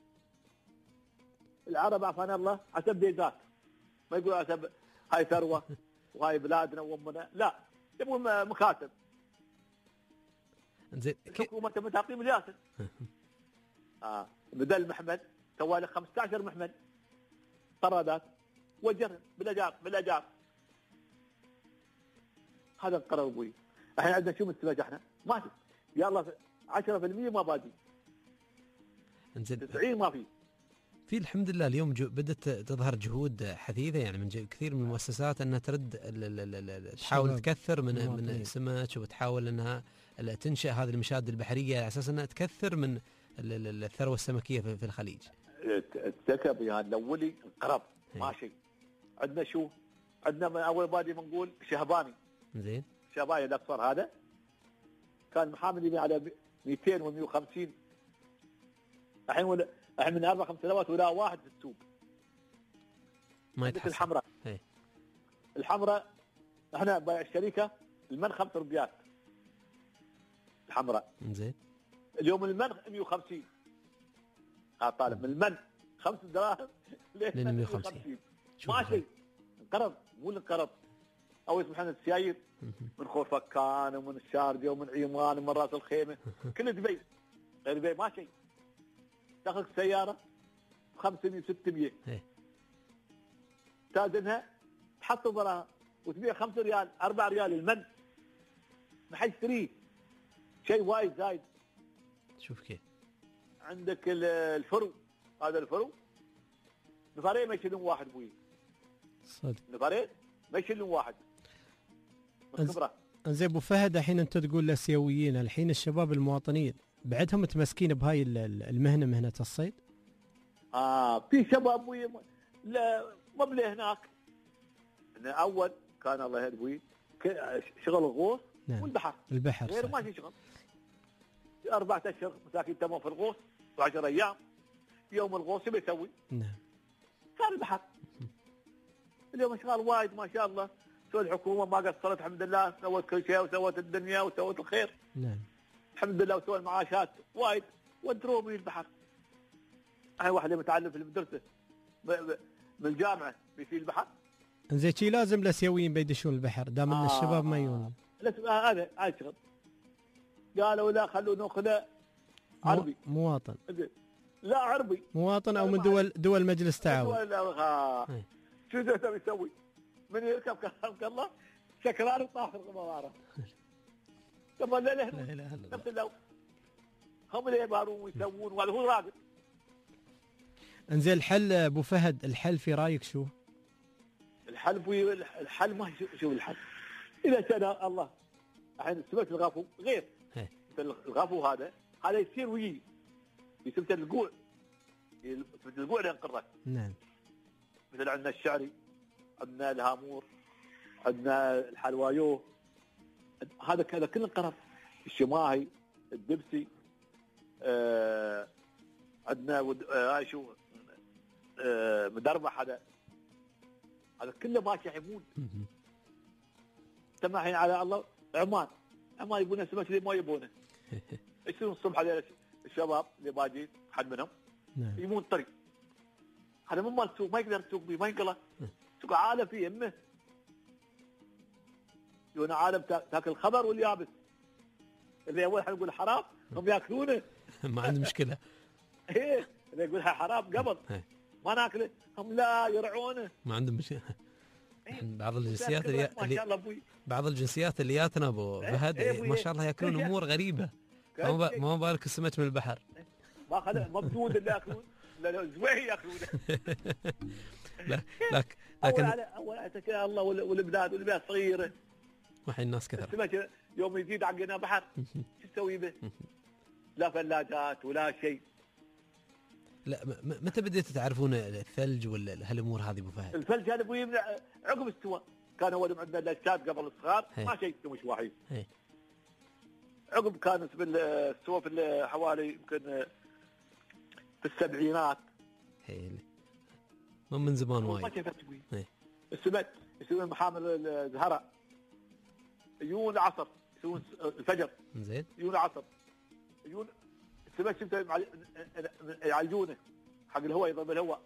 العرب عافانا الله حسب ديزات. ما يقولوا حسب هاي ثروه وهاي بلادنا وامنا، لا يبغون مكاتب. زين. حكومه متعقيم الياسر. بدل محمد سوى له 15 محمد طرادات وجر بالاجار. هذا القرار ابوي. الحين عندنا شو مستفاد احنا؟ ماشي يلا 10% ما باقي. انزين 90 ما في الحمد لله اليوم بدت تظهر جهود حثيثه يعني من كثير من المؤسسات انها ترد تحاول تكثر من السمك وتحاول انها تنشئ هذه المشاد البحريه على اساس انها تكثر من الثروه السمكيه في الخليج. السكب يعني الاولي انقرض ماشي. عندنا شو؟ عندنا من اول بادي بنقول شهباني. زين. شهباني الاقصر هذا كان محامل على 200 و150. الحين من 4-5 سنوات ولا واحد في السوق. ما يتحسن. الحمراء. الحمراء احنا بايع الشركه المن 5 ربيات. الحمراء. زين. اليوم المن 150. طالب من المن 5 دراهم لين 150. ماشي. انقرض مو انقرض. او سبحان السيايير من خورفكان ومن الشارقه ومن عيمان ومن راس الخيمه كل دبي غير دبي ماشي. تاخذ سياره 500 600 تادنها تحط براها وتبيع 5 ريال 4 ريال المن ما حيشتريه. شيء وايد زايد. شوف كيف. عندك الفرو. هذا الفرو نفرين ما يشيلون واحد ابوي. صدق. نفرين ما يشيلون واحد. زين ابو فهد الحين انت تقول لاسيويين الحين الشباب المواطنين بعدهم متمسكين بهاي المهنه مهنه الصيد؟ في شباب ابوي لا ما بلي هناك. اول كان الله يهدي شغل الغوص. نعم. والبحر. البحر غير ما في شغل. 4 أشهر مساكين تمام في الغوص و10 ايام يوم الغوص بيسوي. نعم. كان البحر. اليوم اشغال وايد ما شاء الله. سوت الحكومه ما قصرت الحمد لله. سوت كل شيء وسوت الدنيا وسوت الخير. نعم. الحمد لله. وسوى المعاشات وايد ودروه من البحر. هاي واحد متعلم في المدرسه من الجامعه في البحر. زين شي لازم الاسيويين بيدشون البحر دام ان الشباب ما يجون. هذا شغل. قالوا لا خلوه ناخذه عربي. مواطن. لا عربي. مواطن او من دول مجلس تعاون. شو يسوي؟ من يركب كلامك الله سكران وطاخر غماره. طب لا اله الا الله. هم اللي يبارون ويسوون ولا هو راقد. انزين الحل ابو فهد الحل في رايك شو؟ الحل ما شوف الحل. اذا شاء الله الحين سمك الغافو غير. الغافو هذا يصير ويجي يسمى القوع. القوع اللي ينقرك. نعم. مثل عندنا الشعري، عندنا الهامور، عندنا الحلوايو. هذا كله انقرض. الشماهي، الدبسي، عندنا هاي شو مدربح هذا كله ماشي حيمون. تم الحين على الله عمان يبونه سمك اللي ما يبونه. يصيرون الصبح هذول الشباب اللي باجين حد منهم يمون طريق هذا مو مال سوق، ما يقدر يسوق بيه، ما ينقله سوق عالم فيه يمه يونا عالم تاكل الخبر واليابس. اللي اول حنقول حرام هم ياكلونه ما عندهم مشكله. ايه اللي يقولها حرام قبل ما ناكله هم لا يرعونه، ما عندهم مشكله. بعض الجنسيات ما شاء الله ابوي، بعض الجنسيات اللي ياتنا ابو فهد ما شاء الله ياكلون امور غريبه، ما بالك السمك من البحر. ما خلى مبدود اللي ياكلون لا زويح ياكلونه. لكن اول اتكل الله والبلاد صغيره وحين الناس كثر. السمك يوم يزيد عندنا بحر شو تسوي به؟ لا ثلاجات ولا شيء. لا متى بديتوا تعرفون الثلج ولا هالامور هذه ابو فهد؟ الثلج هذا ابوي عقب استوى، كان اول عندنا اللاشات قبل الصغار ما شيء مش واحد. عقب كانت بالسوى في حوالي يمكن في السبعينات. من زمان وايد. ما شفت ابوي. السمك يسوون محامل الزهراء يجون العصر، يسوون الفجر زين يجون العصر يجون السمك شفته يعالجونه حق الهواء، يضرب الهواء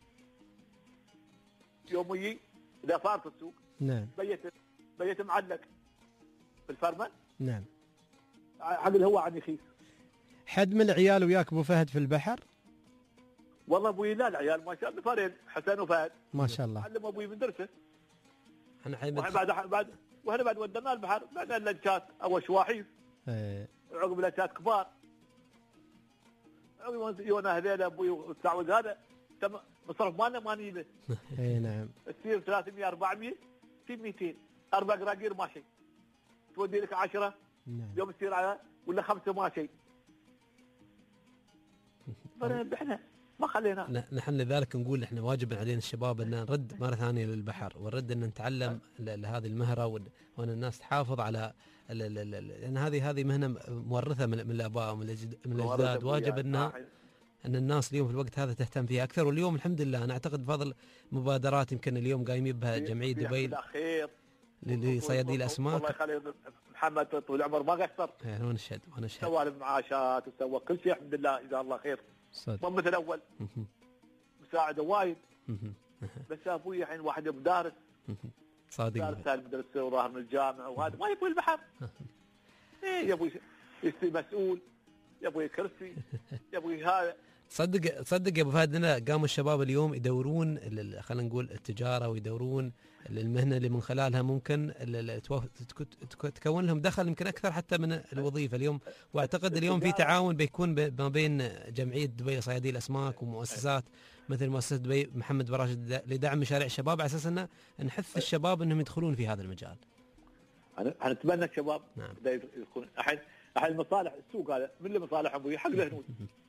يوم يجي اذا صار في السوق. نعم. بيت معلق في الفرمل. نعم. حق الهواء عن يخيس. حد من العيال وياك ابو فهد في البحر؟ والله ابوي لا العيال ما شاء الله فريد حسن وفهد ما شاء الله. علم ابوي من درسه. احنا بعد ودنا البحر بعد اللانشات اول شواحيف. عقب اللانشات كبار. يونا هذيل ابوي والتعويض هذا مصرف مالنا ما نجيبه. اي نعم. تصير 300 400 في 200 4 قراقير ما شيء. تودي لك 10 يوم تصير على ولا 5 ما شيء. احنا ما خلينا. نحن لذلك نقول احنا واجب علينا الشباب ان نرد مره ثانيه للبحر، ونرد ان نتعلم هذه المهره، وان الناس تحافظ على لان هذه مهنه مورثه من الاباء ومن الاجداد. واجب ان الناس اليوم في الوقت هذا تهتم فيها اكثر. واليوم الحمد لله انا اعتقد بفضل مبادرات يمكن اليوم قايمين بها جمعيه دبي لصيادي الاسماك. الله يخلي محمد طول العمر ما قصر. وانا اشهد سوى المعاشات وسوى كل شيء الحمد لله جزاه الله خير. ما مثل اول مساعده وايد. بس ابوي الحين واحد مدارس صادق دارس المدرسه وظاهر من الجامعه وهذا ما يبغى البحر. يبغى يصير مسؤول، يبغى كرسي، يبغى هذا. صدق يا ابو فهد لنا قاموا الشباب اليوم يدورون خلينا نقول التجاره، ويدورون المهنه اللي من خلالها ممكن تكون لهم دخل يمكن اكثر حتى من الوظيفه اليوم. واعتقد اليوم في تعاون بيكون ما بين جمعيه دبي لصيادي الاسماك ومؤسسات مثل مؤسسه دبي محمد بن راشد لدعم مشاريع الشباب، على اساس ان نحث الشباب انهم يدخلون في هذا المجال. انا اتمنى الشباب يدخلون. الحين المصالح السوق هذا من المصالح ابوي حق الهنود.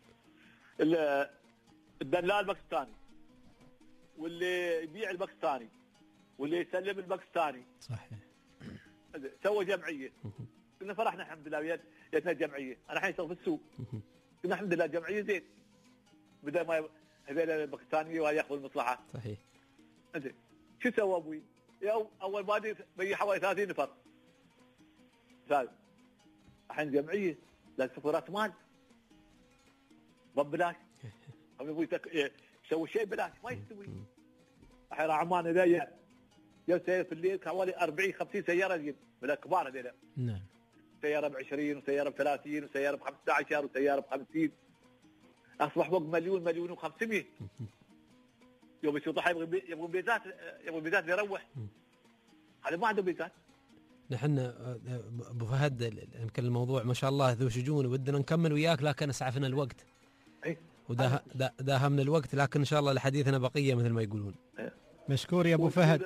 الدلال الباكستاني واللي يبيع الباكستاني واللي يسلم الباكستاني. صحيح. سوى جمعيه. قلنا فرحنا الحمد لله جتنا جمعيه. انا الحين اشتغل في السوق. قلنا الحمد لله جمعيه زين. بدل ما هذول الباكستاني وياخذوا المصلحه. صحيح. زين. شو سوى ابوي؟ اول بادي بي حوالي 30 نفر. ثالث. الحين جمعيه لازم راس مال. ببلاش. ابوي يسوي شيء بلاش ما يستوي. الحين عمان هذول سيارة في الليل حوالي 40 50 سياره من الكبار هذول. نعم. سياره ب 20 وسياره ب 30 وسياره ب 15 وسياره ب 50. اصبح فوق مليون و500. يوم يشوطها يبغون بيتات يروح. هذا ما عنده بيتات. نحن ابو فهد يمكن الموضوع ما شاء الله ذو شجون ودنا نكمل وياك، لكن اسعفنا الوقت. وداهمنا الوقت، لكن ان شاء الله لحديثنا بقيه مثل ما يقولون. مشكور يا ابو فهد.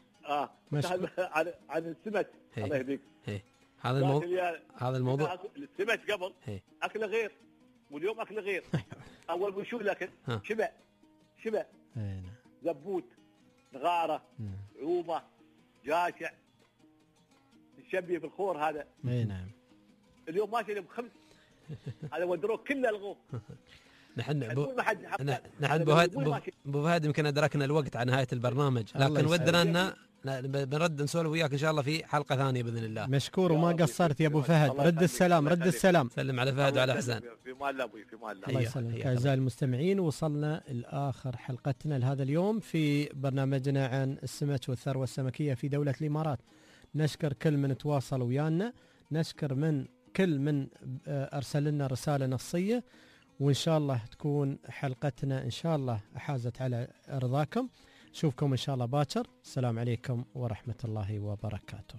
عن السمك الله يهديك. هذا الموضوع السمك قبل اكله غير واليوم اكله غير. اول بنشوف لكن شبع زبوت نغاره عومه جاشع نشبيه بالخور هذا. اي نعم. اليوم ماشي له بخمس. هذا ودروه كله الغوه. نحن نحن ابو فهد يمكن ادركنا الوقت على نهايه البرنامج، لكن ودنا ان بنرد نسولف وياك ان شاء الله في حلقه ثانيه باذن الله. مشكور وما قصرت يا ابو فهد. رد السلام، رد السلام. سلم على فهد وعلى حسان. في مال ابوي، في مال الله يسلمك. اعزائي المستمعين، وصلنا لاخر حلقتنا لهذا اليوم في برنامجنا عن السمك والثروه السمكيه في دوله الامارات. نشكر كل من تواصل ويانا، نشكر من كل من ارسل لنا رساله نصيه، وان شاء الله تكون حلقتنا ان شاء الله حازت على رضاكم. نشوفكم ان شاء الله باكر. السلام عليكم ورحمه الله وبركاته.